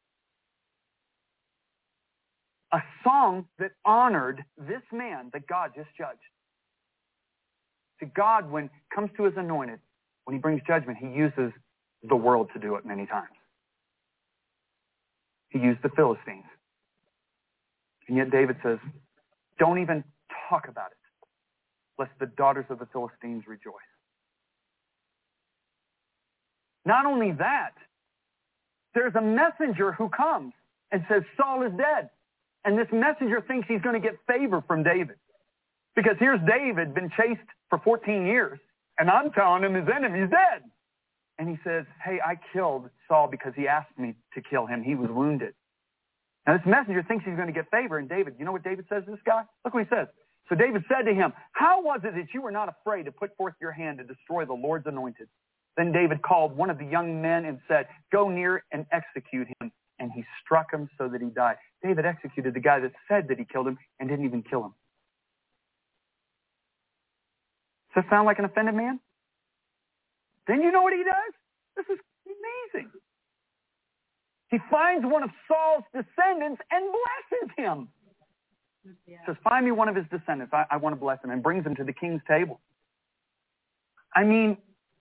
A song that honored this man that God just judged. To God, when it comes to his anointed, when he brings judgment, he uses the world to do it many times. He used the Philistines. And yet David says, don't even talk about it, lest the daughters of the Philistines rejoice. Not only that, there's a messenger who comes and says, Saul is dead. And this messenger thinks he's going to get favor from David. Because here's David, been chased for fourteen years, and I'm telling him his enemy's dead. And he says, hey, I killed Saul because he asked me to kill him. He was wounded. Now this messenger thinks he's going to get favor, and David, you know what David says to this guy? Look what he says. So David said to him, how was it that you were not afraid to put forth your hand to destroy the Lord's anointed? Then David called one of the young men and said, go near and execute him. And he struck him so that he died. David executed the guy that said that he killed him and didn't even kill him. Does that sound like an offended man? Then you know what he does? This is amazing. He finds one of Saul's descendants and blesses him. Yeah. Says, find me one of his descendants. I, I want to bless him, and brings him to the king's table. I mean,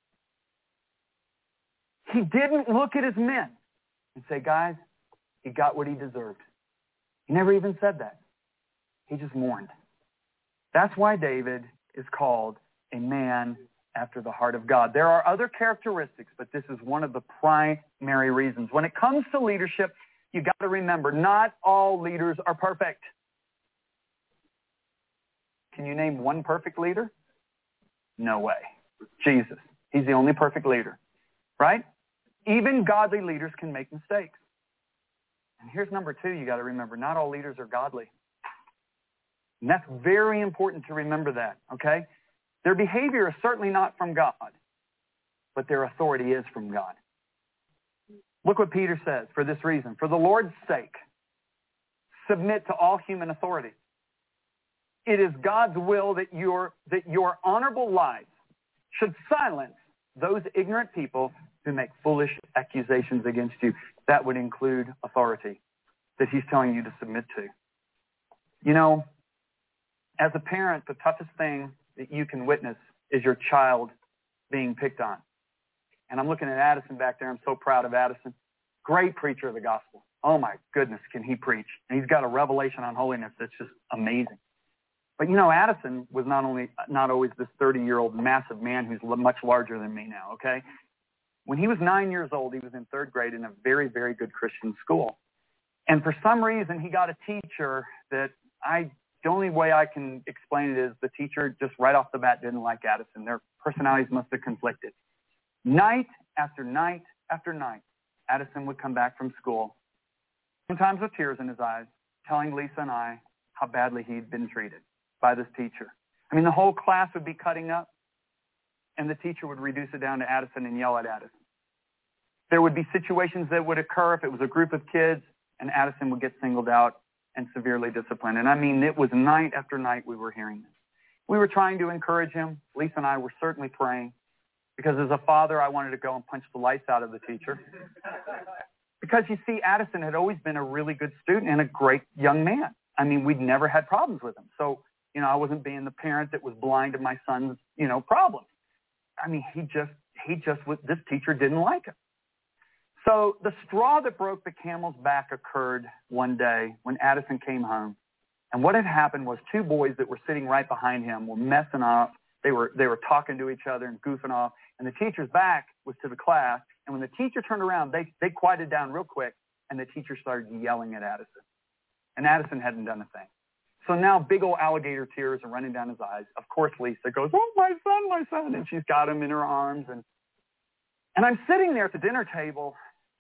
he didn't look at his men and say, guys, he got what he deserved. He never even said that. He just mourned. That's why David is called a man after the heart of God. There are other characteristics, but this is one of the primary reasons. When it comes to leadership, you got to remember, not all leaders are perfect. Can you name one perfect leader? No way. Jesus. He's the only perfect leader, right? Even godly leaders can make mistakes. And here's number two you got to remember. Not all leaders are godly. And that's very important to remember that, okay? Their behavior is certainly not from God, but their authority is from God. Look what Peter says, for this reason. For the Lord's sake, submit to all human authority. It is God's will that your, that your honorable lives should silence those ignorant people who make foolish accusations against you. That would include authority that he's telling you to submit to. You know, as a parent, the toughest thing that you can witness is your child being picked on. And I'm looking at Addison back there. I'm so proud of Addison. Great preacher of the gospel. Oh my goodness, can he preach? And he's got a revelation on holiness that's just amazing. But you know, Addison was not only not always this thirty-year-old massive man who's much larger than me now, okay? When he was nine years old, he was in third grade in a very, very good Christian school. And for some reason, he got a teacher that I, the only way I can explain it is the teacher just right off the bat didn't like Addison. Their personalities must have conflicted. Night after night after night, Addison would come back from school, sometimes with tears in his eyes, telling Lisa and I how badly he'd been treated by this teacher. I mean, the whole class would be cutting up, and the teacher would reduce it down to Addison and yell at Addison. There would be situations that would occur if it was a group of kids, and Addison would get singled out and severely disciplined. And I mean, it was night after night we were hearing this. We were trying to encourage him. Lisa and I were certainly praying, because as a father, I wanted to go and punch the lights out of the teacher. Because you see, Addison had always been a really good student and a great young man. I mean, we'd never had problems with him. So, you know, I wasn't being the parent that was blind to my son's, you know, problems. I mean, he just, he just was, this teacher didn't like him. So the straw that broke the camel's back occurred one day when Addison came home. And what had happened was two boys that were sitting right behind him were messing up. They were, they were talking to each other and goofing off. And the teacher's back was to the class. And when the teacher turned around, they, they quieted down real quick. And the teacher started yelling at Addison. And Addison hadn't done a thing. So now big old alligator tears are running down his eyes. Of course, Lisa goes, oh, my son, my son. And she's got him in her arms. And, and I'm sitting there at the dinner table,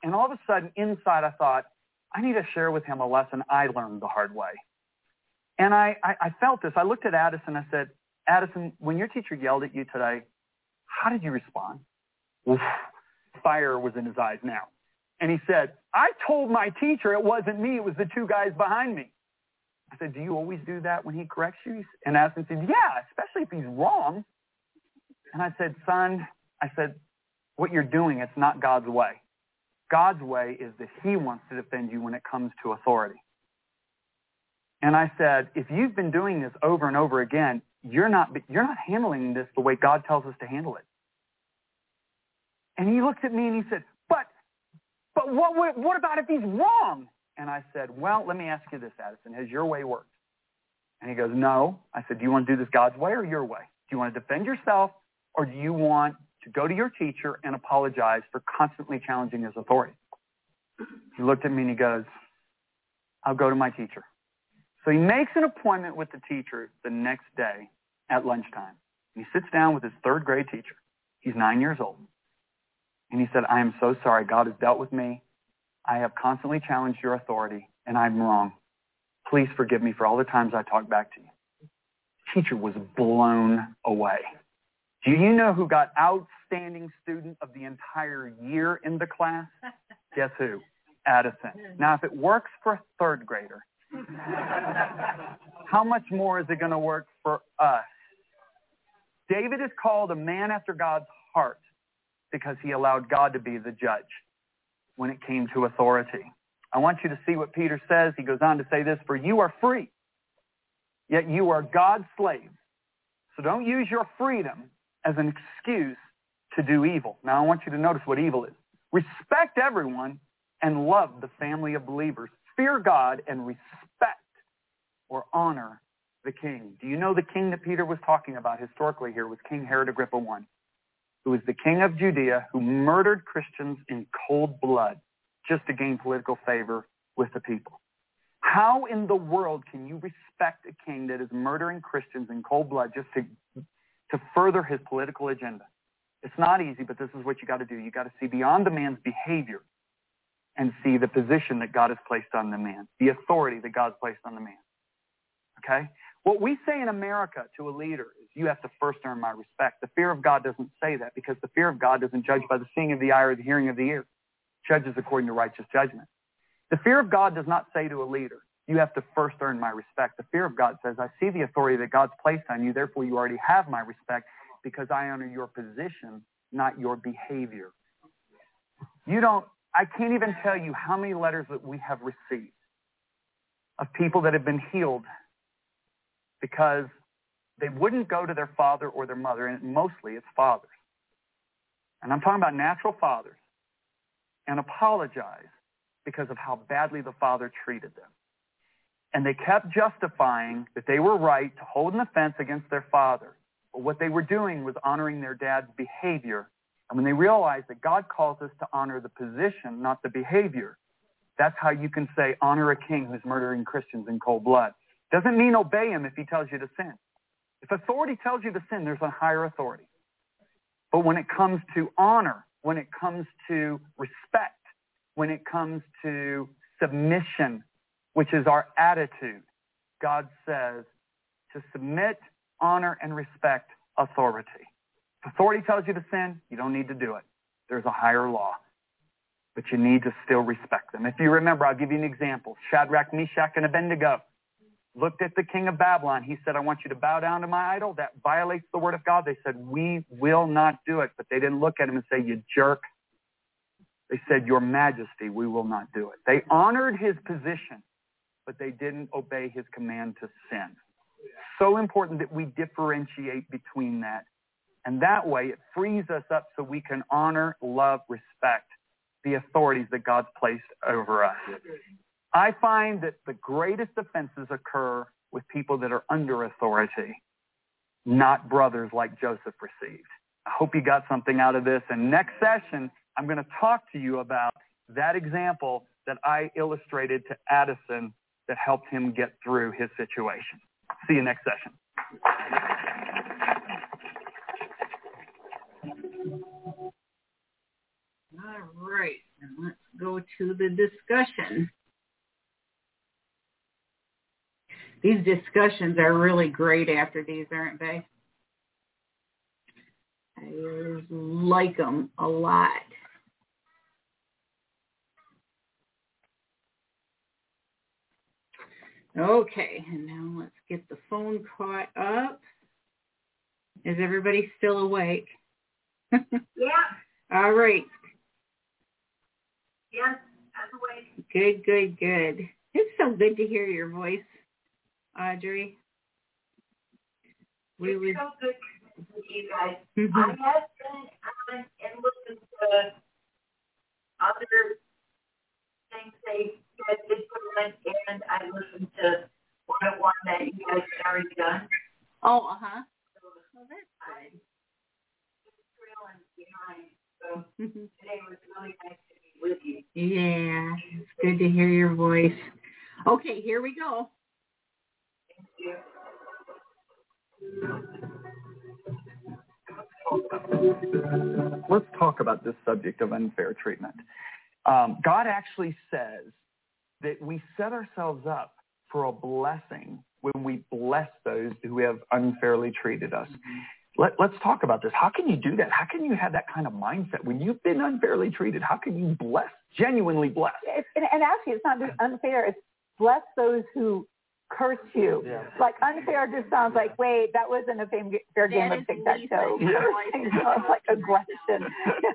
And all of a sudden, inside, I thought, I need to share with him a lesson I learned the hard way. And I, I, I felt this. I looked at Addison. I said, Addison, when your teacher yelled at you today, how did you respond? Oof, fire was in his eyes now. And he said, I told my teacher it wasn't me. It was the two guys behind me. I said, do you always do that when he corrects you? And Addison said, yeah, especially if he's wrong. And I said, son, I said, what you're doing, it's not God's way. God's way is that he wants to defend you when it comes to authority. And I said, if you've been doing this over and over again, you're not, you're not handling this the way God tells us to handle it. And he looked at me and he said, but, but what, what, what about if he's wrong? And I said, well, let me ask you this, Addison. Has your way worked? And he goes, no. I said, do you want to do this God's way or your way? Do you want to defend yourself, or do you want to go to your teacher and apologize for constantly challenging his authority? He looked at me and he goes, I'll go to my teacher. So he makes an appointment with the teacher the next day at lunchtime. He sits down with his third grade teacher. He's nine years old. And he said, I am so sorry. God has dealt with me. I have constantly challenged your authority, and I'm wrong. Please forgive me for all the times I talked back to you. The teacher was blown away. Do you know who got outstanding student of the entire year in the class? Guess who? Addison. Now, if it works for a third grader, how much more is it going to work for us? David is called a man after God's heart because he allowed God to be the judge when it came to authority. I want you to see what Peter says. He goes on to say this, for you are free, yet you are God's slaves. So don't use your freedom as an excuse to do evil. Now I want you to notice what evil is. Respect everyone and love the family of believers. Fear God and respect or honor the king. Do you know the king that Peter was talking about historically here was King Herod Agrippa the First, who was the king of Judea, who murdered Christians in cold blood just to gain political favor with the people. How in the world can you respect a king that is murdering Christians in cold blood just to, to further his political agenda? It's not easy, but this is what you got to do. You got to see beyond the man's behavior and see the position that God has placed on the man, the authority that God's placed on the man. Okay? What we say in America to a leader is you have to first earn my respect. The fear of God doesn't say that because the fear of God doesn't judge by the seeing of the eye or the hearing of the ear. It judges according to righteous judgment. The fear of God does not say to a leader, you have to first earn my respect. The fear of God says, I see the authority that God's placed on you, therefore you already have my respect because I honor your position, not your behavior. You don't, I can't even tell you how many letters that we have received of people that have been healed because they wouldn't go to their father or their mother, and mostly it's fathers. And I'm talking about natural fathers, and apologize because of how badly the father treated them. And they kept justifying that they were right to hold an offense against their father. But what they were doing was honoring their dad's behavior. And when they realized that God calls us to honor the position, not the behavior, that's how you can say, honor a king who's murdering Christians in cold blood. Doesn't mean obey him if he tells you to sin. If authority tells you to sin, there's a higher authority. But when it comes to honor, when it comes to respect, when it comes to submission, which is our attitude, God says to submit, honor, and respect authority. If authority tells you to sin, you don't need to do it. There's a higher law. But you need to still respect them. If you remember, I'll give you an example. Shadrach, Meshach, and Abednego looked at the king of Babylon. He said, I want you to bow down to my idol. That violates the word of God. They said, we will not do it. But they didn't look at him and say, you jerk. They said, your majesty, we will not do it. They honored his position, but they didn't obey his command to sin. So important that we differentiate between that. And that way it frees us up so we can honor, love, respect the authorities that God's placed over us. I find that the greatest offenses occur with people that are under authority, not brothers like Joseph received. I hope you got something out of this. And next session, I'm going to talk to you about that example that I illustrated to Addison that helped him get through his situation. See you next session. All right. And let's to the discussion. These discussions are really great after these, aren't they? I like them a lot. Okay, and now let's get the phone caught up. Is everybody still awake? Yeah. All right. Yes, I'm awake. Good, good, good. It's so good to hear your voice, Audrey. We it's would... so good with you guys. Mm-hmm. I have been on and listened to other things they guys did put in, and I listened to one oh one that you guys had already done. Oh, uh-huh. So, well, that's good. Just trailing behind. So today was really nice to be with you. Yeah, it's good to hear your voice. Okay, here we go. Thank you. Let's talk about this subject of unfair treatment. Um, God actually says that we set ourselves up for a blessing when we bless those who have unfairly treated us. Let, let's talk about this. How can you do that? How can you have that kind of mindset when you've been unfairly treated? How can you bless, genuinely bless? It's, and, and actually, it's not just unfair. It's bless those who curse you. Yeah. Like unfair just sounds like, wait, that wasn't a fair game of tic-tac-toe. Yeah. It's like aggression.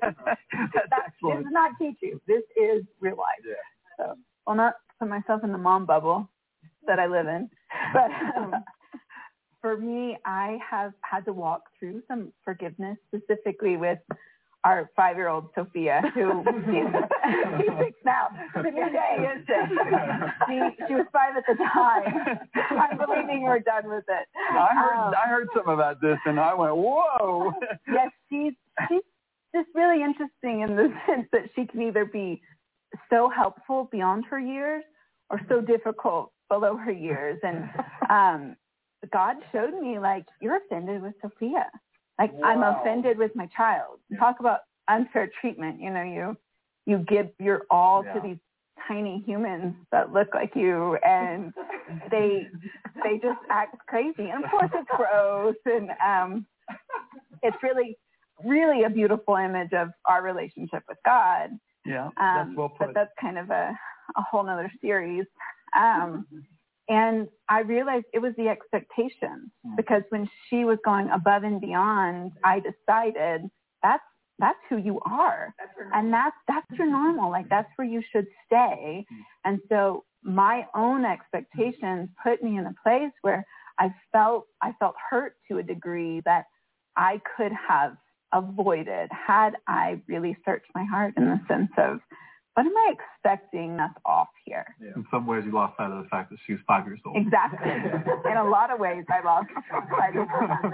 that, this does not teach you. This is real life. Yeah. So, well, not put myself in the mom bubble that I live in, but um, for me, I have had to walk through some forgiveness, specifically with our five-year-old Sophia, who she's, she's six now. It's a new day, isn't it? She, she was five at the time. I'm believing we're done with it. I heard um, I heard something about this, and I went, whoa. Yes, she's she's just really interesting in the sense that she can either be so helpful beyond her years or so difficult below her years. And um, God showed me, like, you're offended with Sophia. Like, wow. I'm offended with my child. Yeah. Talk about unfair treatment. You know, you you give your all yeah. to these tiny humans that look like you, and they they just act crazy. And of course, it's gross, and um, it's really, really a beautiful image of our relationship with God. Yeah, um, that's well put. But that's kind of a, a whole nother series. Um, And I realized it was the expectations, because when she was going above and beyond, I decided that's that's who you are, that's and that's that's your normal. Like, that's where you should stay. And so my own expectations put me in a place where I felt I felt hurt to a degree that I could have avoided had I really searched my heart in the sense of, what am I expecting that's off here? Yeah. In some ways, you lost sight of the fact that she was five years old. Exactly. In a lot of ways, I lost sight of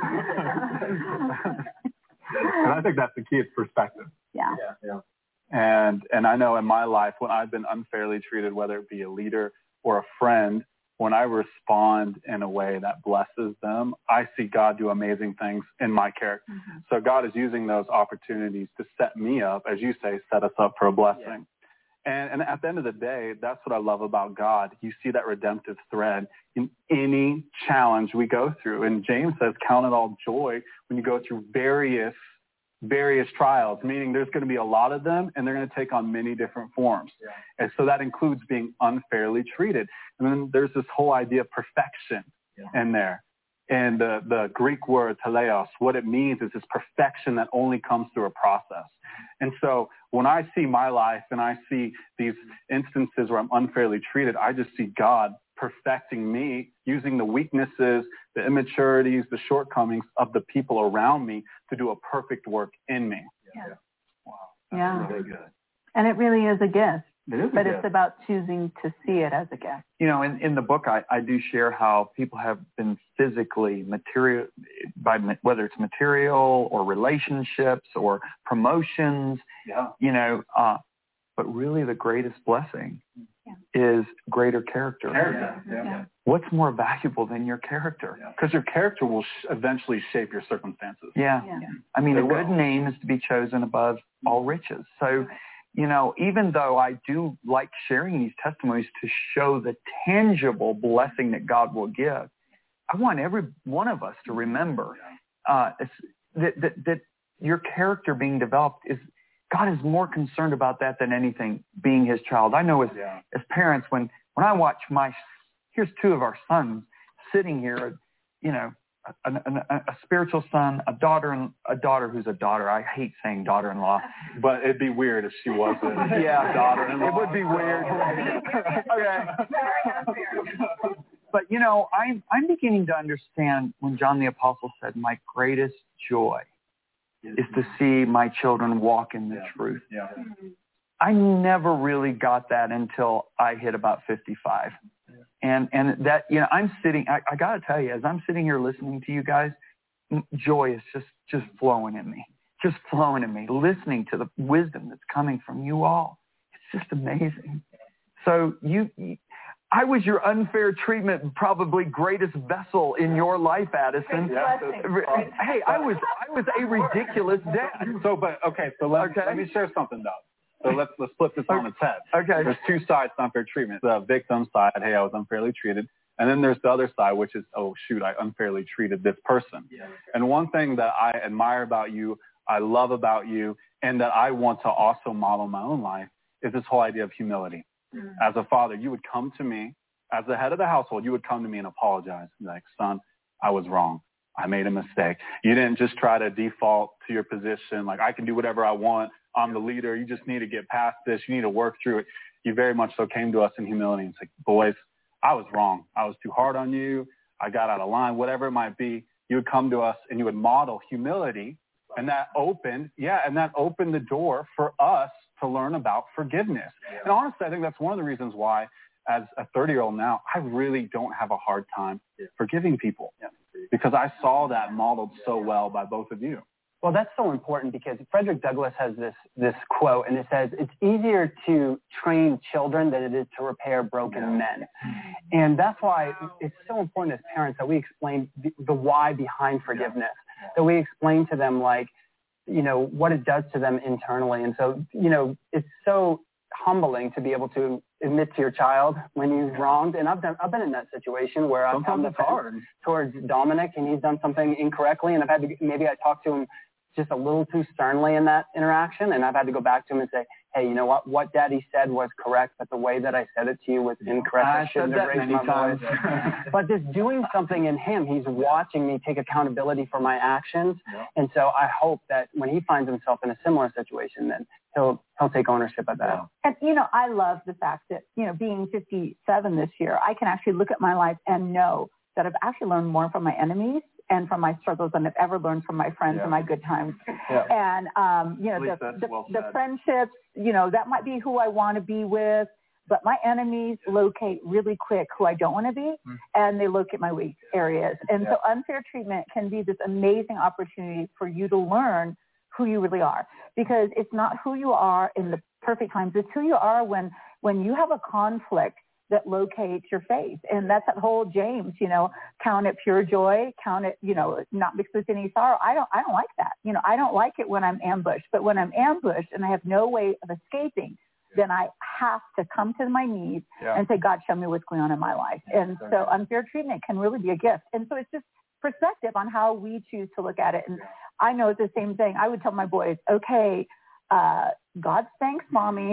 that. And I think that's the key. It's perspective. Yeah. Yeah. yeah. And and I know in my life, when I've been unfairly treated, whether it be a leader or a friend, when I respond in a way that blesses them, I see God do amazing things in my character. Mm-hmm. So God is using those opportunities to set me up, as you say, set us up for a blessing. Yeah. And, and at the end of the day, that's what I love about God. You see that redemptive thread in any challenge we go through. And James says, count it all joy when you go through various, various trials, meaning there's going to be a lot of them, and they're going to take on many different forms. Yeah. And so that includes being unfairly treated. And then there's this whole idea of perfection yeah. in there. And the, the Greek word teleos, what it means is this perfection that only comes through a process. And so when I see my life and I see these instances where I'm unfairly treated, I just see God perfecting me, using the weaknesses, the immaturities, the shortcomings of the people around me to do a perfect work in me. Yeah. Yeah. Wow. That's yeah. really good. And it really is a gift. It is a but gift. It's about choosing to see it as a gift. You know, in, in the book, I, I do share how people have been physically material, by whether it's material or relationships or promotions, yeah. you know, uh, but really the greatest blessing yeah. is greater character. Character. Yeah. Yeah. What's more valuable than your character? Because your character will sh- eventually shape your circumstances. Yeah. yeah. I mean, it a will. good name is to be chosen above all riches. So you know, even though I do like sharing these testimonies to show the tangible blessing that God will give, I want every one of us to remember uh, that, that, that your character being developed is, God is more concerned about that than anything, being his child. I know as, yeah. as parents, when, when I watch my, here's two of our sons sitting here, you know, a, a, a spiritual son, a daughter, and a daughter who's a daughter. I hate saying daughter-in-law, but it'd be weird if she wasn't. Yeah, a daughter-in-law. It would be weird. Okay. But you know, I'm I'm beginning to understand when John the Apostle said, "My greatest joy is to see my children walk in the yeah. truth." Yeah. I never really got that until I hit about fifty-five. And and that, you know, I'm sitting, I, I got to tell you, as I'm sitting here listening to you guys, joy is just, just flowing in me, just flowing in me, listening to the wisdom that's coming from you all. It's just amazing. So you, you I was your unfair treatment, probably greatest vessel in your life, Addison. Yeah. Hey, I was, I was a ridiculous dad. So, but, okay, so let, okay. let me share something, though. So let's let's flip this on its head. Okay. There's two sides to unfair treatment. The victim side, hey, I was unfairly treated. And then there's the other side, which is, oh, shoot, I unfairly treated this person. Yeah. And one thing that I admire about you, I love about you, and that I want to also model in my own life is this whole idea of humility. Mm-hmm. As a father, you would come to me, as the head of the household, you would come to me and apologize. Like, son, I was wrong. I made a mistake. You didn't just try to default to your position, like I can do whatever I want. I'm the leader. You just need to get past this. You need to work through it. You very much so came to us in humility and said, boys, I was wrong. I was too hard on you. I got out of line, whatever it might be. You would come to us and you would model humility. And that opened, yeah, and that opened the door for us to learn about forgiveness. Yeah. And honestly, I think that's one of the reasons why, as a thirty-year-old now, I really don't have a hard time yeah. forgiving people yeah. because I saw that modeled so well by both of you. Well, that's so important because Frederick Douglass has this this quote, and it says, it's easier to train children than it is to repair broken men. And that's why it's so important as parents that we explain the, the why behind forgiveness, that we explain to them, like, you know, what it does to them internally. And so, you know, it's so humbling to be able to admit to your child when he's wronged. And I've done, I've been in that situation where I've come towards Dominic and he's done something incorrectly, and I've had to, maybe I talked to him just a little too sternly in that interaction, and I've had to go back to him and say, hey, you know what, what Daddy said was correct, but the way that I said it to you was incorrect. I shouldn't have raised my times. But just doing something in him, he's watching me take accountability for my actions, yeah. and so I hope that when he finds himself in a similar situation, then he'll he'll take ownership of that. Yeah. And, you know, I love the fact that, you know, being fifty-seven this year, I can actually look at my life and know that I've actually learned more from my enemies and from my struggles than I've ever learned from my friends yeah. and my good times. Yeah. And, um, you know, the, the, well the friendships, you know, that might be who I want to be with, but my enemies locate really quick who I don't want to be, mm-hmm. and they look at my weak areas. And yeah. so unfair treatment can be this amazing opportunity for you to learn who you really are, because it's not who you are in the perfect times. It's who you are when, when you have a conflict that locates your faith. And that's that whole James, you know, count it pure joy, count it, you know, not mixed with any sorrow. I don't, I don't like that. You know, I don't like it when I'm ambushed, but when I'm ambushed and I have no way of escaping, then I have to come to my knees yeah. and say, God, show me what's going on in my life. And so unfair treatment can really be a gift. And so it's just perspective on how we choose to look at it. And I know it's the same thing. I would tell my boys, okay, uh, God spanks mommy.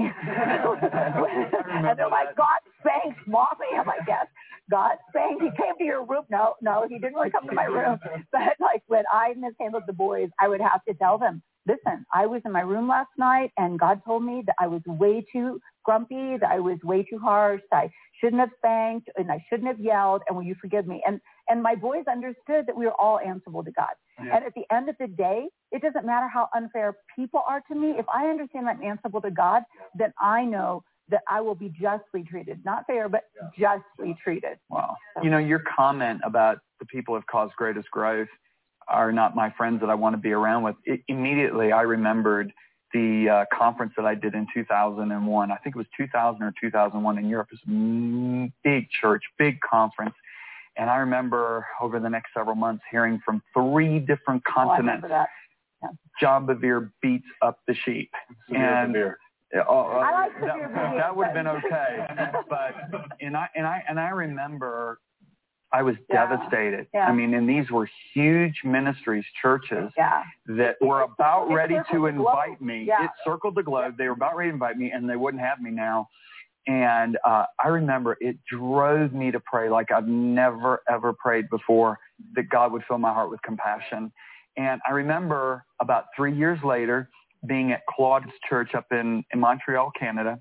And they're like, God spanks mommy. I'm like, yes, God spanked. He came to your room. No, no, he didn't really come to my room. But like when I mishandled the boys, I would have to tell them, listen, I was in my room last night and God told me that I was way too grumpy, that I was way too harsh, that I shouldn't have spanked and I shouldn't have yelled, and will you forgive me? And and my boys understood that we were all answerable to God. Yeah. And at the end of the day, it doesn't matter how unfair people are to me. If I understand I'm answerable to God, then I know that I will be justly treated. Not fair, but yeah. justly treated. Wow. So. You know, your comment about the people who have caused greatest growth are not my friends that I want to be around with. It, immediately, I remembered the uh, conference that I did in two thousand one. I think it was two thousand or two thousand one in Europe. It was a big church, big conference. And I remember over the next several months hearing from three different continents, oh, I remember that. Yeah. John Bevere beats up the sheep. Severe and Bevere. Yeah, oh, uh, I like that, severe video that would have been games. okay, but and I and I and I remember I was Yeah. devastated. Yeah. I mean, and these were huge ministries, churches Yeah. that were about It ready circled to the globe. invite me. Yeah. It circled the globe. They were about ready to invite me, and they wouldn't have me now. And uh, I remember it drove me to pray like I've never, ever prayed before, that God would fill my heart with compassion. And I remember about three years later being at Claude's church up in, in Montreal, Canada.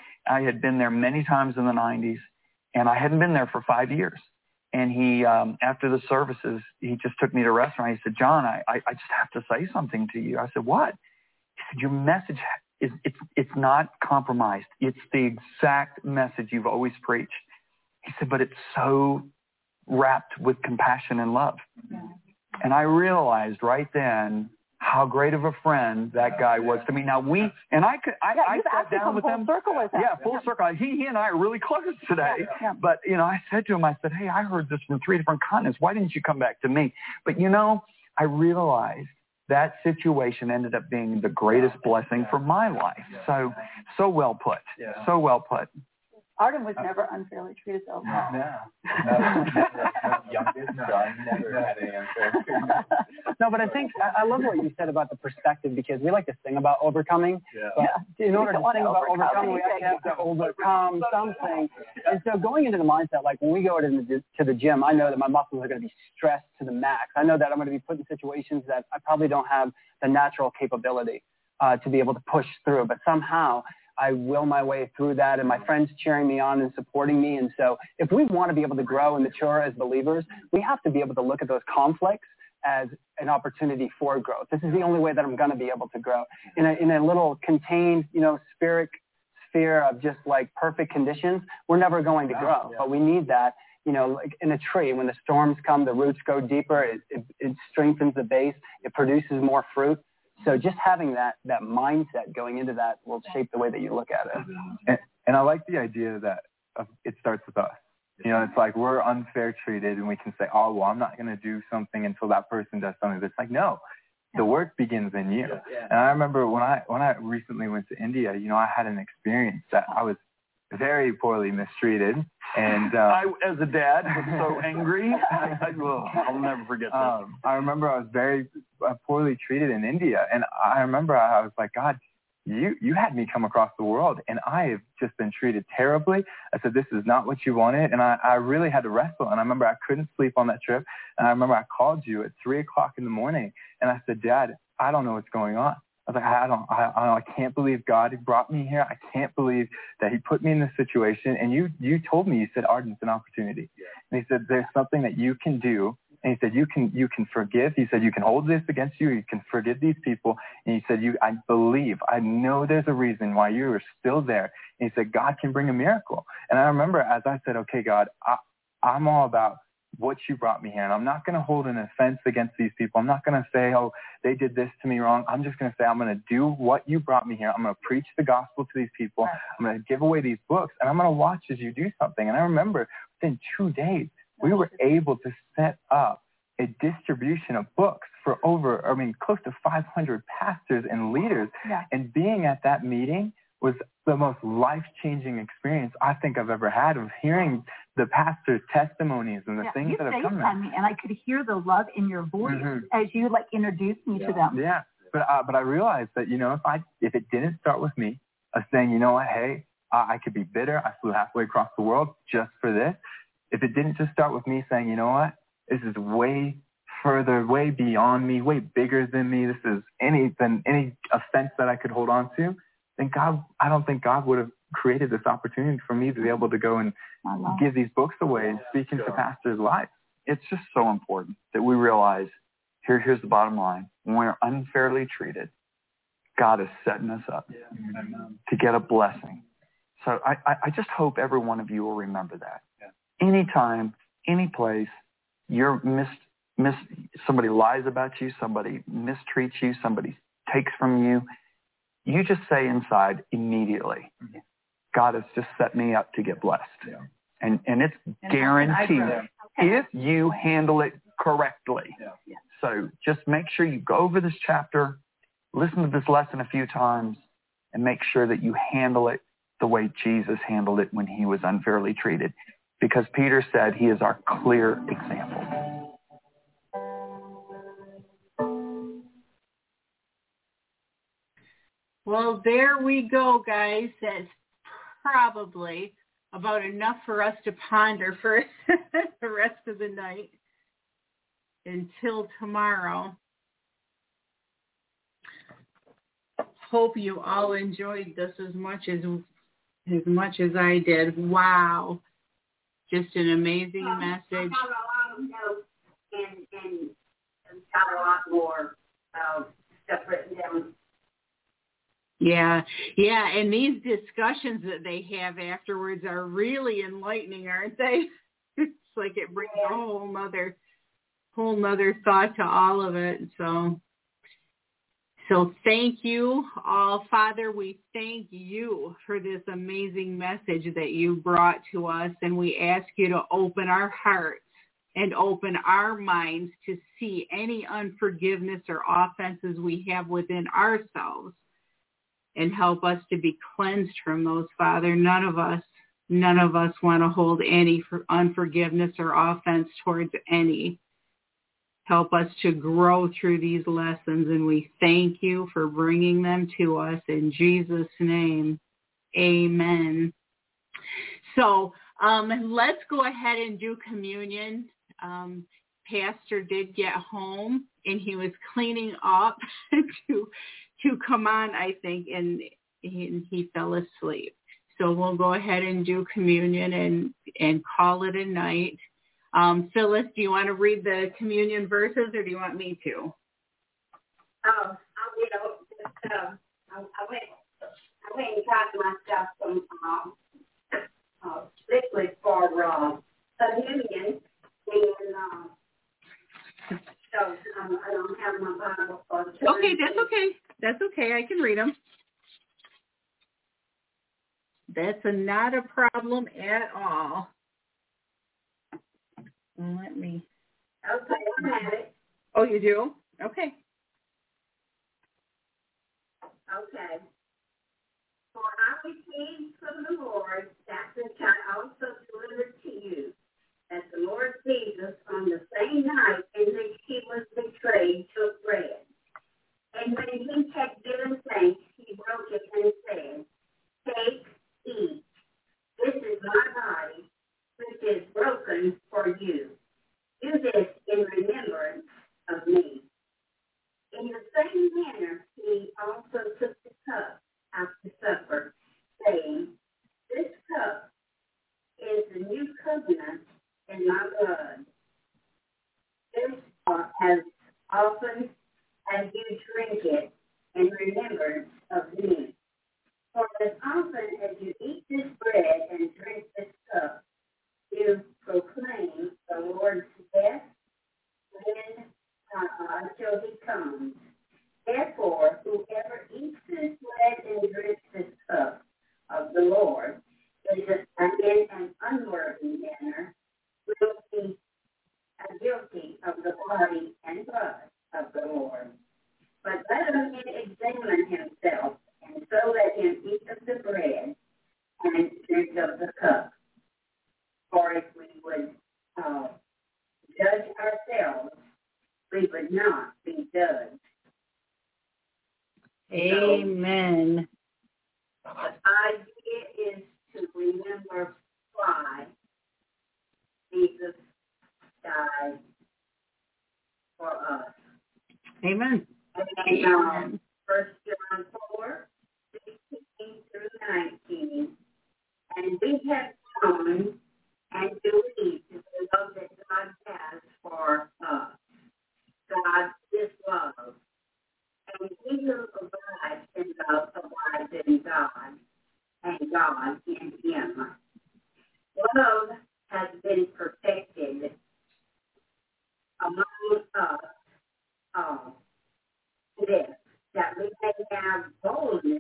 I had been there many times in the nineties, and I hadn't been there for five years. And he, um, after the services, he just took me to a restaurant. He said, John, I, I, I just have to say something to you. I said, what? He said, your message is, it's, it's not compromised. It's the exact message you've always preached. He said, but it's so wrapped with compassion and love. Yeah. And I realized right then how great of a friend that guy was to me. Now we, and I could, I, yeah, I sat down with him. Circle with him. Yeah, full yeah. circle. He, he and I are really close today. Yeah, yeah. But, you know, I said to him, I said, hey, I heard this from three different continents. Why didn't you come back to me? But, you know, I realized that situation ended up being the greatest blessing for my life. So, so well put. Yeah. So well put. Arden was never unfairly treated, though. No. No. Youngest son never had any unfair treatment. No, but I think, I, I love what you said about the perspective, because we like to sing about overcoming. Yeah. But yeah. in order to sing about overcoming, we actually have to overcome something. And so going into the mindset, like when we go to the, to the gym, I know that my muscles are going to be stressed to the max. I know that I'm going to be put in situations that I probably don't have the natural capability uh, to be able to push through. But somehow I will my way through that, and my friends cheering me on and supporting me. And so if we want to be able to grow and mature as believers, we have to be able to look at those conflicts as an opportunity for growth. This is the only way that I'm going to be able to grow. In a, in a little contained, you know, spirit sphere of just like perfect conditions, we're never going to grow. But we need that, you know, like in a tree, when the storms come, the roots go deeper, it, it, it strengthens the base, it produces more fruit. So just having that, that mindset going into that will shape the way that you look at it. And, and I like the idea that uh, it starts with us. You know, it's like we're unfair treated, and we can say, oh, well, I'm not going to do something until that person does something. But it's like, no, the work begins in you. And I remember when I when I recently went to India, you know, I had an experience that I was very poorly mistreated. And uh, I, as a dad, was so angry. I, I, oh, I'll never forget this. Um, I remember I was very uh, poorly treated in India. And I remember I was like, God, you, you had me come across the world, and I have just been treated terribly. I said, this is not what you wanted. And I, I really had to wrestle. And I remember I couldn't sleep on that trip. And I remember I called you at three o'clock in the morning. And I said, Dad, I don't know what's going on. I was like, I don't, I, I, I can't believe God brought me here. I can't believe that he put me in this situation. And you, you told me, you said, Arden, it's an opportunity. Yeah. And he said, there's something that you can do. And he said, you can, you can forgive. He said, you can hold this against you. You can forgive these people. And he said, you, I believe, I know there's a reason why you are still there. And he said, God can bring a miracle. And I remember as I said, okay, God, I, I'm all about what you brought me here. And I'm not going to hold an offense against these people. I'm not going to say, oh, they did this to me wrong. I'm just going to say, I'm going to do what you brought me here. I'm going to preach the gospel to these people. I'm going to give away these books, and I'm going to watch as you do something. And I remember within two days, we were able to set up a distribution of books for over, I mean, close to five hundred pastors and leaders. Yeah. And being at that meeting was the most life-changing experience I think I've ever had, of hearing the pastors' testimonies and the yeah, things that have come there. Me, and I could hear the love in your voice mm-hmm. as you like introduced me yeah. to them. Yeah, but uh, but I realized that, you know, if I if it didn't start with me, of saying, you know what, hey, uh, I could be bitter. I flew halfway across the world just for this. If it didn't just start with me saying, you know what, this is way further, way beyond me, way bigger than me. This is any than any offense that I could hold on to. Then God, I don't think God would have created this opportunity for me to be able to go and give these books away and speak into sure. pastors' lives. It's just so important that we realize, here, here's the bottom line. When we're unfairly treated, God is setting us up yeah. to get a blessing. So I, I, I just hope every one of you will remember that. Yeah. Anytime, any place, you're mis, mis, somebody lies about you, somebody mistreats you, somebody takes from you, you just say inside immediately, mm-hmm. God has just set me up to get blessed. Yeah. And and it's and guaranteed okay. if you handle it correctly. Yeah. Yeah. So just make sure you go over this chapter, listen to this lesson a few times, and make sure that you handle it the way Jesus handled it when he was unfairly treated. Because Peter said he is our clear example. Well, there we go, guys. That's probably about enough for us to ponder for the rest of the night until tomorrow. Hope you all enjoyed this as much as as much as I did. Wow. Just an amazing well, message. I got a lot of notes and, and got a lot more uh, stuff written down. Yeah, yeah, and these discussions that they have afterwards are really enlightening, aren't they? It's like it brings a whole nother, whole nother thought to all of it. So, so thank you all, Father. We thank you for this amazing message that you brought to us, and we ask you to open our hearts and open our minds to see any unforgiveness or offenses we have within ourselves, and help us to be cleansed from those, Father. None of us, none of us want to hold any for unforgiveness or offense towards any. Help us to grow through these lessons, and we thank you for bringing them to us in Jesus' name. Amen. So um, let's go ahead and do communion. Um, Pastor did get home, and he was cleaning up to to come on, I think, and he, he fell asleep. So we'll go ahead and do communion and, and call it a night. Um, Phyllis, do you want to read the communion verses, or do you want me to? Oh, I, you know, just, um, I, I went, I went and got myself some um, uh, liquid for uh, communion, and um, so um, I don't have my Bible for church. Okay, that's okay. That's okay. I can read them. That's a, not a problem at all. Let me. Okay, I have it. Oh, you do? Okay. Okay. For I received from the Lord that which I also delivered to you, that the Lord Jesus, on the same night in which he was betrayed, took bread. And when he had given thanks, he broke it and said, Take, eat. This is my body, which is broken for you. Do this in remembrance of me. In the same manner, he also took the cup after supper, saying, This cup is the new covenant in my blood. This uh, as often as you drink it in remembrance of me. For as often as you eat this bread and drink this cup, you proclaim the Lord's death when, uh, until he comes. Therefore, whoever eats this bread and drinks this cup of the Lord is in an unworthy manner will be guilty of the body and blood of the Lord. But let him examine himself, and so let him eat of the bread and drink of the cup. For if we would uh, judge ourselves, we would not be judged. Amen. So, the idea is to remember why Jesus died for us. Amen. And um, First John four, sixteen through nineteen. And we have known and believe the love that God has for us. God is love. And he who abides in love abides in God, and God in him. Love has been perfected among us all. This, that we may have boldness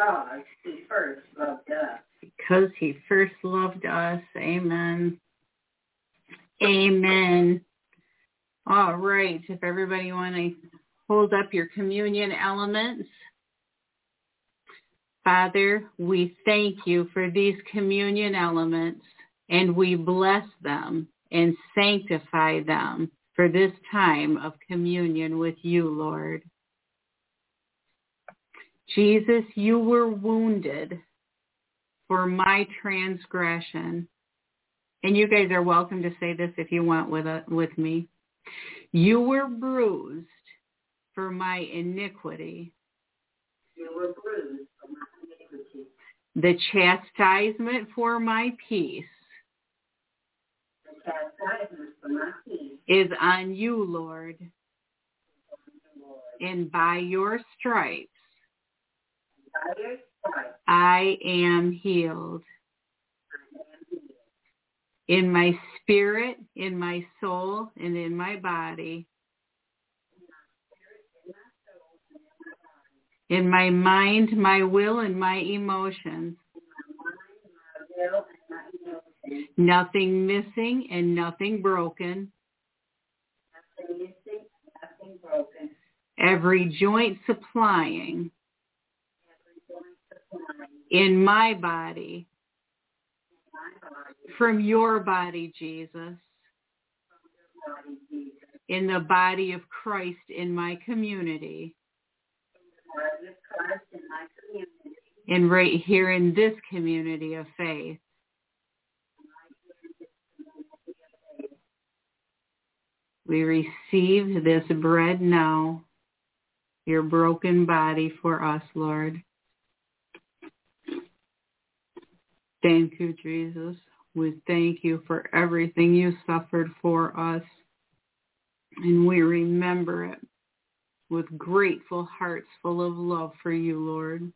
Because he first loved us. Because he first loved us. Amen. Amen. All right. If everybody want to hold up your communion elements. Father, we thank you for these communion elements, and we bless them and sanctify them for this time of communion with you, Lord. Jesus, you were wounded for my transgression. And you guys are welcome to say this if you want with, uh, with me. You were bruised for my iniquity. You were bruised for my iniquity. The chastisement for my peace The chastisement for my peace is on you, Lord. And by your stripes, by your stripes I am healed. I am healed. In my spirit, in my soul, and in my body. In my mind, my will, and my emotions. Nothing missing and nothing broken. Nothing missing, nothing broken. Every joint supplying. Every joint supplying. In my body. In my body. From your body, Jesus. From your body, Jesus. In the body of Christ in my community. In the body of Christ in my community. And right here in this community of faith. We receive this bread now, your broken body for us, Lord. Thank you, Jesus. We thank you for everything you suffered for us. And we remember it with grateful hearts full of love for you, Lord.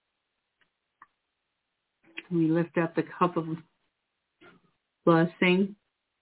We lift up the cup of blessing.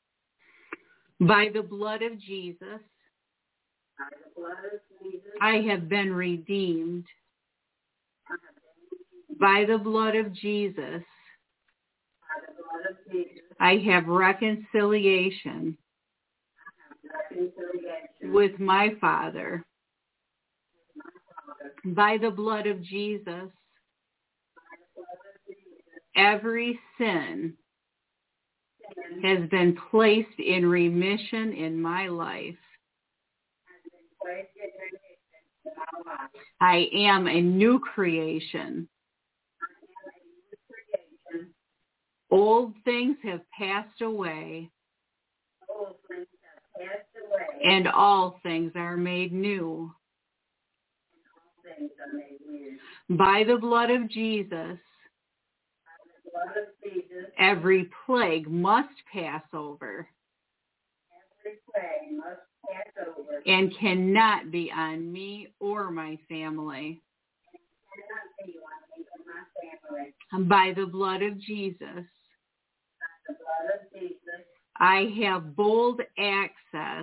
By the blood of Jesus, By the blood of Jesus, I have been redeemed. I have been redeemed. By the blood of Jesus, By the blood of Jesus, I have reconciliation I have reconciliation with my Father. with my Father. By the blood of Jesus, By the blood of Jesus, every sin sin has been placed in remission in my life. has been placed in remission in my life. I am a new creation. I am a new creation. Old things have passed away, Old things have passed away, and all things are made new. and all things are made new. By the blood of Jesus, By the blood of Jesus, every plague must pass over every plague must pass over. and cannot be on me or my family. Cannot be on me or my family. By the blood of Jesus, By the blood of Jesus, I have bold access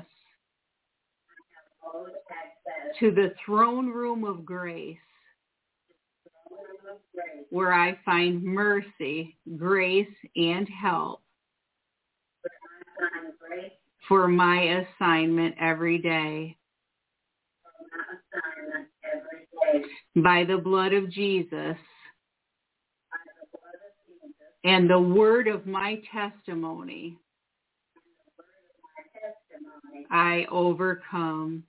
full access to the throne room of grace, to the throne of grace, where I find mercy, grace, and help where I find grace for my assignment every day. for my assignment every day. By the blood of Jesus By the blood of Jesus, and the word of my testimony, and the word of my testimony, I overcome.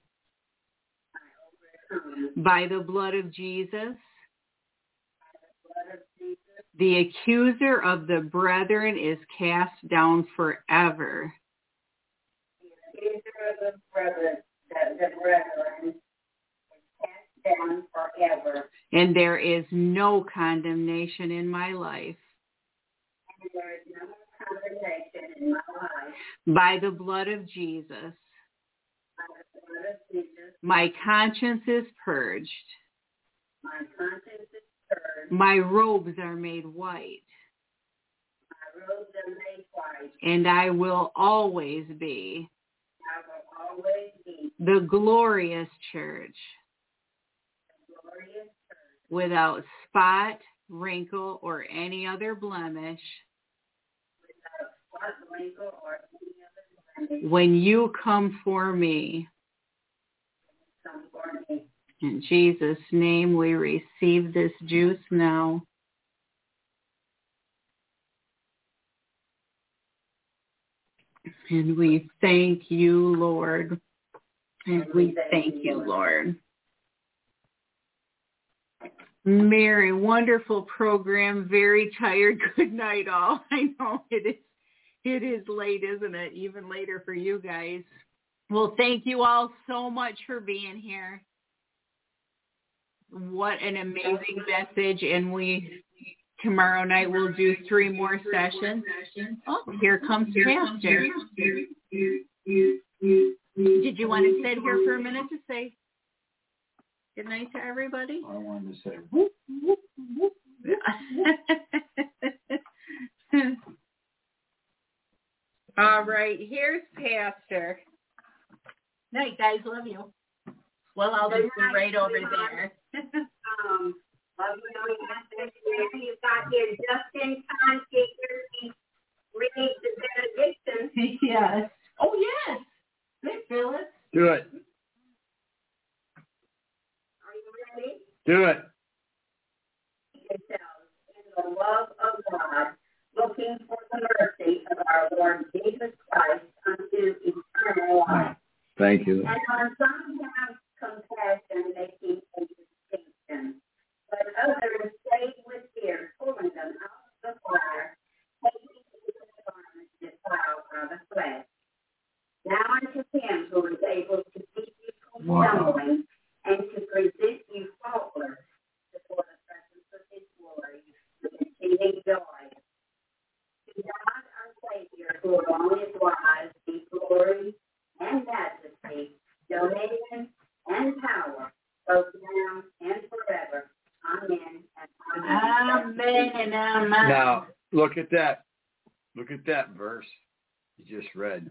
I overcome. By the blood of Jesus, By the blood of Jesus, the accuser of the brethren is cast down forever. the accuser of the brethren, the, the brethren, is cast down forever. And there is no condemnation in my life. And there is no condemnation in my life. By the blood of Jesus, By the blood of Jesus, my conscience is purged. my conscience is purged. My robes are made white. My robes are made white. And I will always be I will always be the glorious church the glorious church without spot, wrinkle, or any other blemish, Without spot, wrinkle, or any other blemish, when you come for me. come for me. In Jesus' name, we receive this juice now. And we thank you, Lord. And we thank you, Lord. Mary, wonderful program. Very tired. Good night, all. I know it is. It is late, isn't it? Even later for you guys. Well, thank you all so much for being here. What an amazing message. And we, tomorrow night, we'll do three more sessions. Oh, here comes Pastor. Did you want to sit here for a minute to say good night to everybody? I wanted to say whoop, whoop, whoop, whoop. All right, here's Pastor. Night, guys. Love you. Well, I'll just be right over there. um, love you, know you You've got here just in time, teachers. Read the benediction. Yes. Oh, yes. Good, Phyllis. Do it. Are you ready? Do it. Yourselves in the love of God, looking for the mercy of our Lord Jesus Christ unto eternal life. Thank you. And on some have compassion, making a distinction, but others stayed with fear, pulling them out of the fire, taking the garments defiled by the flesh. Now unto him who is able to keep you from stumbling and to present you faultless before the presence of his glory with exceeding joy. To God our Savior, who alone is wise, be glory and majesty, dominion and power, both now and forever. Amen. And amen. Amen and amen. Now, look at that. Look at that verse you just read.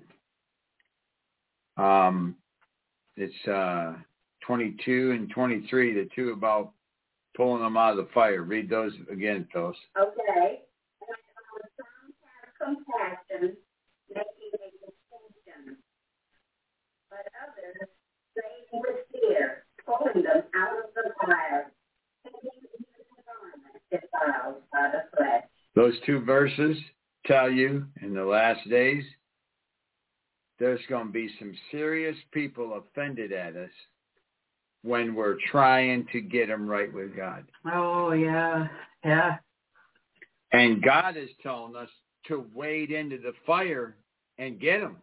Um, it's uh, twenty-two and twenty-three, the two about pulling them out of the fire. Read those again, Phyllis. Okay. And some have compassion, making a distinction, but others stayed with fear, pulling them out of the fire, taking the garment defiled by the flesh. Those two verses tell you in the last days there's going to be some serious people offended at us when we're trying to get them right with God. Oh, yeah. Yeah. And God is telling us to wade into the fire and get them.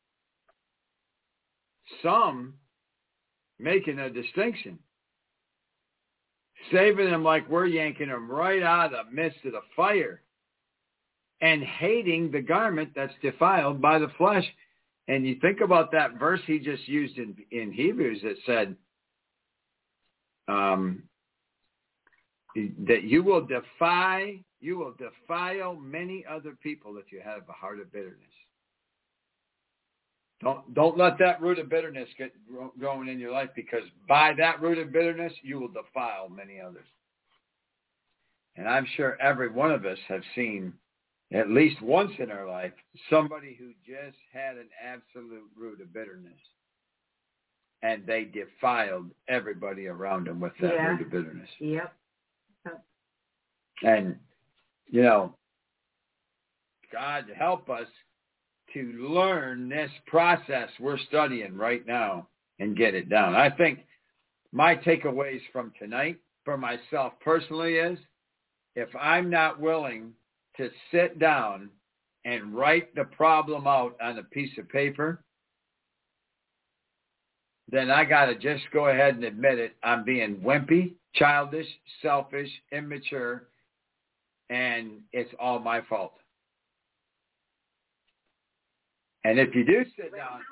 Some making a distinction, saving them like we're yanking them right out of the midst of the fire, and hating the garment that's defiled by the flesh. And you think about that verse he just used in, in Hebrews that said um, that you will defy, you will defile many other people if you have a heart of bitterness. Don't don't let that root of bitterness get going in your life, because by that root of bitterness, you will defile many others. And I'm sure every one of us have seen at least once in our life somebody who just had an absolute root of bitterness, and they defiled everybody around them with that yeah. root of bitterness. Yep. And, you know, God help us to learn this process we're studying right now and get it down. I think my takeaways from tonight for myself personally is, if I'm not willing to sit down and write the problem out on a piece of paper, then I got to just go ahead and admit it. I'm being wimpy, childish, selfish, immature, and it's all my fault. And if you do sit down,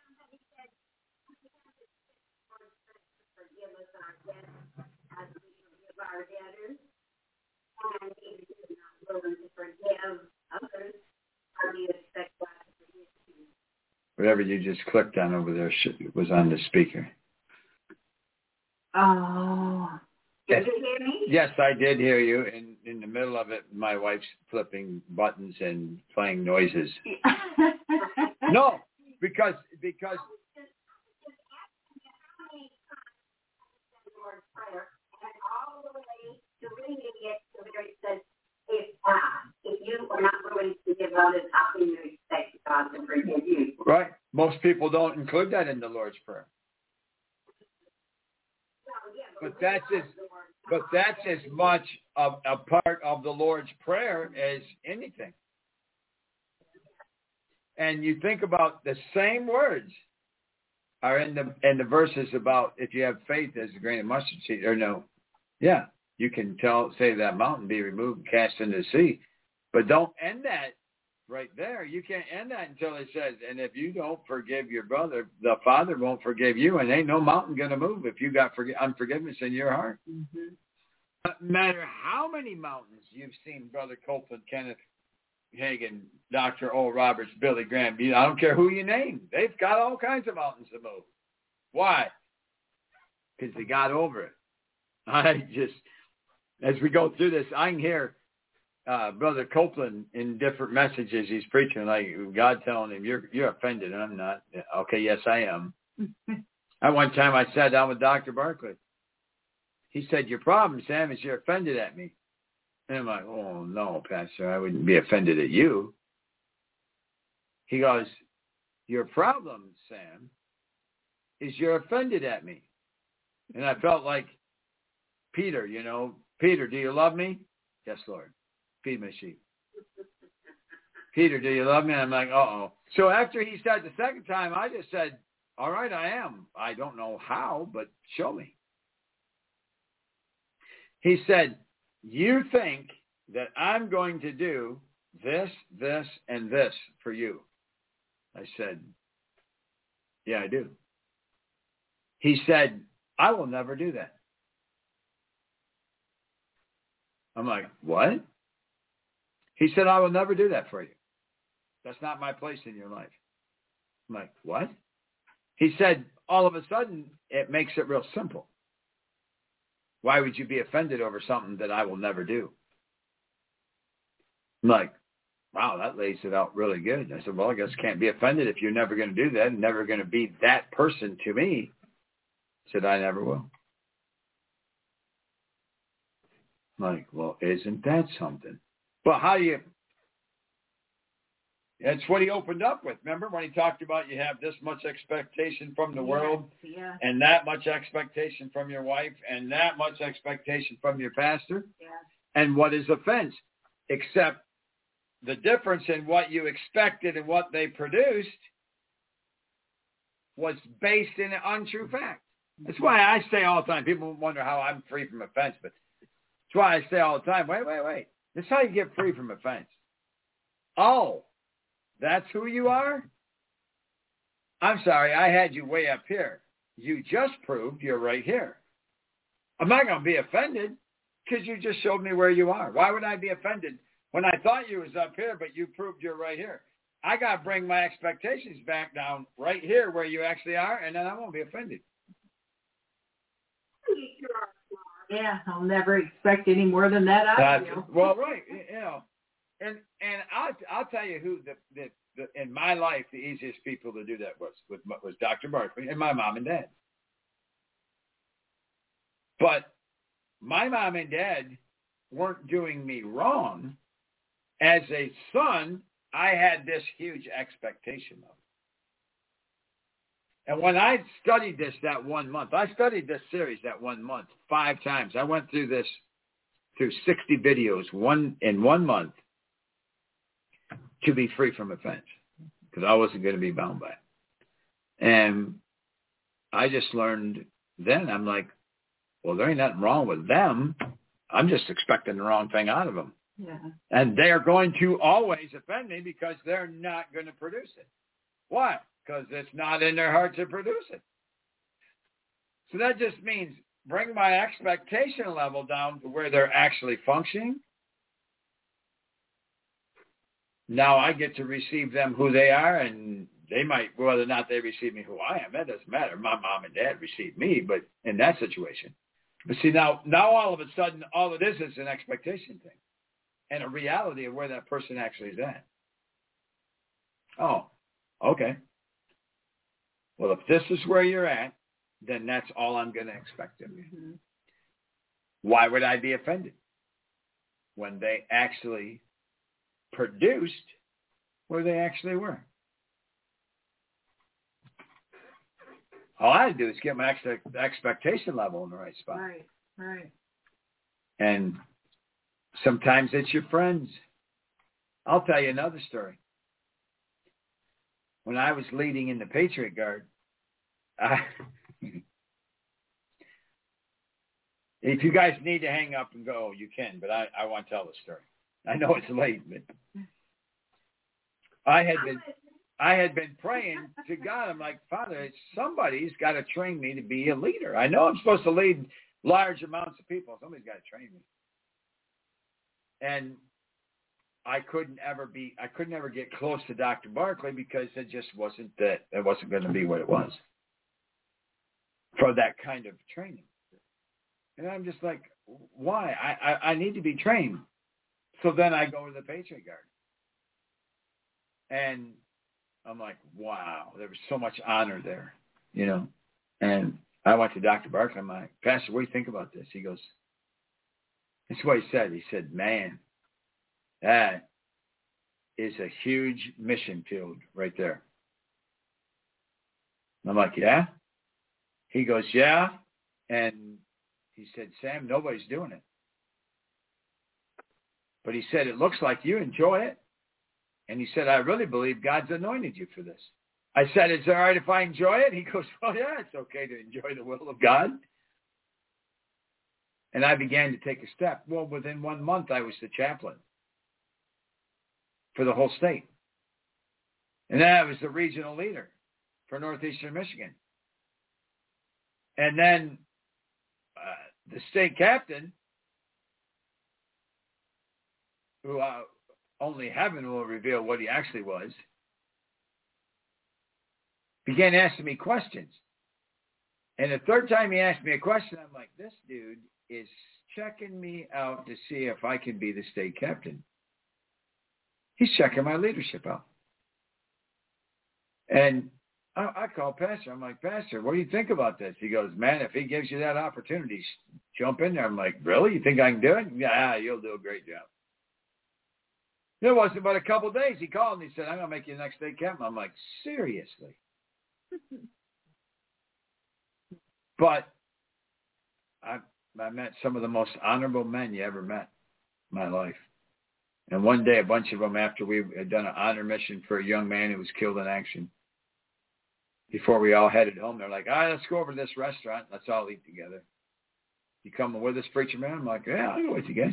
Forgive us our debts as we forgive our debtors. And if you're not willing to forgive others, how do you expect God to forgive you? whatever you just clicked on over there was on the speaker. Oh. Did you hear me? Yes, I did hear you. In in the middle of it, my wife's flipping buttons and playing noises. No, because because. If, uh, if you are not willing to give others, how can you expect God to forgive you? Right. Most people don't include that in the Lord's Prayer. But that's as, but that's as much of a part of the Lord's Prayer as anything. And you think about the same words are in the in the verses about if you have faith as a grain of mustard seed, or no, yeah. You can tell, say that mountain be removed and cast into the sea. But don't end that right there. You can't end that until it says, and if you don't forgive your brother, the Father won't forgive you, and ain't no mountain going to move if you got forg- unforgiveness in your heart. Mm-hmm. No matter how many mountains you've seen Brother Copeland, Kenneth Hagin, Doctor O. Roberts, Billy Graham, I don't care who you name. They've got all kinds of mountains to move. Why? Because they got over it. I just... As we go through this, I can hear uh, Brother Copeland in different messages he's preaching, like God telling him, you're you're offended, and I'm not. Okay, yes, I am. At one time, I sat down with Doctor Barkley. He said, your problem, Sam, is you're offended at me. And I'm like, oh, no, Pastor, I wouldn't be offended at you. He goes, your problem, Sam, is you're offended at me. And I felt like Peter, you know, Peter, do you love me? Yes, Lord. Feed my sheep. Peter, do you love me? And I'm like, uh-oh. So after he said the second time, I just said, all right, I am. I don't know how, but show me. He said, you think that I'm going to do this, this, and this for you. I said, yeah, I do. He said, I will never do that. I'm like, what? He said, I will never do that for you. That's not my place in your life. I'm like, what? He said, all of a sudden, it makes it real simple. Why would you be offended over something that I will never do? I'm like, wow, that lays it out really good. I said, well, I guess I can't be offended if you're never going to do that and never going to be that person to me. I said, I never will. Like, well, isn't that something? But how do you, that's what he opened up with. Remember when he talked about you have this much expectation from the yes, world yeah. and that much expectation from your wife and that much expectation from your pastor? Yeah. And what is offense? Except the difference in what you expected and what they produced was based in an untrue fact. That's why I say all the time, people wonder how I'm free from offense, but that's why I say all the time, wait, wait, wait. This is how you get free from offense. Oh, that's who you are? I'm sorry, I had you way up here. You just proved you're right here. I'm not going to be offended because you just showed me where you are. Why would I be offended when I thought you was up here, but you proved you're right here? I got to bring my expectations back down right here where you actually are, and then I won't be offended. Yeah, I'll never expect any more than that out of you. Well, right, you know, and and I'll I'll tell you who the, the the in my life the easiest people to do that was was was Doctor Barkley and my mom and dad. But my mom and dad weren't doing me wrong. As a son, I had this huge expectation of. And when I studied this that one month, I studied this series that one month five times. I went through this through sixty videos one in one month to be free from offense because I wasn't going to be bound by it. And I just learned then, I'm like, well, there ain't nothing wrong with them. I'm just expecting the wrong thing out of them. Yeah. And they're going to always offend me because they're not going to produce it. Why? Because it's not in their heart to produce it. So that just means bring my expectation level down to where they're actually functioning. Now I get to receive them who they are, and they might, whether or not they receive me who I am, that doesn't matter. My mom and dad received me, but in that situation. But see, now, now all of a sudden, all it is is an expectation thing and a reality of where that person actually is at. Oh, okay. Well, if this is where you're at, then that's all I'm going to expect of you. Mm-hmm. Why would I be offended when they actually produced where they actually were? All I had to do is get my ex- expectation level in the right spot. Right, right. And sometimes it's your friends. I'll tell you another story. When I was leading in the Patriot Guard, I, if you guys need to hang up and go, you can, but I, I want to tell the story. I know it's late, but I had been I had been praying to God. I'm like, Father, somebody's got to train me to be a leader. I know I'm supposed to lead large amounts of people. Somebody's got to train me. And I couldn't ever be, I couldn't ever get close to Doctor Barkley because it just wasn't that, it wasn't going to be what it was for that kind of training. And I'm just like, why? I, I, I need to be trained. So then I go to the Patriot Guard. And I'm like, wow, there was so much honor there, you know. And I went to Doctor Barkley. I'm like, Pastor, what do you think about this? He goes, this is what he said. He said, man, that is a huge mission field right there. And I'm like, yeah? He goes, yeah. And he said, Sam, nobody's doing it. But he said, it looks like you enjoy it. And he said, I really believe God's anointed you for this. I said, is it all right if I enjoy it? He goes, well, yeah, it's okay to enjoy the will of God. And I began to take a step. Well, within one month, I was the chaplain for the whole state. And then I was the regional leader for Northeastern Michigan. And then uh, the state captain, who uh, only heaven will reveal what he actually was, began asking me questions. And the third time he asked me a question, I'm like, this dude is checking me out to see if I can be the state captain. He's checking my leadership out. And I, I called Pastor. I'm like, Pastor, what do you think about this? He goes, man, if he gives you that opportunity, jump in there. I'm like, really? You think I can do it? Yeah, you'll do a great job. It wasn't but a couple of days. He called and he said, I'm going to make you the next state captain. I'm like, seriously? But I, I met some of the most honorable men you ever met in my life. And one day, a bunch of them, after we had done an honor mission for a young man who was killed in action, before we all headed home, they're like, all right, let's go over to this restaurant. Let's all eat together. You coming with us, preacher man? I'm like, yeah, I'll go with you guys.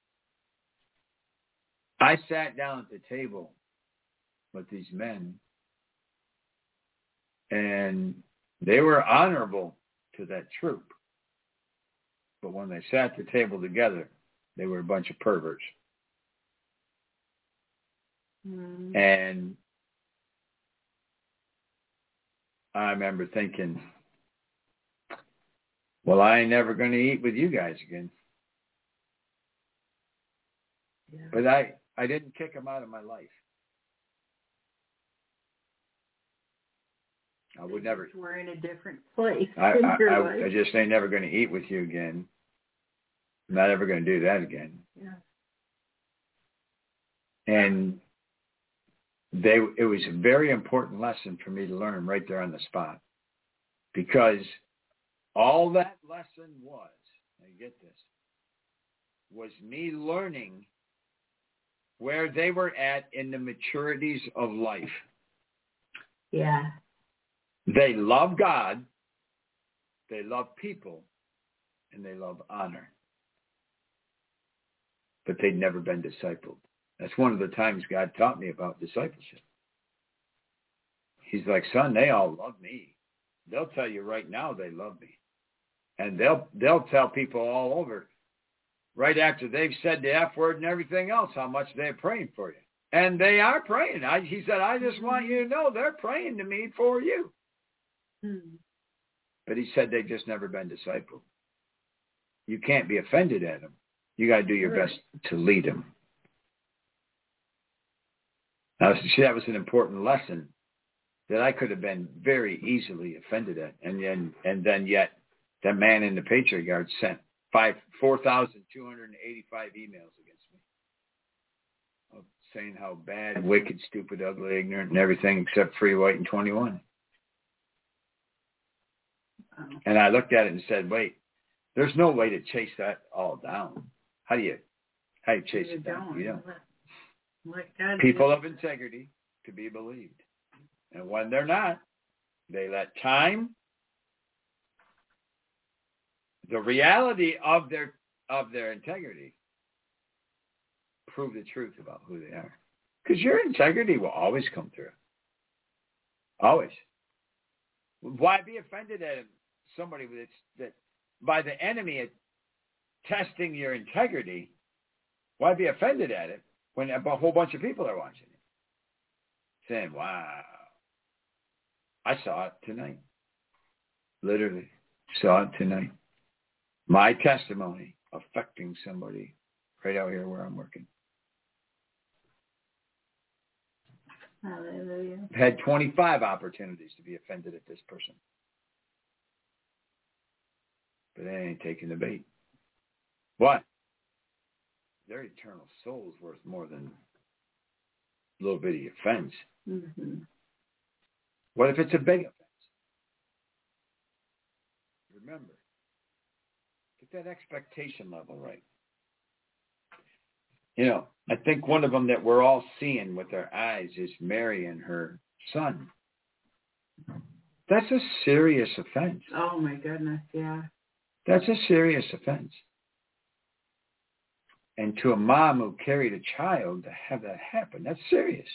I sat down at the table with these men, and they were honorable to that troop. But when they sat at the table together, they were a bunch of perverts. Mm. And I remember thinking, well, I ain't never going to eat with you guys again. Yeah. But I, I didn't kick them out of my life. I would never. We're in a different place. I, in I, your I, life. I just ain't never going to eat with you again. I'm not ever going to do that again. Yeah. And they, it was a very important lesson for me to learn right there on the spot, because all that lesson was, now get this, was me learning where they were at in the maturities of life. Yeah. They love God, they love people, and they love honor. But they'd never been discipled. That's one of the times God taught me about discipleship. He's like, son, they all love me. They'll tell you right now they love me. And they'll they'll tell people all over, right after they've said the F word and everything else, how much they're praying for you. And they are praying. I, he said, I just want you to know they're praying to me for you. Hmm. But he said they've just never been discipled. you can't be offended at them. You got to do your best to lead them. Now, see, that was an important lesson that I could have been very easily offended at. And then, and then yet, that man in the Patriot Guard sent five, four thousand two hundred eighty-five emails against me, of saying how bad, wicked, stupid, ugly, ignorant, and everything except free, white, and twenty-one. And I looked at it and said, wait, there's no way to chase that all down. How do you, how do you chase it down? You don't. People of integrity to be believed. And when they're not, they let time, the reality of their of their integrity, prove the truth about who they are. Because your integrity will always come through. Always. Why be offended at somebody that's, that by the enemy testing your integrity? Why be offended at it when a whole bunch of people are watching it? Saying, wow. I saw it tonight. Literally saw it tonight. My testimony affecting somebody right out here where I'm working. Hallelujah. I've had twenty-five opportunities to be offended at this person. But they ain't taking the bait. What? Their eternal soul is worth more than a little bitty offense. Mm-hmm. What if it's a big offense? Remember, get that expectation level right. You know, I think one of them that we're all seeing with our eyes is Mary and her son. That's a serious offense. Oh, my goodness, yeah. That's a serious offense. And to a mom who carried a child to have that happen, that's serious.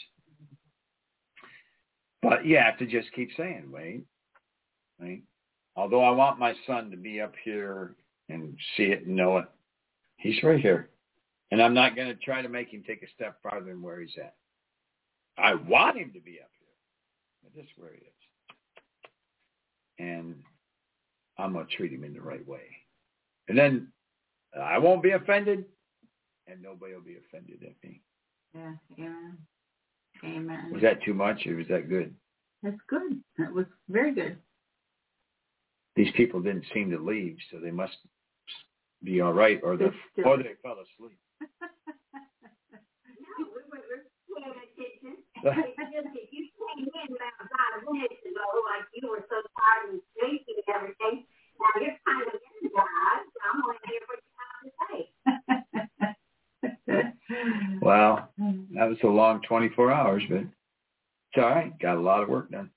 But you have to just keep saying, wait, wait. Although I want my son to be up here and see it and know it, he's right here. And I'm not going to try to make him take a step farther than where he's at. I want him to be up here, but this is where he is. And I'm going to treat him in the right way. And then I won't be offended, and nobody will be offended at me. Yeah, amen. Amen. Was that too much, or was that good? That's good. That was very good. These people didn't seem to leave, so they must be all right, or, the, or they fell asleep. No, we were paying attention. It's just that you came in about five minutes ago, like you were so tired and sleepy and everything. Now you're kind of energized. I'm going to hear what you have to say. Well, that was a long twenty-four hours, but it's all right. Got a lot of work done.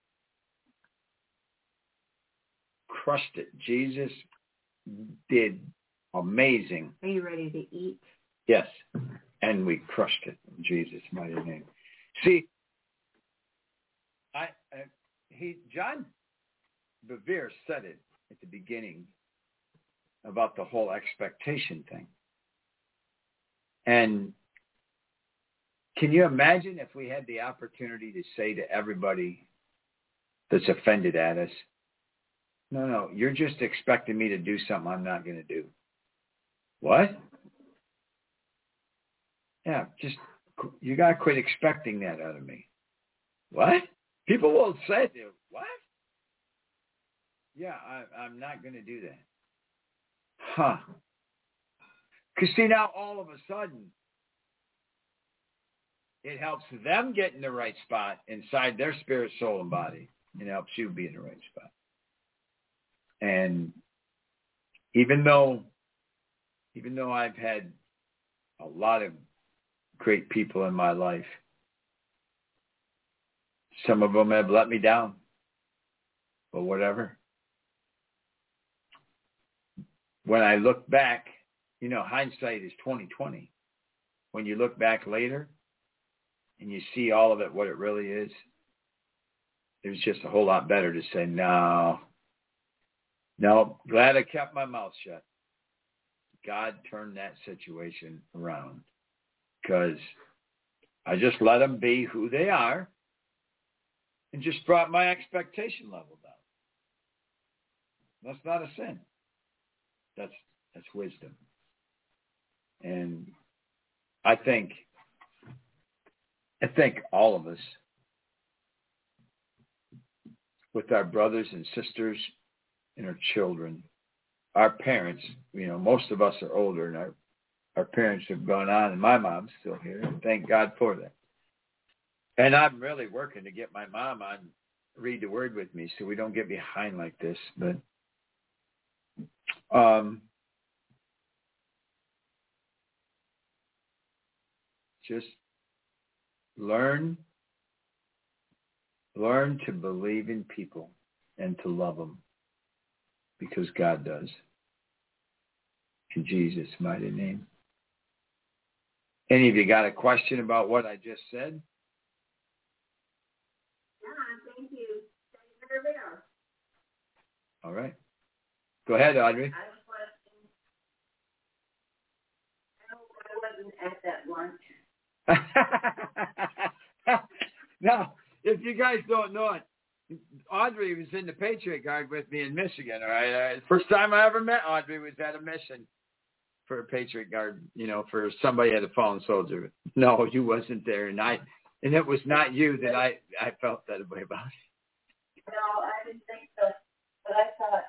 Crushed it. Jesus did amazing. Are you ready to eat? Yes. And we crushed it in Jesus' mighty name. See, I, I he John Bevere said it at the beginning about the whole expectation thing. And can you imagine if we had the opportunity to say to everybody that's offended at us, no, no, you're just expecting me to do something I'm not going to do. What? Yeah, just, you got to quit expecting that out of me. What? People will say, what? Yeah, I, I'm not going to do that. Huh. Because see, now all of a sudden, it helps them get in the right spot inside their spirit, soul, and body. It helps you be in the right spot. And even though, even though I've had a lot of great people in my life, some of them have let me down, but whatever. When I look back, you know, hindsight is twenty twenty. When you look back later and you see all of it, what it really is, it was just a whole lot better to say, no, no, glad I kept my mouth shut. God turned that situation around because I just let them be who they are and just brought my expectation level down. That's not a sin. That's That's wisdom. And I think, I think all of us, with our brothers and sisters and our children, our parents, you know, most of us are older, and our, our parents have gone on, and my mom's still here, and thank God for that. And I'm really working to get my mom on Read the Word with me so we don't get behind like this. But um, just learn, learn to believe in people and to love them because God does. In Jesus' mighty name. Any of you got a question about what I just said? Thank you. Thank you. All right. Go ahead, Audrey. I have a question. I hope I wasn't at that lunch. Now, if you guys don't know it, Audrey was in the Patriot Guard with me in Michigan, all right? Uh, first time I ever met Audrey was at a mission for a Patriot Guard, you know, for somebody at a fallen soldier. No, you wasn't there, and I, and it was not you that I, I felt that way about it. No, I didn't think so. But I thought,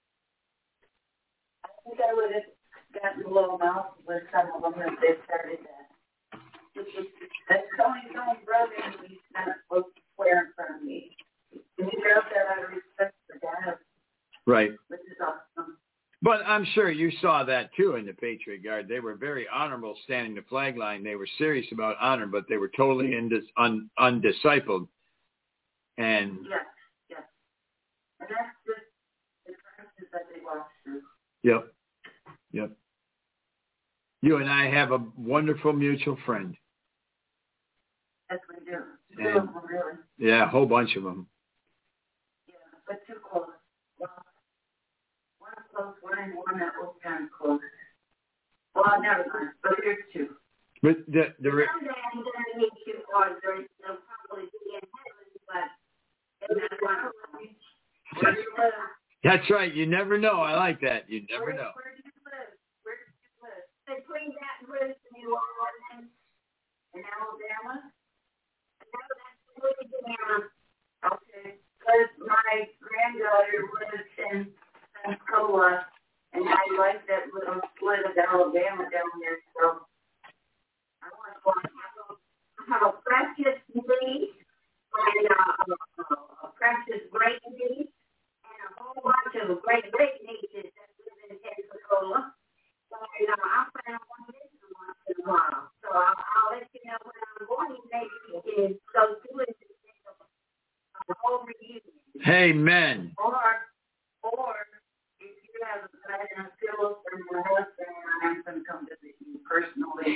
I think I would have gotten a little mouth with some of them if they started that. That's Tony's own brother, and he's not supposed to swear in front of me. And he does that out of respect for Dad. Right. Which is awesome. But I'm sure you saw that too in the Patriot Guard. They were very honorable standing the flag line. They were serious about honor, but they were totally indis- un- undiscipled. And yes, yes. And that's just the crisis that they walk through. Yep. Yep. You and I have a wonderful mutual friend. Yes, we do. Two And, of them, really. yeah, a whole bunch of them. Yeah, but too close. Well, one close, one and one that was kind of close. Well, never mind. But here's two. But the the re- Someday I'm going to meet you, Audrey. They'll probably be in heaven, but in that one. Where do you live? that's right. You never know. I like that. You never Where, know. Where do you live? Where do you live? Between Baton Rouge and New Orleans and Alabama? No, that's Louisiana. Okay. Because my granddaughter lives in Pensacola, and I like that little split of Alabama down there, so I want to have a, have a precious beef, and uh, a, a precious great beef, and a whole bunch of great great nieces that live in Pensacola. So you know, I'll plan on one visit once in a while. So I'll, I'll let you know when I'm going. Maybe you can go to it a whole reunion. Amen. Or, or if you have a platinum pillow from your husband, I'm going to come visit you personally.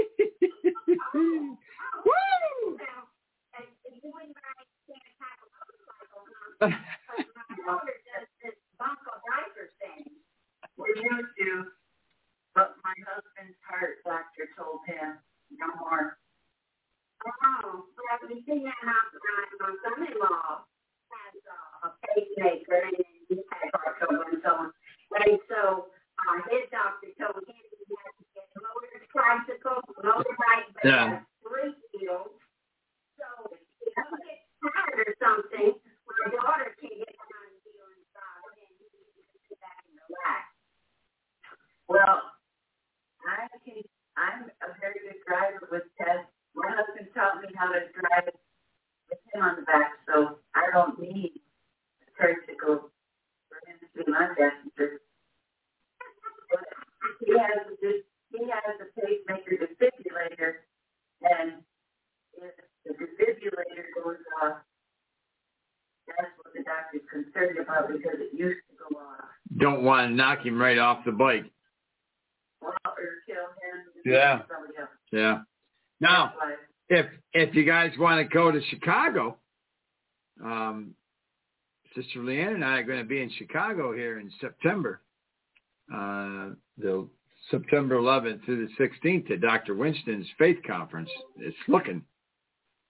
Woo! And you and I can't have a motorcycle, huh? Because my daughter does this bunk of diaper thing. We used to, but my husband's heart doctor told him no more. Oh, well, you see that house, my son-in-law has uh, a pacemaker, and he's had heart trouble and so on. And so uh, his doctor told him he had to get a motor tricycle, motorbike, but Yeah. three wheels. So if he gets tired or something, my daughter can get behind the wheel and drive, and he can sit back and relax. Well, I can, I'm a very good driver with Ted. My husband taught me how to drive with him on the back, so I don't need a tricycle for him to be my passenger. But he has this, he has a pacemaker defibrillator, and if the defibrillator goes off, that's what the doctor's concerned about because it used to go off. Don't want to knock him right off the bike. Well, or kill him. Yeah. Somebody else. Yeah. Now, if if you guys want to go to Chicago, um, Sister Leanne and I are going to be in Chicago here in September, uh, the September eleventh through the sixteenth at Doctor Winston's Faith Conference. It's looking,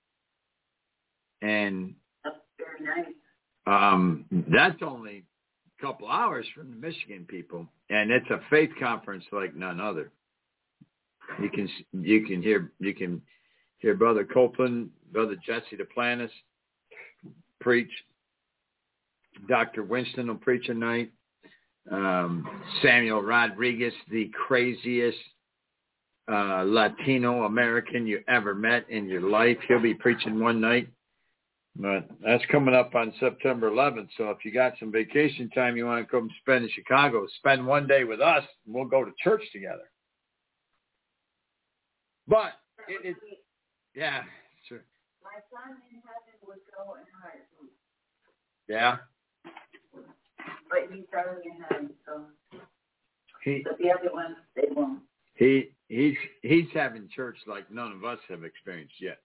and That's very nice. um, that's only a couple hours from the Michigan people, and it's a faith conference like none other. You can you can hear you can hear Brother Copeland, Brother Jesse Duplantis preach. Doctor Winston will preach a night. Um, Samuel Rodriguez, the craziest uh, Latino American you ever met in your life, he'll be preaching one night. But that's coming up on September eleventh. So if you got some vacation time you want to come spend in Chicago, spend one day with us, and we'll go to church together. But it, it yeah, sure. My son in heaven would go and hire food. Yeah. But he's already in heaven, so. He, but the other ones, they won't. He he's he's having church like none of us have experienced yet.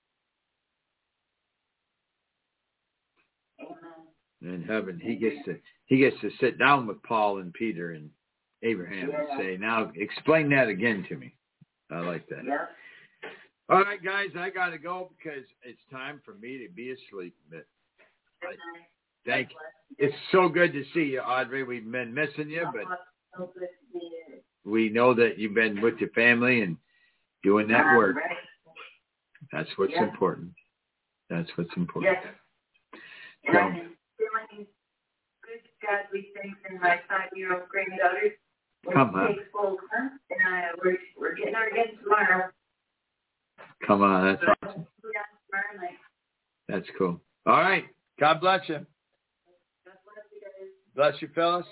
Amen. In heaven, he gets to he gets to sit down with Paul and Peter and Abraham yeah. and say, "Now explain that again to me." I like that. Yeah. All right, guys, I got to go because it's time for me to be asleep. But I, thank you. It's so good to see you, Audrey. We've been missing you, but so good to see you. We know that you've been with your family and doing that work. Right. That's what's yeah. important. That's what's important. Yes. And I'm feeling good, godly things in my five-year-old granddaughter. Come on. Takes full time, and I, we're, we're getting her again tomorrow. Come on, that's so awesome. Tomorrow night. That's cool. All right. God bless you. God bless you guys. Bless you, fellas.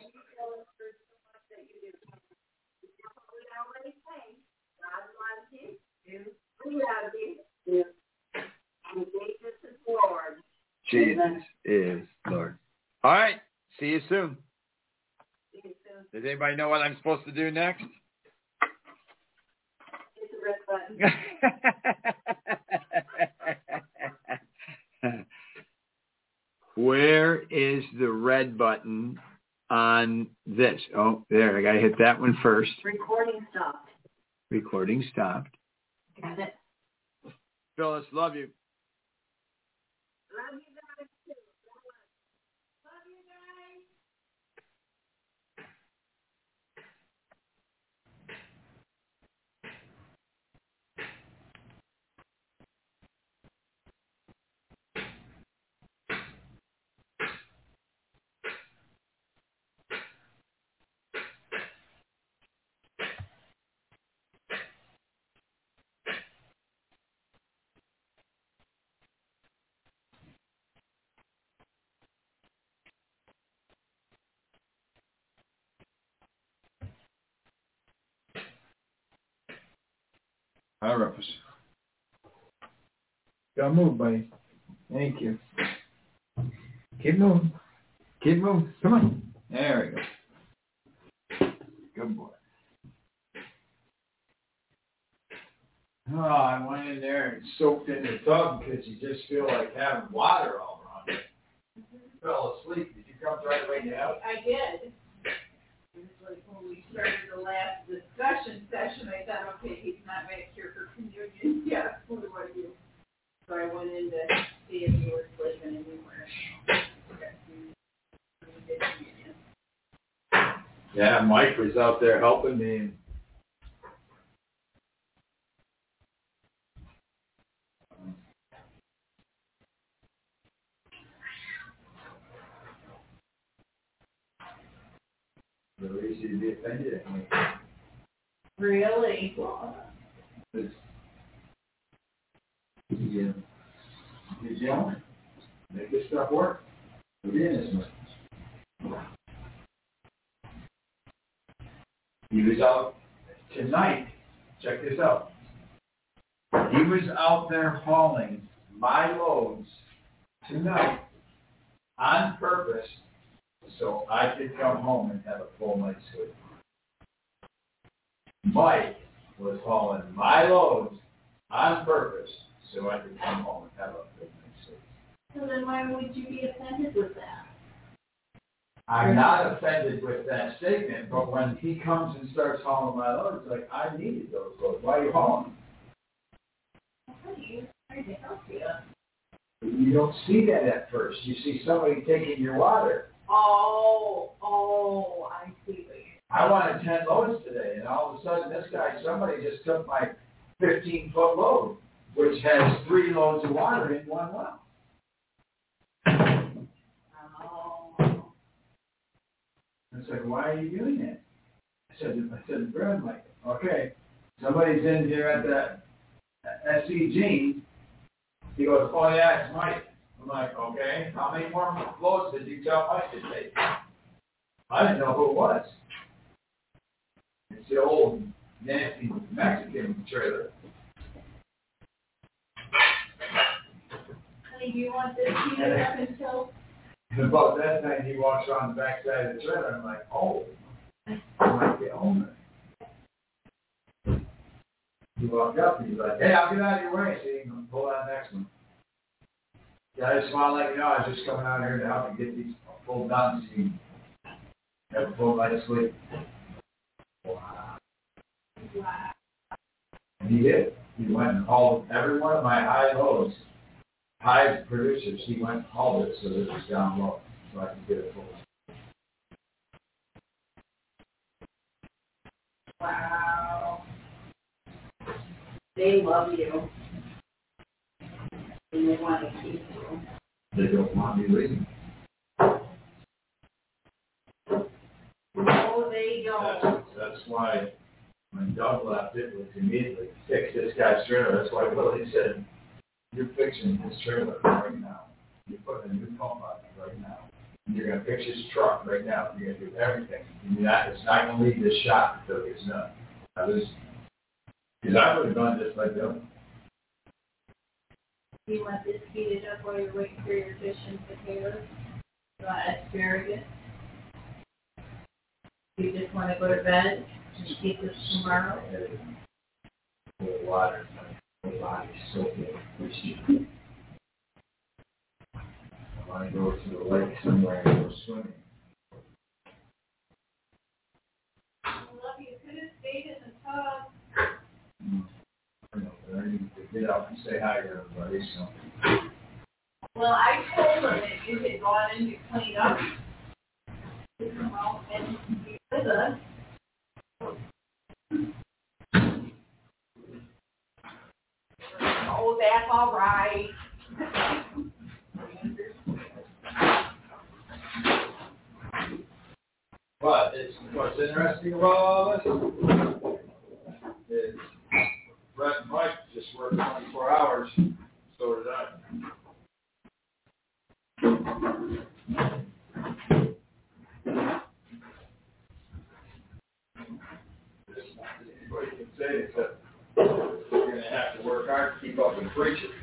Jesus is Lord. All right. See you soon. See you soon. Does anybody know what I'm supposed to do next? Hit the red button. Where is the red button on this? Oh, there. I got to hit that one first. Recording stopped. Recording stopped. Got it. Phyllis, love you. Love you guys too. Love you guys. Hi, Rufus. Gotta move, buddy. Thank you. Keep moving. Keep moving. Come on. There we go. Good boy. Oh, I went in there and soaked in the tub because you just feel like having water all around you. You fell asleep. Did you come right away down? I did. Like when we started the last discussion session, I thought, okay, he's not back here for communion. Yeah, what do I do? So I went in to see if he was sleeping, and we weren't. Yeah, Mike was out there helping me. And really easy to be offended at me. Really? It's, yeah. He's yelling. Make this stuff work. We're doing this much. He was out tonight. Check this out. He was out there hauling my loads tonight on purpose so I could come home and have a full night's sleep. Mike was hauling my loads on purpose so I could come home and have a full night's sleep. So then why would you be offended with that? I'm not offended with that statement, but when he comes and starts hauling my loads, like, I needed those loads. Why are you hauling? I'm trying to help you. You don't see that at first. You see somebody taking your water. Oh, Oh, I see what you're I wanted ten loads today, and all of a sudden this guy, somebody just took my fifteen foot load, which has three loads of water in one well. Oh. It's like, why are you doing that? I said, I said, Brad, like, okay, somebody's in here at the S C G. He goes, oh yeah, it's Mike. I'm like, okay, how many more loads did you tell Mike to take? I didn't know who it was. It's the old nasty Mexican trailer. Honey, do you want this heated up until? And about that time, he walks around the backside of the trailer. I'm like, oh, I might be owner. He walked up and he's like, hey, I'll get out of your way so you can pull out the next one. Yeah, I just want to let you know I was just coming out here to help you get these pulled down so you can have a full night's sleep. Wow. Wow. And he did. He went and hauled every one of my high lows, high producers, he went and hauled it so that it was down low so I could get it full. Wow. They love you. And they want to keep you. They don't want me leaving. No, they don't. That's, that's why when Doug left, it was immediately fix this guy's trailer. That's why Willie said, you're fixing his trailer right now. You're putting a new pump on it right now. And you're going to fix his truck right now. You're going to do everything. And you're not, it's not going to leave this shop until it's done. I was, because I would have done just like them. Do you want this heated up while you're waiting for your fish and potatoes? You want asparagus? Do you just want to go to bed and keep this tomorrow? The water, the body's so good. I want to go to the lake somewhere and go swimming. I love you. Could have stayed in the tub. You know, but I need to get out and say hi to everybody. So. Well, I told them that you had gone in to clean up. Well, and be with us. Oh, that's all right. But it's, what's interesting about all this is Brett and Mike just worked twenty-four hours, so did I. Anybody can say except you're going to have to work hard to keep up and preach it.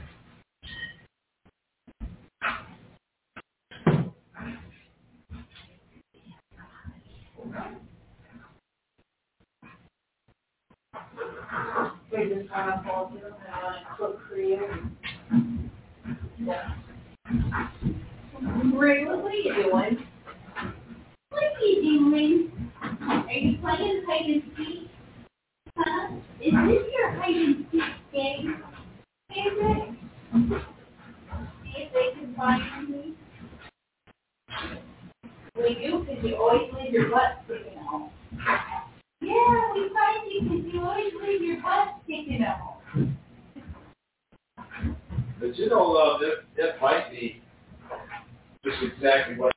They just want to hold you and want to cook for you. Yeah. Ray, what are you doing? What are you doing? Are you playing hide and seek? Huh? Is this your hide and seek game? Favorite? See if they can find me. We do, because you always leave your butt sticking out. Yeah, we find you because you always leave your butt sticking out. But you know, uh, it, it might be just exactly what